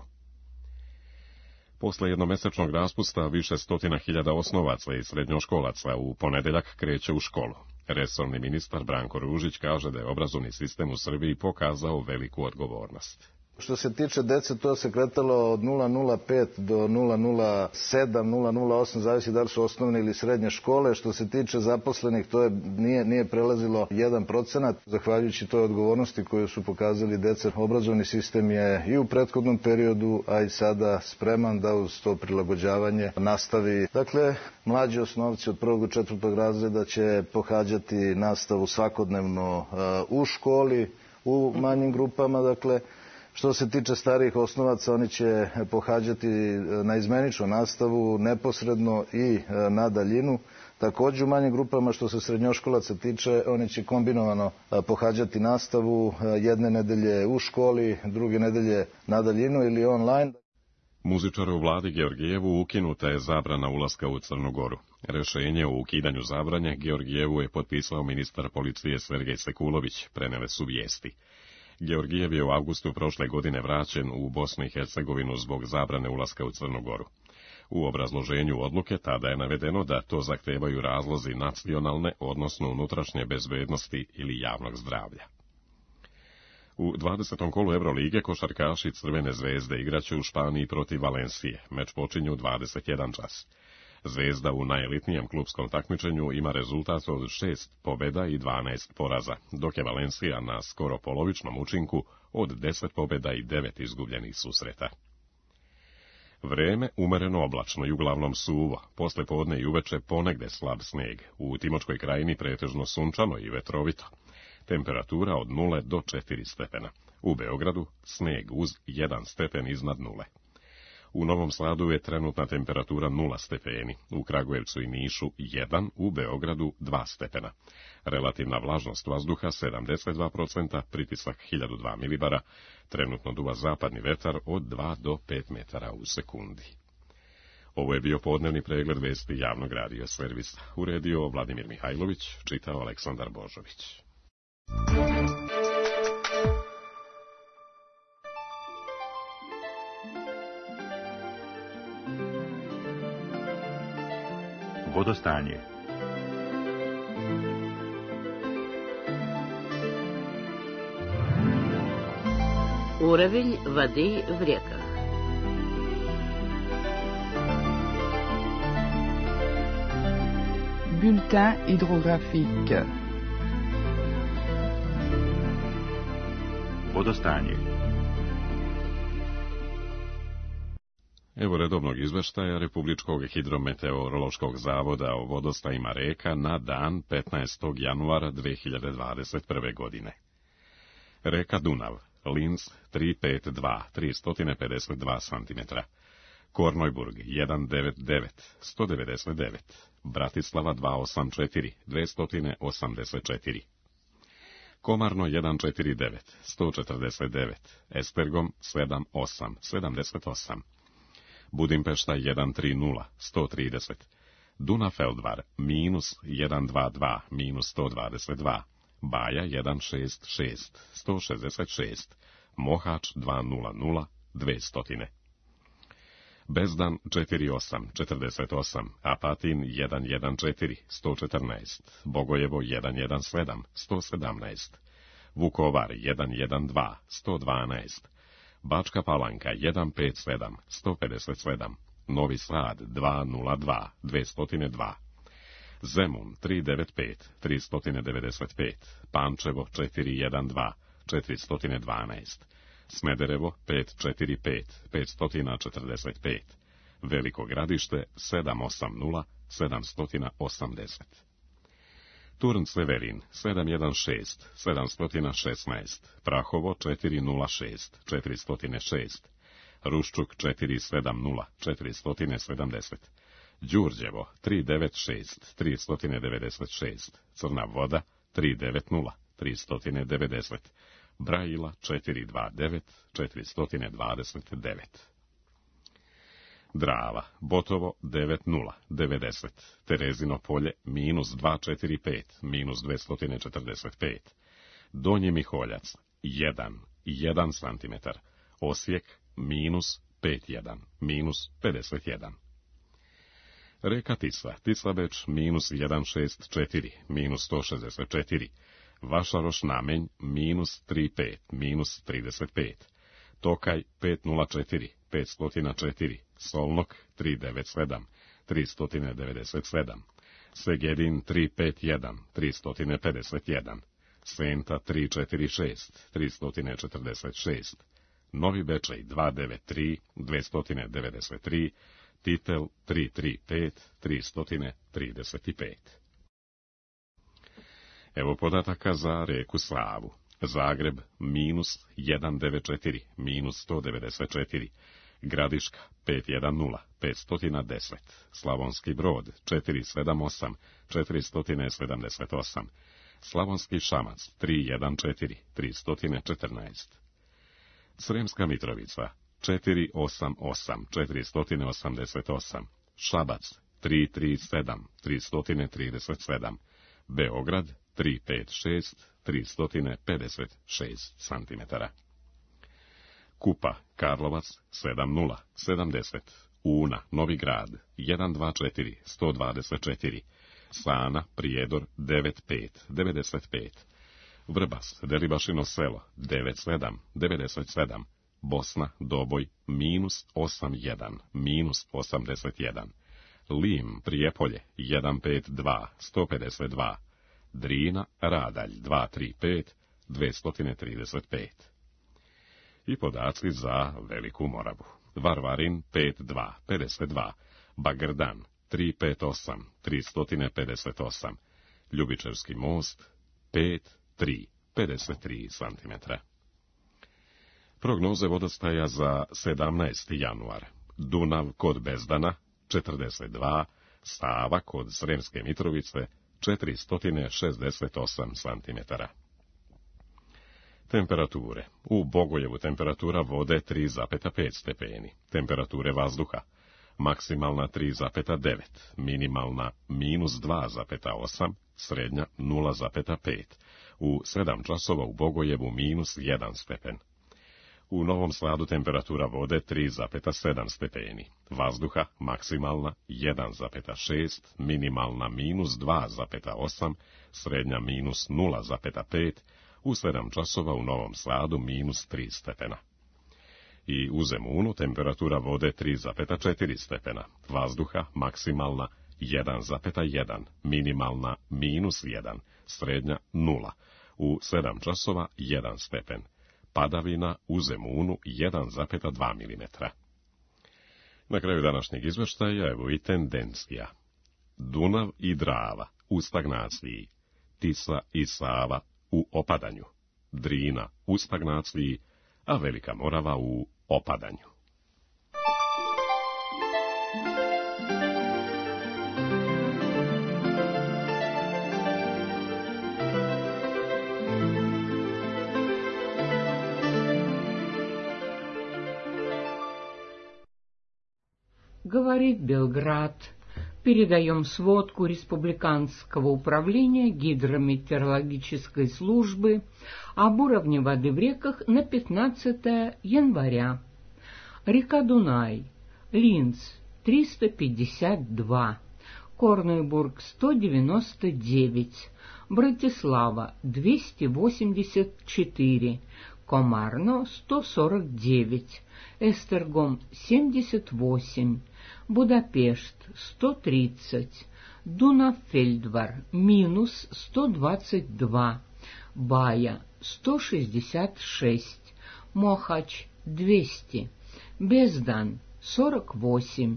Posle jednomesečnog raspusta više stotina hiljada osnovaca i srednjoškolaca u ponedeljak kreće u školu. Resorni ministar Branko Ružić kaže da je obrazovni sistem u Srbiji pokazao veliku odgovornost.
Što se tiče dece, to se kretalo od nula zarez pet do nula zarez sedam, nula zarez osam, zavisi da li su osnovne ili srednje škole. Što se tiče zaposlenih, to je, nije, nije prelazilo jedan procenat. Zahvaljujući toj odgovornosti koju su pokazali deca, obrazovni sistem je i u prethodnom periodu, a i sada spreman da uz to prilagođavanje nastavi. Dakle, mlađi osnovci od prvog do četvrtog razreda će pohađati nastavu svakodnevno uh, u školi, u manjim grupama, dakle. Što se tiče starijih osnovaca, oni će pohađati na izmeničnu nastavu neposredno i na daljinu. Također u manjim grupama, što se srednjoškolaca tiče, oni će kombinovano pohađati nastavu jedne nedelje u školi, druge nedelje na daljinu ili online.
Muzičaru vladi Georgijevu ukinuta je zabrana ulaska u Crnu Goru. Rešenje o ukidanju zabranje Georgijevu je potpisao ministar policije Sergej Sekulović, prenele su vijesti. Georgijev je u avgustu prošle godine vraćen u Bosnu i Hercegovinu zbog zabrane ulaska u Crnu Goru. U obrazloženju odluke tada je navedeno da to zahtevaju razlozi nacionalne, odnosno unutrašnje bezbednosti ili javnog zdravlja. U dvadesetom kolu Evrolige košarkaši Crvene zvezde igraće u Španiji protiv Valencije. Meč počinje u dvadeset jedan čas. Zvezda u najelitnijem klupskom takmičenju ima rezultat od šest pobjeda i dvanaest poraza, dok je Valencija na skoro polovičnom učinku od deset pobjeda i devet izgubljenih susreta. Vreme umereno oblačno i uglavnom suvo, posle podne i uveče ponegde slab sneg, u Timočkoj krajini pretežno sunčano i vetrovito. Temperatura od nule do četiri stepena. U Beogradu sneg uz jedan stepen iznad nule. U Novom Sadu je trenutna temperatura nula stepeni, u Kragujevcu i Nišu jedan, u Beogradu dva stepena. Relativna vlažnost vazduha sedamdeset dva procenta, pritisak hiljadu dva milibara, trenutno duva zapadni vetar od dva do pet metara u sekundi. Ovo je bio podnevni pregled vesti javnog radio servisa. Uredio Vladimir Mihajlović, čitao Aleksandar Božović.
Vodostanje.
Уровень воды в реках.
bulletin hydrographique.
Vodostanje.
Evo redovnog izveštaja Republičkog hidrometeorološkog zavoda o vodostajima reka na dan petnaestog januara dve hiljade dvadeset prve. godine. Reka Dunav, Linz tri pet dva, tri pedeset dva centimetra. Kornojburg jedan devet devet, sto devedeset devet. Bratislava dva osam četiri, dvesta osamdeset četiri. Komarno jedan četiri devet, sto četrdeset devet. Estergom sedam osam, sedamdeset osam. Budimpešta jedan tri nula, sto trideset. Dunafeldvar minus jedan dva dva, minus sto dvadeset dva. Baja jedan šest šest, sto šezdeset šest. Mohač dva nula nula, dvesta. Bezdan četiri osam, četrdeset osam. Apatin jedan jedan četiri, sto četrnaest. Bogojevo jedan jedan sedam, sto sedamnaest. Vukovar jedan jedan dva, sto dvanaest. Bačka Palanka jedan pet sedam, sto pedeset sedam. Novi Sad dva nula dva, dvesta dva. Zemun tri devet pet, tristo devedeset pet. Pančevo četiri jedan dva, četiristo dvanaest. Smederevo pet četiri pet, petsto četrdeset pet. Veliko Gradište sedam osam nula, sedamsto osamdeset. Turn Severin sedam jedan šest, sedamsto šesnaest. Prahovo četiri nula šest, četiristo šest. Ruščuk četiri sedam nula, četiristo sedamdeset. Đurđevo tri devet šest, tristo devedeset šest. Crna Voda tri devet nula, tristo devedeset. Brajila četiri dva devet, četiristo dvadeset devet. Drava, Botovo devet nula, devedeset. Terezino polje minus dva četiri pet, minus dvesta četrdeset pet. Donji Miholjac jedan, jedan centimetar. Osijek minus pet jedan, minus pedeset jedan. Reka Tisa, Tisabeč minus jedan šest četiri, minus sto šezdeset četiri. Vašaroš Namenj minus tri pet, minus trideset pet. Tokaj pet nula četiri, petsto četiri. Solnok tri devet sedam, tristo devedeset sedam. Segedin tri pet jedan, tristo pedeset jedan. Senta tri četiri šest, tristo četrdeset šest. Novi Bečej dva devet tri, dvesta devedeset tri. Titel tri tri pet, tristo trideset pet. Evo podataka za reku Slavu. Zagreb minus jedan devet četiri, minus sto devedeset četiri. Gradiška pet jedan nula, petsto deset. Slavonski Brod četiri sedam osam, četiristo sedamdeset osam. Slavonski Šamac tri jedan četiri, tristo četrnaest. Sremska Mitrovica četiri osam osam, četiristo osamdeset osam. Šabac tri tri sedam, tristo trideset sedam. Beograd tri pet šest, tristo pedeset šest centimetara. Kupa, Karlovac sedam nula, sedamdeset. Una, Novi Grad jedan dva četiri, sto dvadeset četiri. Sana, Prijedor devet pet, devedeset pet. Vrbas, Delibašino selo devet sedam, devedeset sedam. Bosna, Doboj minus osam jedan, minus osamdeset jedan. Lim, Prijepolje jedan pet dva, sto pedeset dva. Drina, Radalj dva tri pet, dvesta trideset pet. I podaci za Veliku Moravu. Varvarin pet dva, pedeset dva. Bagrdan tri pet osam, tristo pedeset osam. Ljubičevski most pet tri, pedeset tri centimetra. Prognoze vodostaja za sedamnaesti januar. Dunav kod Bezdana četrdeset dva, Sava kod Sremske Mitrovice četiristo šezdeset osam centimetara. Temperature. U Bogojevu temperatura vode tri zarez pet stepeni. Temperature vazduha. Maksimalna tri zarez devet, minimalna minus dva zarez osam, srednja nula zarez pet. U sedam časova u Bogojevu minus jedan stepen. U Novom Sadu temperatura vode tri zarez sedam stepeni. Vazduha maksimalna jedan zarez šest, minimalna minus dva zarez osam, srednja minus nula zarez pet, u sedam časova u Novom Sadu minus tri stepena. I u Zemunu temperatura vode tri zarez četiri stepena, vazduha maksimalna jedan zarez jedan, minimalna minus jedan, srednja nula. U sedam časova jedan stepen. Padavina u Zemunu jedan zarez dva milimetra. Na kraju današnjeg izveštaja evo i tendencija. Dunav i Drava u stagnaciji, Tisa i Sava u opadanju, Drina u stagnaciji, a Velika Morava u opadanju.
Говорит Белград. Передаем сводку Республиканского управления гидрометеорологической службы об уровне воды в реках на пятнадцатое января. Река Дунай, Линц триста пятьдесят два, Корнуйбург сто девяносто девять, Братислава двести восемьдесят четыре, Комарно сто сорок девять, Эстергом семьдесят восемь, Будапешт сто тридцать, Дунафельдвар минус сто двадцать два, Бая сто шестьдесят шесть, Мохач двести, Бездан сорок восемь,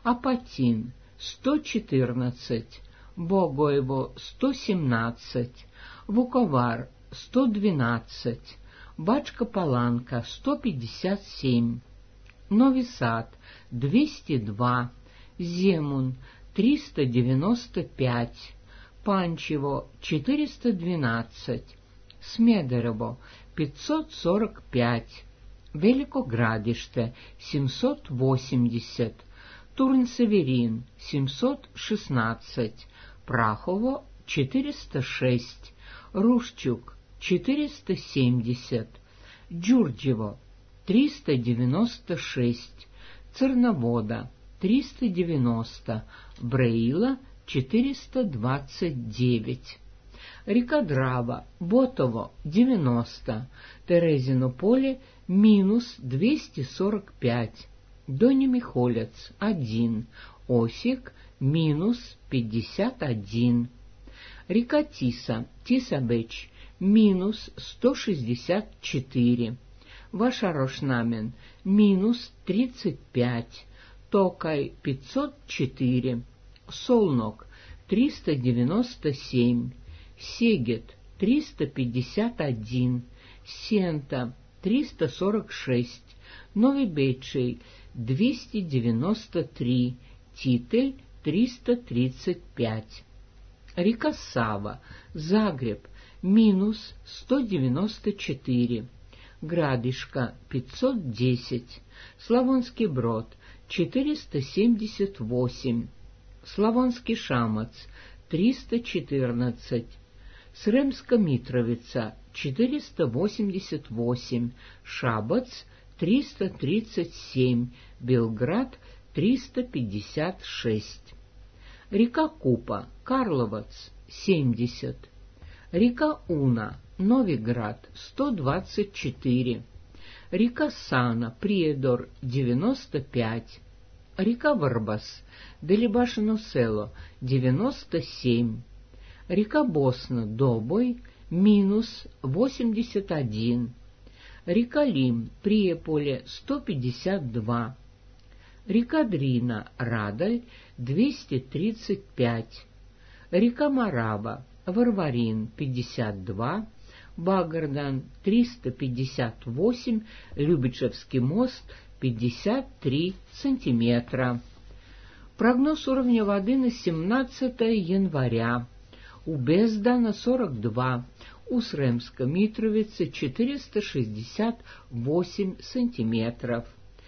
Апатин сто четырнадцать, Богоево сто семнадцать, Вуковар сто двенадцать, Бачка-Паланка сто пятьдесят семь, Нови Сад двести два, Земун триста девяносто пять, Панчево четыреста двенадцать, Смедерово пятьсот сорок пять, Великоградиште семьсот восемьдесят, Турн-Северин семьсот шестнадцать, Прахово четыреста шесть, Рушчук четыреста семьдесят, Джурджево триста девяносто шесть, Церновода триста девяносто, Бреила четыреста двадцать девять. Река Драва, Ботово девяносто, Терезино поле минус двести сорок пять, Дони Михолец один, Осик минус пятьдесят один. Река Тиса, Тисабеч минус сто шестьдесят четыре, Вашарошнамен минус тридцать пять, Токай пятьсот четыре, Солнок триста девяносто семь, Сегет триста пятьдесят один, Сента триста сорок шесть, Новый Бечей двести девяносто три, Титель триста тридцать пять. Река Сава, Загреб минус сто девяносто четыре, Градишка пятьсот десять, Славонский Брод четыреста семьдесят восемь, Славонский Шамац триста четырнадцать, Сремска Митровица четыреста восемьдесят восемь, Шабац триста тридцать семь, Белград триста пятьдесят шесть. Река Купа, Карловац семьдесят, река Уна, Новиград сто двадцать четыре, река Сана, Приедор девяносто пять, река Варбас, Делибашино село девяносто семь, река Босна, Добой минус восемьдесят один, река Лим, Приеполе сто пятьдесят два, река Дрина, Радаль двести тридцать пять, река Марава, Варварин пятьдесят два, Багардан триста пятьдесят восемь, Любичевский мост пятьдесят три сантиметра. Прогноз уровня воды на семнадцатое января. У Бездана сорок два, у Сремска Митровицы четыреста шестьдесят восемь сантиметров.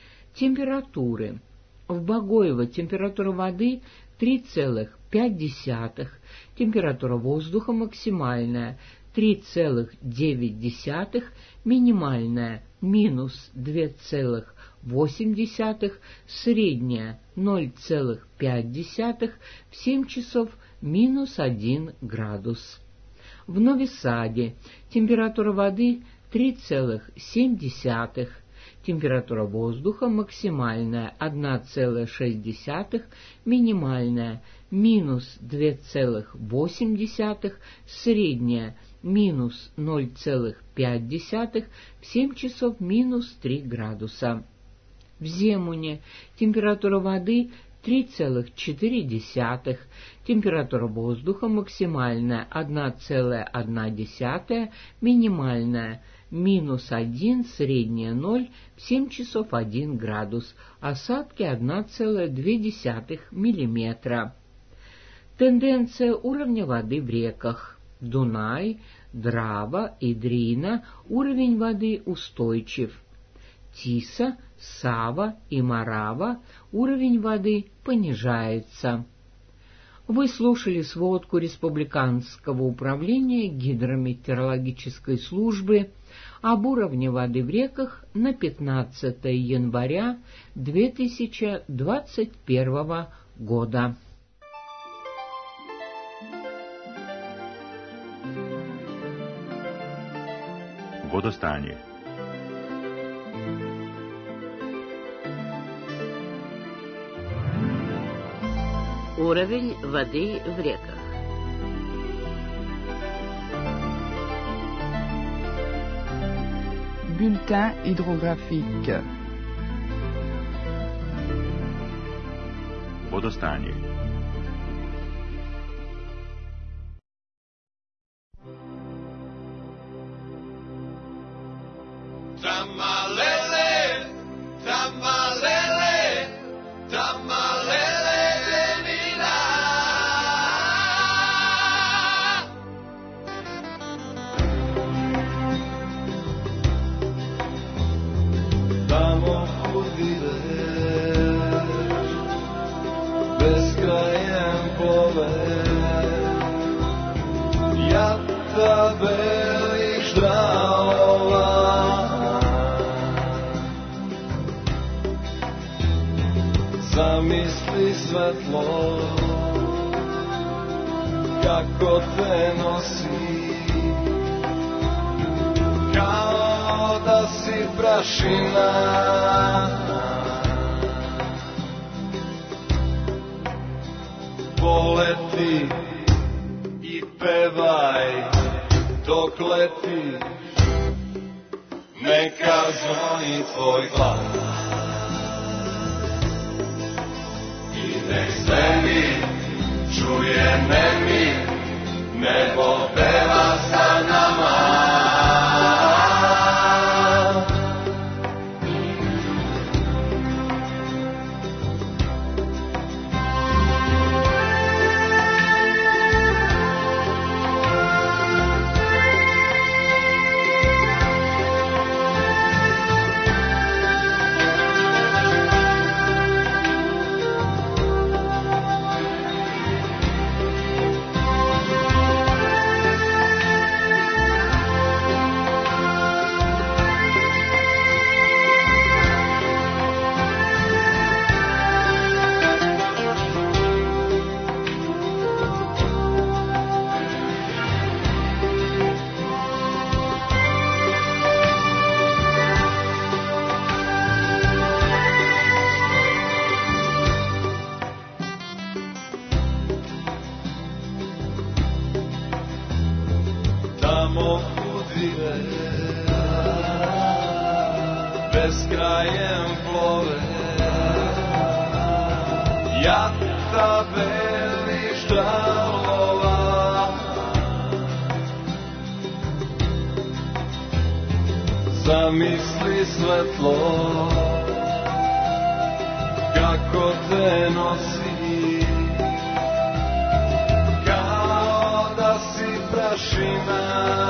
Температуры. В Богоево температура воды три целых пять десятых, температура воздуха максимальная три целых девять десятых, минимальная минус два целых восемь десятых, средняя ноль целых пять десятых, в семь часов минус один градус. В Нови Саде температура воды три целых семь десятых, температура воздуха максимальная одна целая шесть десятых, минимальная минус две целых восемь десятых, средняя минус ноль целых пять десятых, в семь часов минус три градуса. В Земуне температура воды три целых четыре десятых, температура воздуха максимальная одна целая одна десятая, минимальная минус один, средняя ноль, в семь часов один градус, осадки одна целая две десятых миллиметра. Тенденция уровня воды в реках. Дунай, Драва и Дрина уровень воды устойчив. Тиса, Сава и Марава уровень воды понижается. Вы слушали сводку Республиканского управления гидрометеорологической службы об уровне воды в реках на пятнадцатое января две тысячи двадцать первого года.
Водостanje.
Уровень воды в реках.
Bulletin hydrographique.
Водостanje.
Tamalele, tamalele, tamalele de mina.
Tamo udiraš, beskrajem ploveš, jata belih ždralova. Zamisli svetlo, kako te nosi, kao da si prašina. Poleti i pevaj dok letiš, neka zvoni tvoj glas. Nek svemir čuje nemir, nebo peva sa nama. Beskrajem plove, jata belih ždralova. Zamisli svetlo, kako te nosi, kao da si prašina.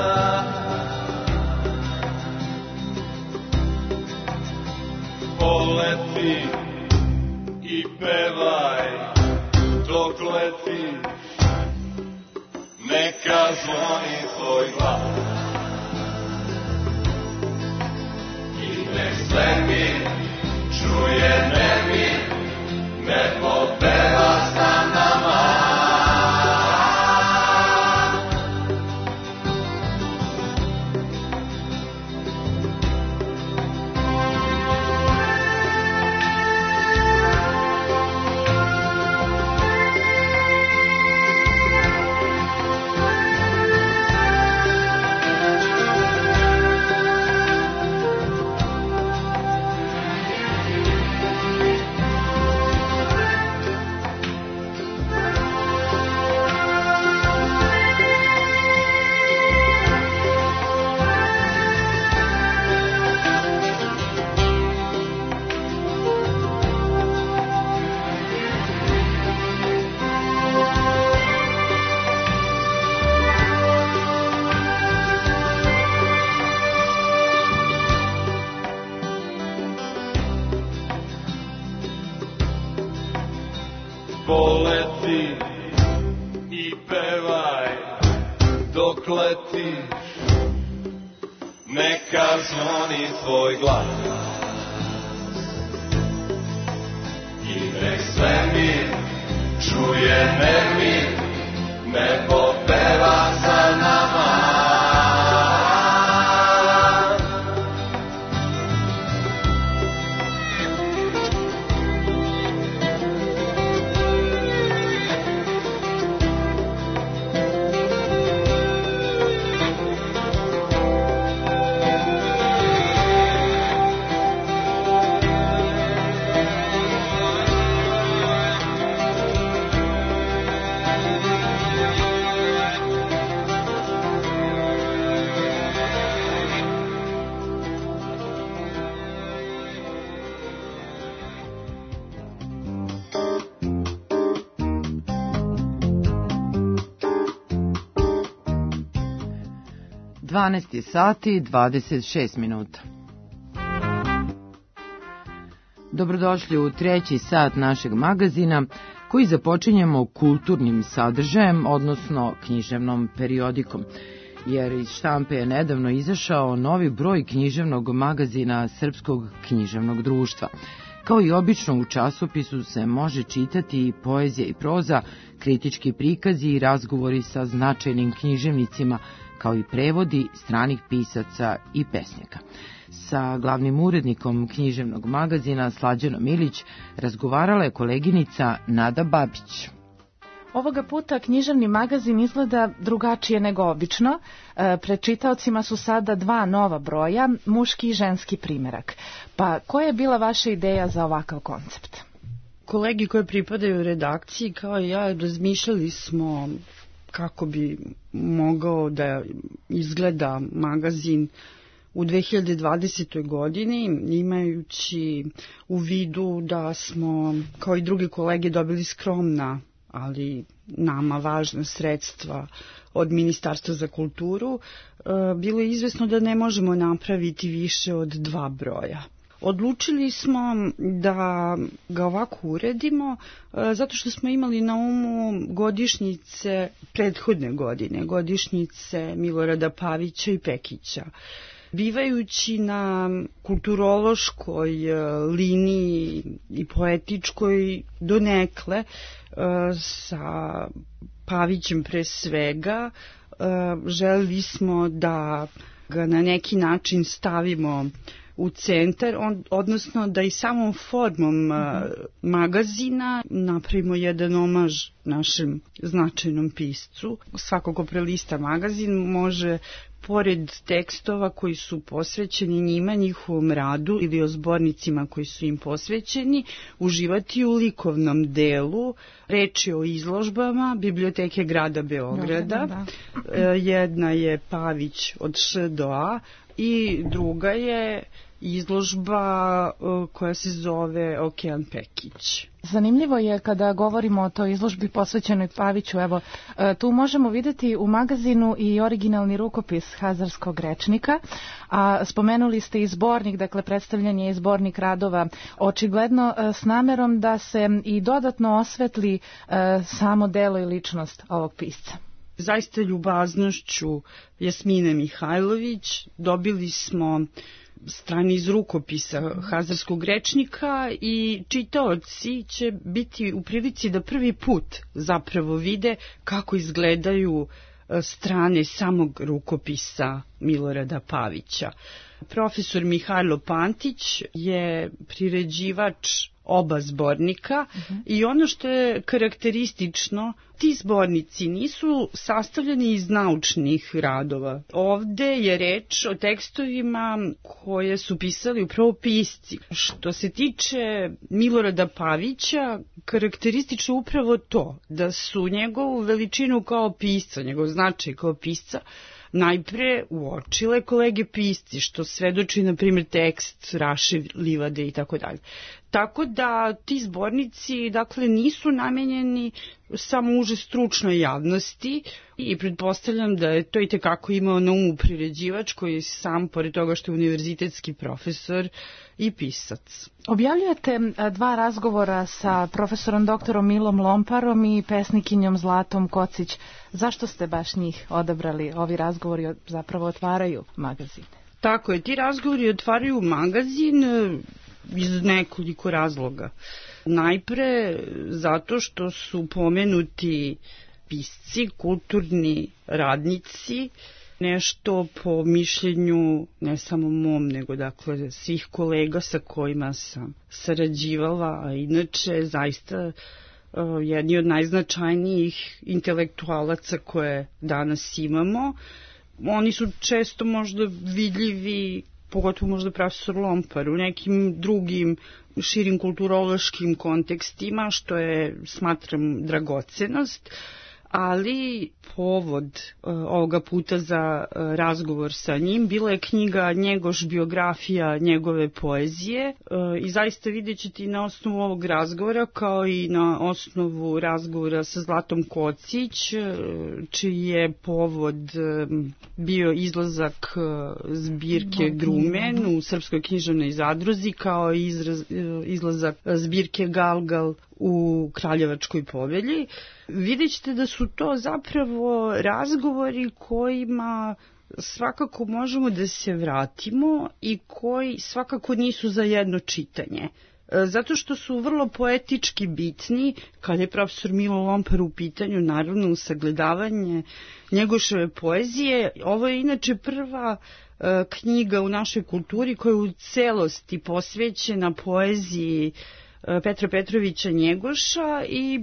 Poleti i pevaj dok letiš, neka zvoni tvoj glas. I nek svemir čuje nemir, nebo peva sa nama.
neka zvoni tvoj glas i nek svemir čuje nemir, nebo peva za nama.
dvanaest je sati, dvadeset šest minuta. Dobrodošli u treći sat našeg magazina, koji započinjemo kulturnim sadržajem, odnosno književnom periodikom, jer iz štampe je nedavno izašao novi broj književnog magazina Srpskog književnog društva. Kao i obično, u časopisu se može čitati i poezija i proza, kritički prikazi i razgovori sa značajnim književnicima, kao i prevodi stranih pisaca i pesnika. Sa glavnim urednikom književnog magazina Slađanom Ilić razgovarala je koleginica Nada Babić.
Ovoga puta književni magazin izgleda drugačije nego obično. E, pred čitaocima su sada dva nova broja, muški i ženski primerak. Pa koja je bila vaša ideja za ovakav koncept?
Kolegi koje pripadaju redakciji kao i ja razmišljali smo kako bi mogao da izgleda magazin u dve hiljade dvadesetoj. godini, imajući u vidu da smo, kao i drugi kolege, dobili skromna, ali nama važna sredstva od Ministarstva za kulturu, bilo je izvesno da ne možemo napraviti više od dva broja. Odlučili smo da ga ovako uredimo zato što smo imali na umu godišnjice prethodne godine, godišnjice Milorada Pavića i Pekića. Bivajući na kulturološkoj liniji i poetičkoj donekle, sa Pavićem pre svega, želeli smo da ga na neki način stavimo u centar, on, odnosno da i samom formom mm-hmm. magazina napravimo jedan omaž našem značajnom piscu. Svako ko prelista magazin može, pored tekstova koji su posvećeni njima, njihovom radu ili o zbornicima koji su im posvećeni, uživati u likovnom delu. Reč je o izložbama Biblioteke grada Beograda. Da, da. Jedna je Pavić od Š do A i druga je izložba koja se zove Okean Pekić.
Zanimljivo je kada govorimo o toj izložbi posvećenoj Paviću. Evo, tu možemo vidjeti u magazinu i originalni rukopis Hazarskog rečnika, a spomenuli ste i zbornik, dakle predstavljen je i zbornik radova, očigledno s namerom da se i dodatno osvetli samo delo i ličnost ovog pisca.
Zaista ljubaznošću Jasmine Mihajlović dobili smo strani iz rukopisa Hazarskog rečnika i čitaoci će biti u prilici da prvi put zapravo vide kako izgledaju strane samog rukopisa Milorada Pavića. Profesor Mihajlo Pantić je priređivač oba zbornika uh-huh. i ono što je karakteristično, ti zbornici nisu sastavljeni iz naučnih radova. Ovde je reč o tekstovima koje su pisali upravo pisci. Što se tiče Milorada Pavića, karakteristično upravo to, da su njegovu veličinu kao pisca, njegov značaj kao pisca, najpre uočile kolege pisci, što svedoči, na primjer, tekst Raše Livade i tako dalje. Tako da ti zbornici, dakle, nisu namenjeni samo uže stručnoj javnosti i pretpostavljam da je to i tekako imao na umu priređivač koji je sam, pored toga što je univerzitetski profesor, i pisac.
Objavljujete dva razgovora sa profesorom doktorom Milom Lomparom i pesnikinjom Zlatom Kocić. Zašto ste baš njih odabrali? Ovi razgovori zapravo otvaraju magazin.
Tako je, ti razgovori otvaraju magazin iz nekoliko razloga. Najpre zato što su pomenuti pisci, kulturni radnici, nešto po mišljenju ne samo mom, nego dakle svih kolega sa kojima sam sarađivala, a inače zaista uh, jedni od najznačajnijih intelektualaca koje danas imamo. Oni su često možda vidljivi, pogotovo možda profesor Lompar, u nekim drugim širim kulturološkim kontekstima, što je, smatram, dragocenost, ali povod uh, ovoga puta za uh, razgovor sa njim bila je knjiga Njegoš, biografija njegove poezije uh, i zaista vidjet ćete i na osnovu ovog razgovora, kao i na osnovu razgovora sa Zlatom Kocić, uh, čiji je povod uh, bio izlazak uh, zbirke Grumen u Srpskoj književnoj zadruzi, kao i izraz, uh, izlazak zbirke Galgal u Kraljevačkoj povelji. Vidjet ćete da su to zapravo razgovori kojima svakako možemo da se vratimo i koji svakako nisu za jedno čitanje. Zato što su vrlo poetički bitni, kad je profesor Milo Lompar u pitanju, naravno u sagledavanje Njegoševe poezije. Ovo je inače prva uh, knjiga u našoj kulturi koja je u celosti posvećena poeziji Petra Petrovića Njegoša i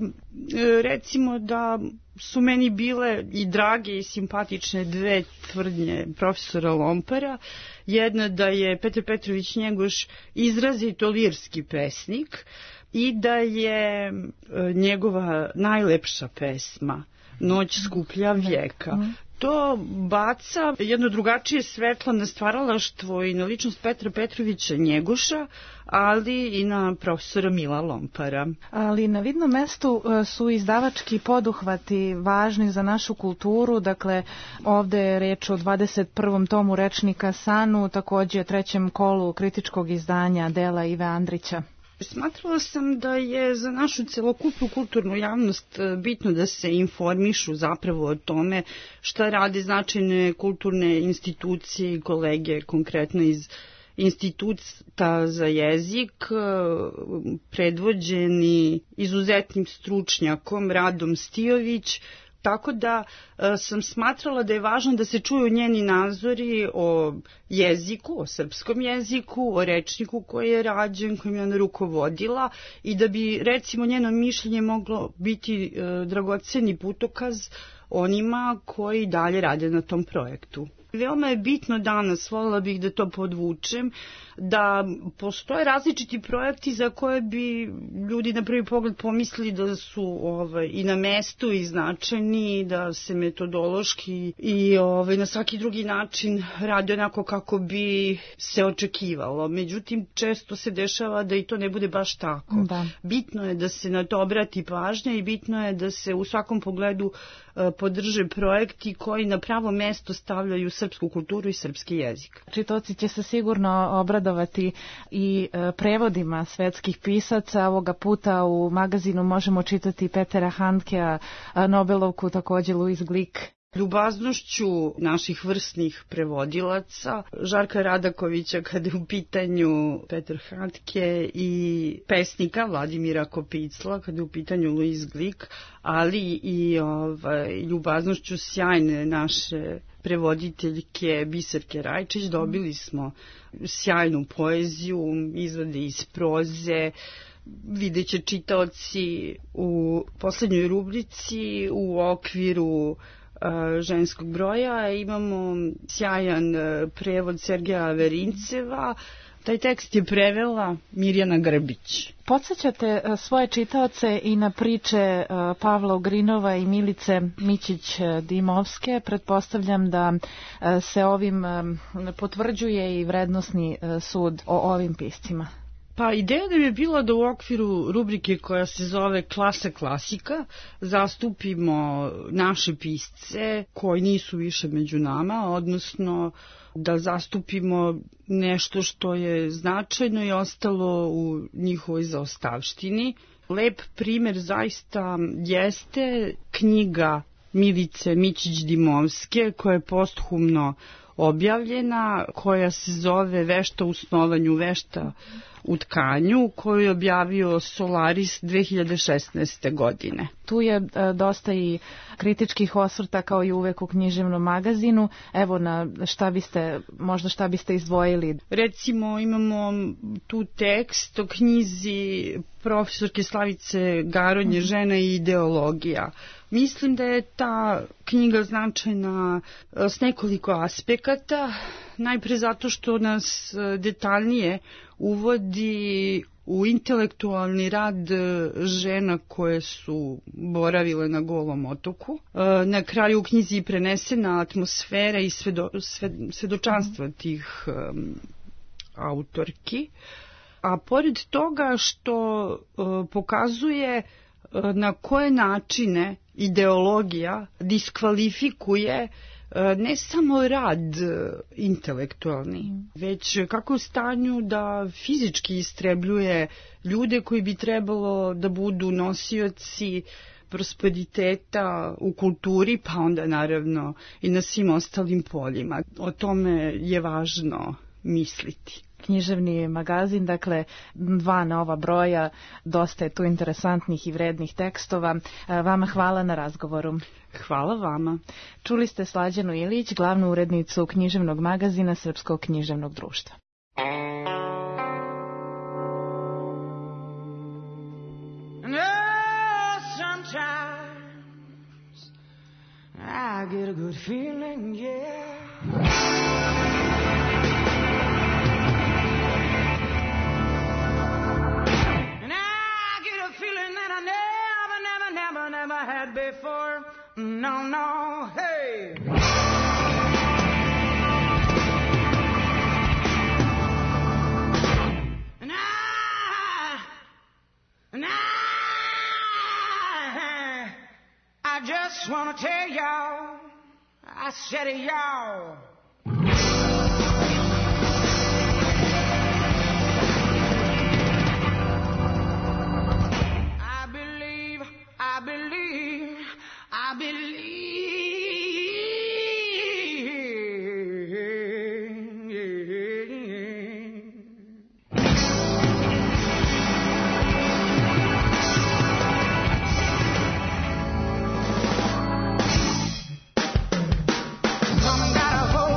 recimo da su meni bile i drage i simpatične dve tvrdnje profesora Lompara. Jedna da je Petar Petrović Njegoš izrazito lirski pesnik i da je njegova najlepša pesma Noć skuplja vijeka. To baca jedno drugačije svetlo na stvaralaštvo i na ličnost Petra Petrovića Njegoša, ali i na profesora Mila Lompara.
Ali na vidnom mestu su izdavački poduhvati važni za našu kulturu, dakle ovde je reč o dvadeset prvom tomu rečnika Sanu, takođe trećem kolu kritičkog izdanja dela Ive Andrića.
Smatrala sam da je za našu celokupnu kulturnu javnost bitno da se informišu zapravo o tome šta rade značajne kulturne institucije i kolege, konkretno iz Instituta za jezik, predvođeni izuzetnim stručnjakom Radom Stijović. Tako da e, sam smatrala da je važno da se čuju njeni nazori o jeziku, o srpskom jeziku, o rečniku koji je rađen, kojim je ona rukovodila i da bi recimo njeno mišljenje moglo biti e, dragoceni putokaz onima koji dalje rade na tom projektu. Veoma je bitno danas, voljela bih da to podvučem, da postoje različiti projekti za koje bi ljudi na prvi pogled pomislili da su ovaj, i na mestu i značajni, da se metodološki i ovaj, na svaki drugi način radi onako kako bi se očekivalo. Međutim, često se dešava da i to ne bude baš tako.
Da.
Bitno je da se na to obrati pažnja i bitno je da se u svakom pogledu uh, podrže projekti koji na pravo mesto stavljaju srpsku kulturu i srpski jezik.
Čitaoci će se sigurno obradovati i e, prevodima svetskih pisaca. Ovoga puta u magazinu možemo čitati Petera Handkea, Nobelovku, takođe Louise Glück.
Ljubaznošću naših vrsnih prevodilaca, Žarka Radakovića kada je u pitanju Petar Handke i pesnika Vladimira Kopicla kada je u pitanju Louise Glück, ali i ovaj, ljubaznošću sjajne naše prevoditeljke Biserke Rajčić. Dobili smo sjajnu poeziju, izvode iz proze. Vidjet će čitaoci u poslednjoj rubrici u okviru ženskog broja. Imamo sjajan prevod Sergeja Verinceva. Taj tekst je prevela Mirjana Grbić.
Podsjećate svoje čitaoce i na priče Pavla Ugrinova i Milice Mićić-Dimovske. Pretpostavljam da se ovim potvrđuje i vrednosni sud o ovim piscima.
Pa ideja nam je bila da u okviru rubrike koja se zove Klasa klasika zastupimo naše pisce koji nisu više među nama, odnosno da zastupimo nešto što je značajno i ostalo u njihovoj zaostavštini. Lep primer zaista jeste knjiga Milice Mićić-Dimovske koja je posthumno objavljena, koja se zove Vešta u snovanju, vešta u tkanju, koju je objavio Solaris dve hiljade šesnaeste. godine.
Tu je e, dosta i kritičkih osvrta kao i uvek u književnom magazinu. Evo na šta biste, možda šta biste izdvojili?
Recimo imamo tu tekst o knjizi profesorke Slavice Garonje, Žena i ideologija. Mislim da je ta knjiga značajna s nekoliko aspekata. Najpre zato što nas detaljnije uvodi u intelektualni rad žena koje su boravile na Golom otoku. Na kraju u knjizi prenesena atmosfera i svedo, sved, svedočanstva tih um, autorki. A pored toga što uh, pokazuje uh, na koje načine ideologija diskvalifikuje ne samo rad intelektualni, već kako u stanju da fizički istrebljuje ljude koji bi trebalo da budu nosioci prosperiteta u kulturi, pa onda naravno i na svim ostalim poljima. O tome je važno misliti.
Književni magazin, dakle dva nova broja, dosta je tu interesantnih i vrednih tekstova. Vama hvala na razgovoru.
Hvala vama.
Čuli ste Slađanu Ilić, glavnu urednicu književnog magazina Srpskog književnog društva.
I get a good feeling, yeah. Never had before, no, no, hey. And I, and I, I just wanna tell y'all, I said it, y'all. I believe, I believe. Come and got a hold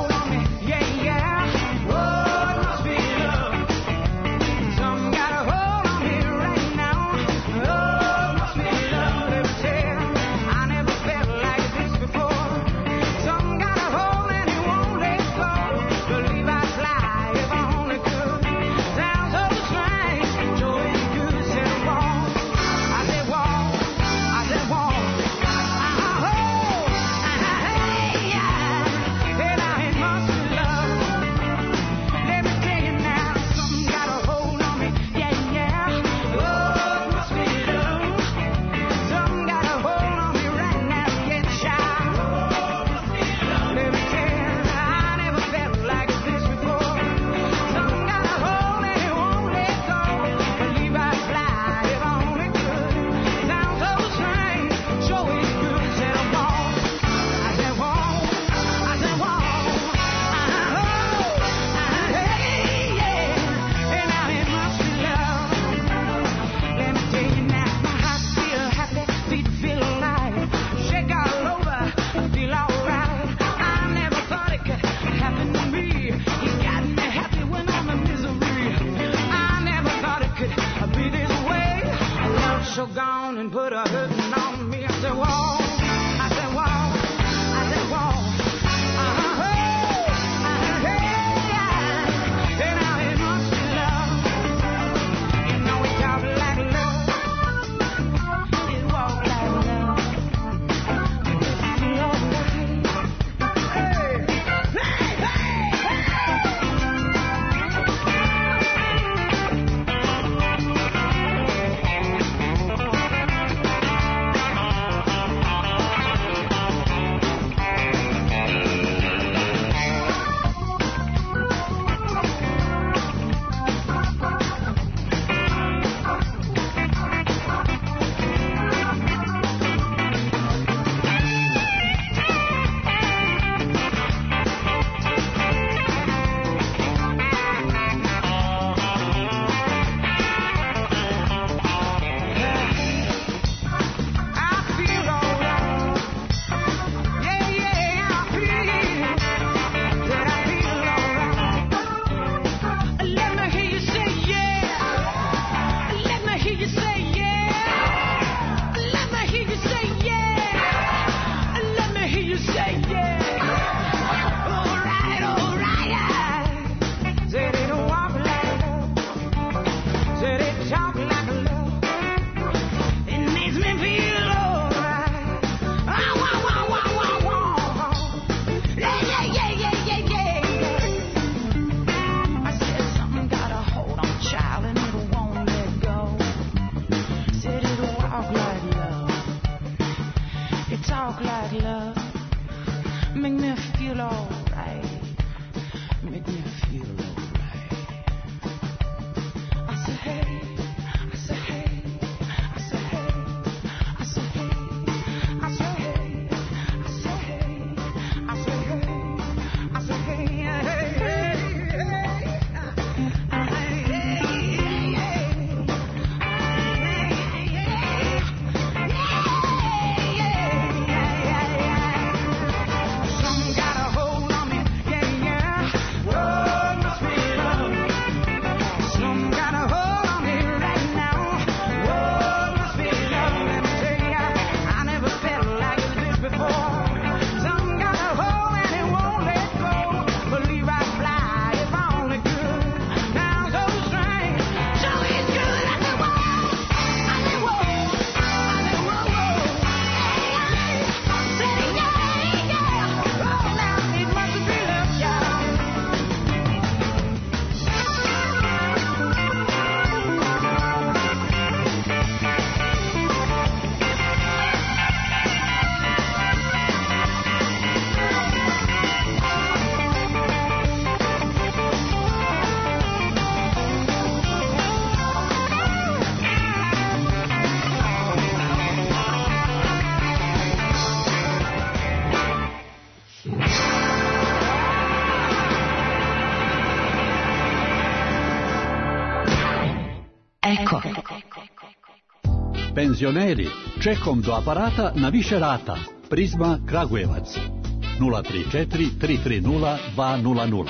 Eko.
Penzioneri, čekom do aparata na više rata. Prizma Kragujevac. nula tri četiri tri tri nula dva nula nula.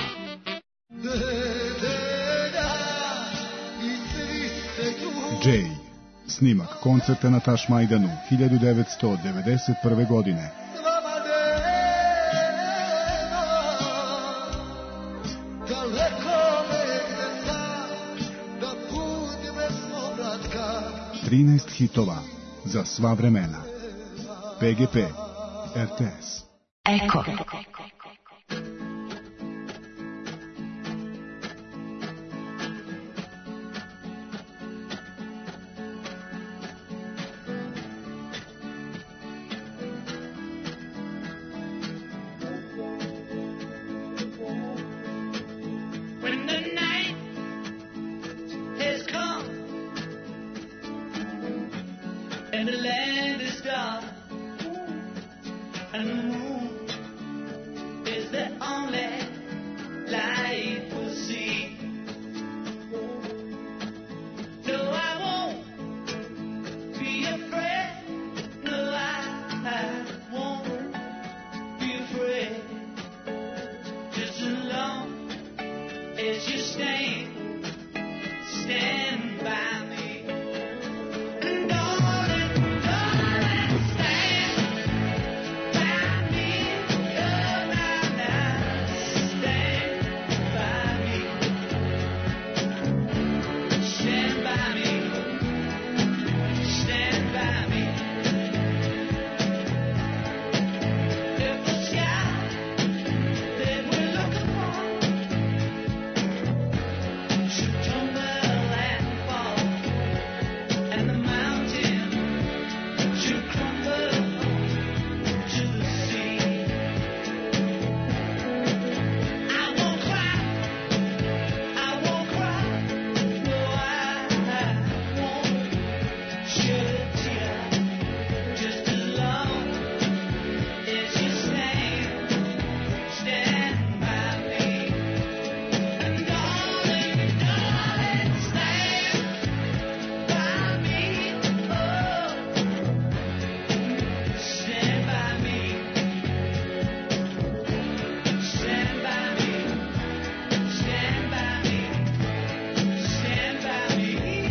Jay. Snimak koncerta na Tašmajdanu hiljadu devetsto devedeset prve. godine. trinaest hitova za sva vremena. P G P, R T S.
Eko.
When the night has come and the land is dark and the moon is the only light we'll see. No, I won't be afraid. No, I, I won't be afraid. Just as long as you stand, stand by me. And darling, darling, stand by me. Oh, now, now, stand by me. Stand by me. Stand by me. If the sky that we're looking for should tumble and fall, and the mountain should crumble to the sea, I won't cry, I won't cry, no, I won't shed a tear, just as long as you stand, stand by me. And darling, darling, stand by me. Oh, stand by me. Stand by me. Stand by me. Stand by me.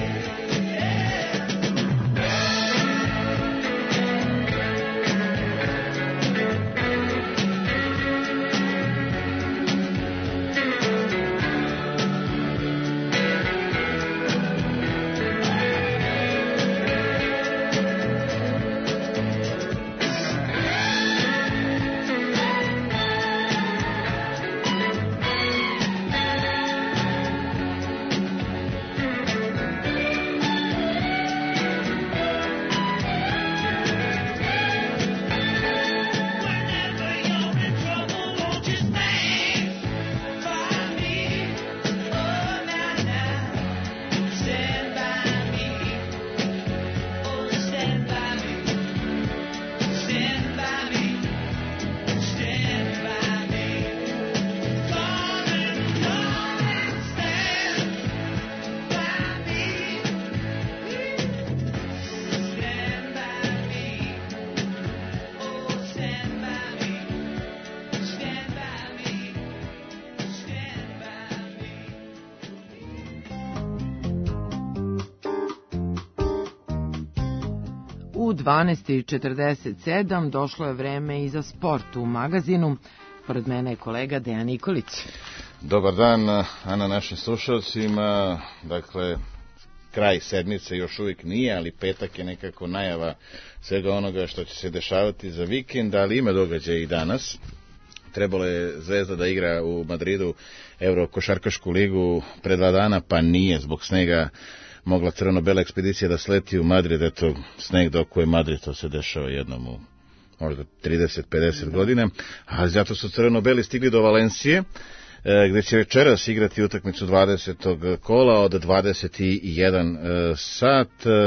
U dvanaest i četrdeset sedam došlo je vreme i za sport u magazinu. Pored mene je kolega Dejan Nikolić.
Dobar dan, Ana, našim slušalcima. Dakle, kraj sedmice još uvijek nije, ali petak je nekako najava svega onoga što će se dešavati za vikend, ali ima događaja i danas. Trebalo je Zvezda da igra u Madridu Euro košarkašku ligu pre dva dana, pa nije zbog snega mogla crveno-bela ekspedicija da sleti u Madrid. Eto, sneg dokuje Madrid, to se dešava jednom u možda trideset pedeset godina, a zato su crveno-beli stigli do Valencije, gde će večeras igrati utakmicu dvadesetog kola od dvadeset jedan sat.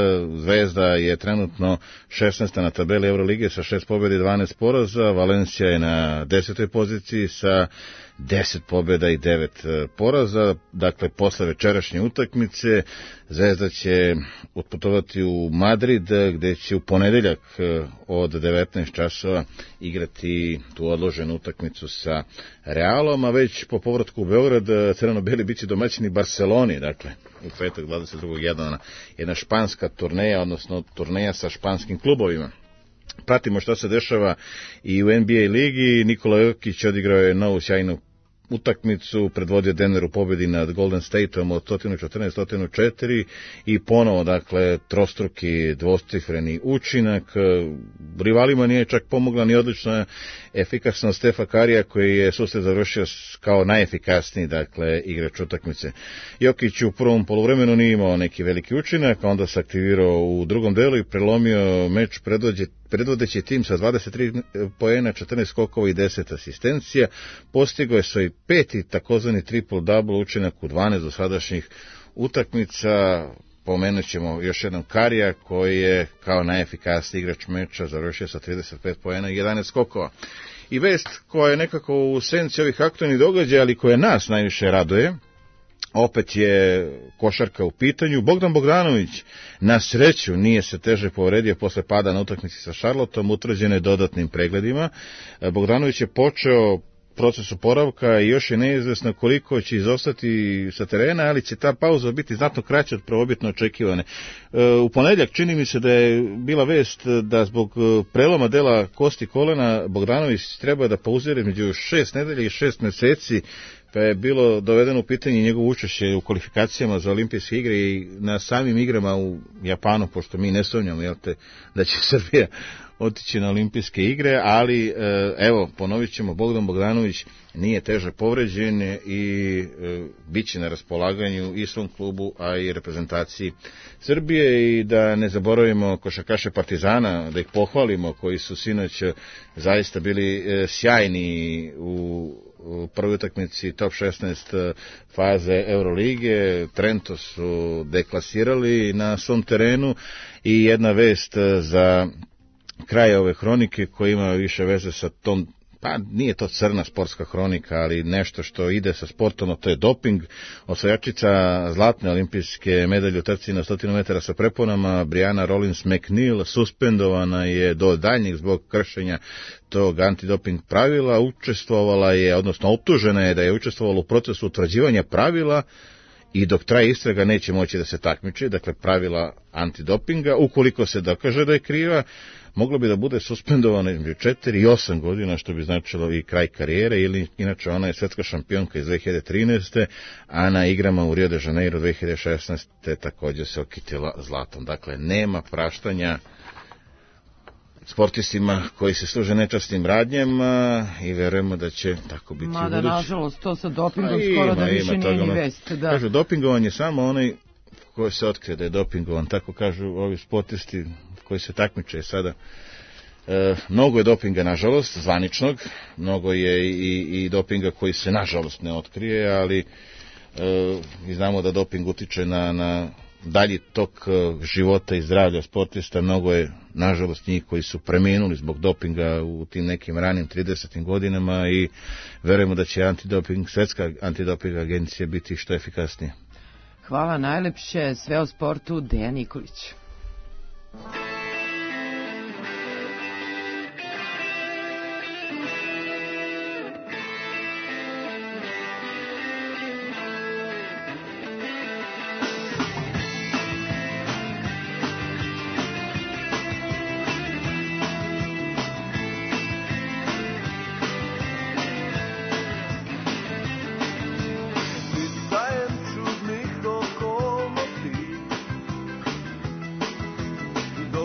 Zvezda je trenutno šesnaesta na tabeli Eurolige sa šest pobjeda i dvanaest poraza. Valencija je na desetoj poziciji sa
deset pobjeda i devet poraza. Dakle, posle večerašnje utakmice Zvezda će otputovati u Madrid, gde će u ponedeljak od devetnaest časova igrati tu odloženu utakmicu sa Realom, a već po povratku u Beograd crveno-beli biće domaćini Barceloni, dakle u petak dvadeset drugog jedna jedna španska turneja, odnosno turneja sa španskim klubovima. Pratimo šta se dešava i u N B A ligi. Nikola Jokić odigrao je novu sjajnu utakmicu, predvodio Denver u pobjedi nad Golden Stateom od sto četrnaest sto četiri i ponovo, dakle, trostruki dvocifreni učinak. Rivalima nije čak pomogla ni odlična efikasnost Stefa Karija, koji je susret završio kao najefikasniji, dakle, igrač utakmice. Jokić u prvom poluvremenu nije imao neki veliki učinak, a onda se aktivirao u drugom delu i prelomio meč predvođe predvodeći tim sa dvadeset tri poena, četrnaest skokova i deset asistencija. Postigao je svoj peti takozvani triple-double učinak u dvanaest dosadašnjih utakmica. Pomenut ćemo još jednom Karija, koji je kao najefikasniji igrač meča završio sa trideset pet poena i jedanaest skokova. I vest koja je nekako u senci ovih aktualnih događaja, ali koja nas najviše raduje, opet je košarka u pitanju. Bogdan Bogdanović na sreću nije se teže povredio posle pada na utakmici sa Charlottom, utvrđene dodatnim pregledima. Bogdanović je počeo proces oporavka i još je neizvesno koliko će izostati sa terena, ali će ta pauza biti znatno kraća od prvobitno očekivane. U ponedjeljak čini mi se da je bila vest da zbog preloma dela kosti kolena Bogdanović treba da pauzira među šest nedelja i šest meseci, pa je bilo dovedeno u pitanje njegovo učešće u kvalifikacijama za olimpijske igre i na samim igrama u Japanu, pošto mi ne sumnjamo, jel te, da će Srbija otići na olimpijske igre, ali evo, ponovit ćemo, Bogdan Bogdanović nije teže povređen i e, bit će na raspolaganju i svom klubu, a i reprezentaciji Srbije. I da ne zaboravimo košarkaše Partizana, da ih pohvalimo, koji su sinoć zaista bili e, sjajni u, u prvoj utakmici top šesnaest faze Eurolige. Trento su deklasirali na svom terenu. I jedna vest za kraj ove hronike koja ima više veze sa tom, pa nije to crna sportska hronika, ali nešto što ide sa sportom, a to je doping. Osvajačica zlatne olimpijske medalje u trci na stotinu metara sa preponama, Brianna Rollins McNeil, suspendovana je do daljnjeg zbog kršenja tog antidoping pravila. Učestvovala je, odnosno optužena je da je učestvovala u procesu utvrđivanja pravila i dok traje istraga neće moći da se takmiči, dakle pravila antidopinga. Ukoliko se dokaže da je kriva, moglo bi da bude suspendovana između četiri i osam godina, što bi značilo i kraj karijere, ili inače ona je svetska šampionka iz dve hiljade trinaeste, a na igrama u Rio de Janeiro dve hiljade šesnaeste također se okitila zlatom. Dakle, nema praštanja sportistima koji se služe nečasnim radnjama i verujemo da će tako biti
Mada,
u budući.
nažalost, to sa dopingom
ima,
skoro da
ima,
više nije ni vest. Da.
Kažu, dopingovan je samo onaj koji se otkrije da je dopingovan, tako kažu ovi sportisti koji se takmiče sada. E, mnogo je dopinga, nažalost, zvaničnog, mnogo je i, i dopinga koji se, nažalost, ne otkrije, ali e, znamo da doping utiče na, na dalji tok života i zdravlja sportista. Mnogo je, nažalost, njih koji su preminuli zbog dopinga u tim nekim ranim tridesetim godinama i verujemo da će antidoping, svetska antidoping agencija biti što efikasnije.
Hvala najlepše, sve o sportu, Dejan Nikolić.
Do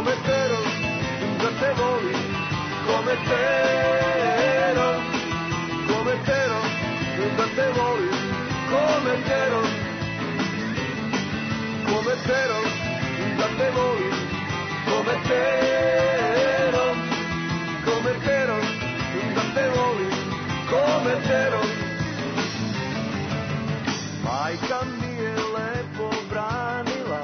Kometero, da te volim, kometero, kometero, da te volim, kometero, kometero, da te volim, kometero, kometero, da te volim, kometero. Majka mi je lepo branila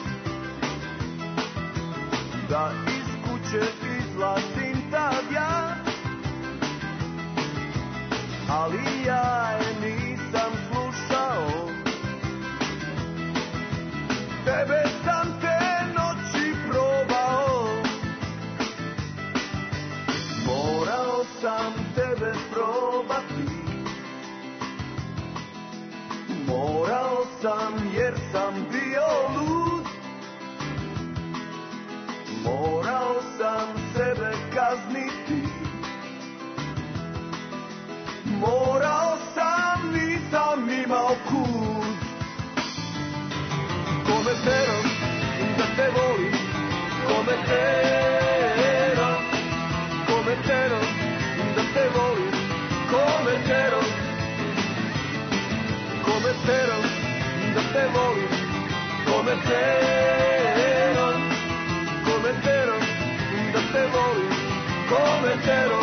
da iz kuće izlazim tad ja, ali ja je nisam slušao. Tebe sam te noći probao, morao sam tebe probati, morao sam jer sam bio lud, morao sam sebe kazniti, morao sam, nisam imao kud. Kometero, da te volim, kometero, kometero, da te volim, kometero, kometero, da te volim, kometero, kometero, da te volim, kometero.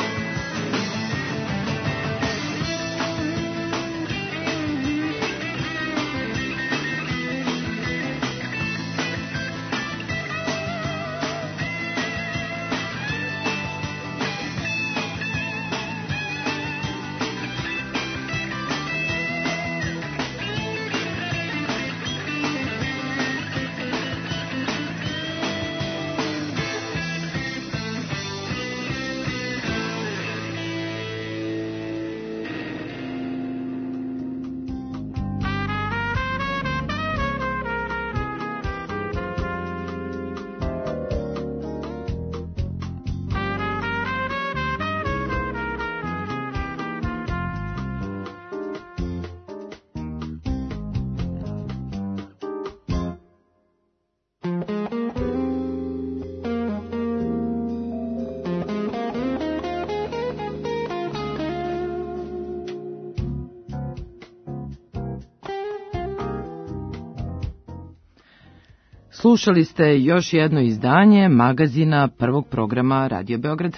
Slušali ste još jedno izdanje magazina prvog programa Radio Beograda.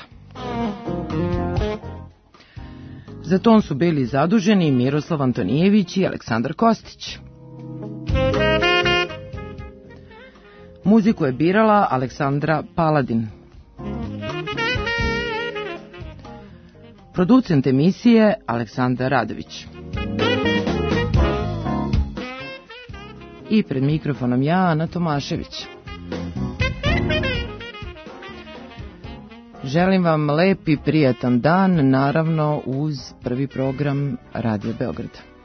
Za ton su bili zaduženi Miroslav Antonijević i Aleksandar Kostić. Muziku je birala Aleksandra Paladin. Producent emisije Aleksandar Radović. I pred mikrofonom ja, Ana Tomašević. Želim vam lep i prijatan dan, naravno uz prvi program Radio Beograda.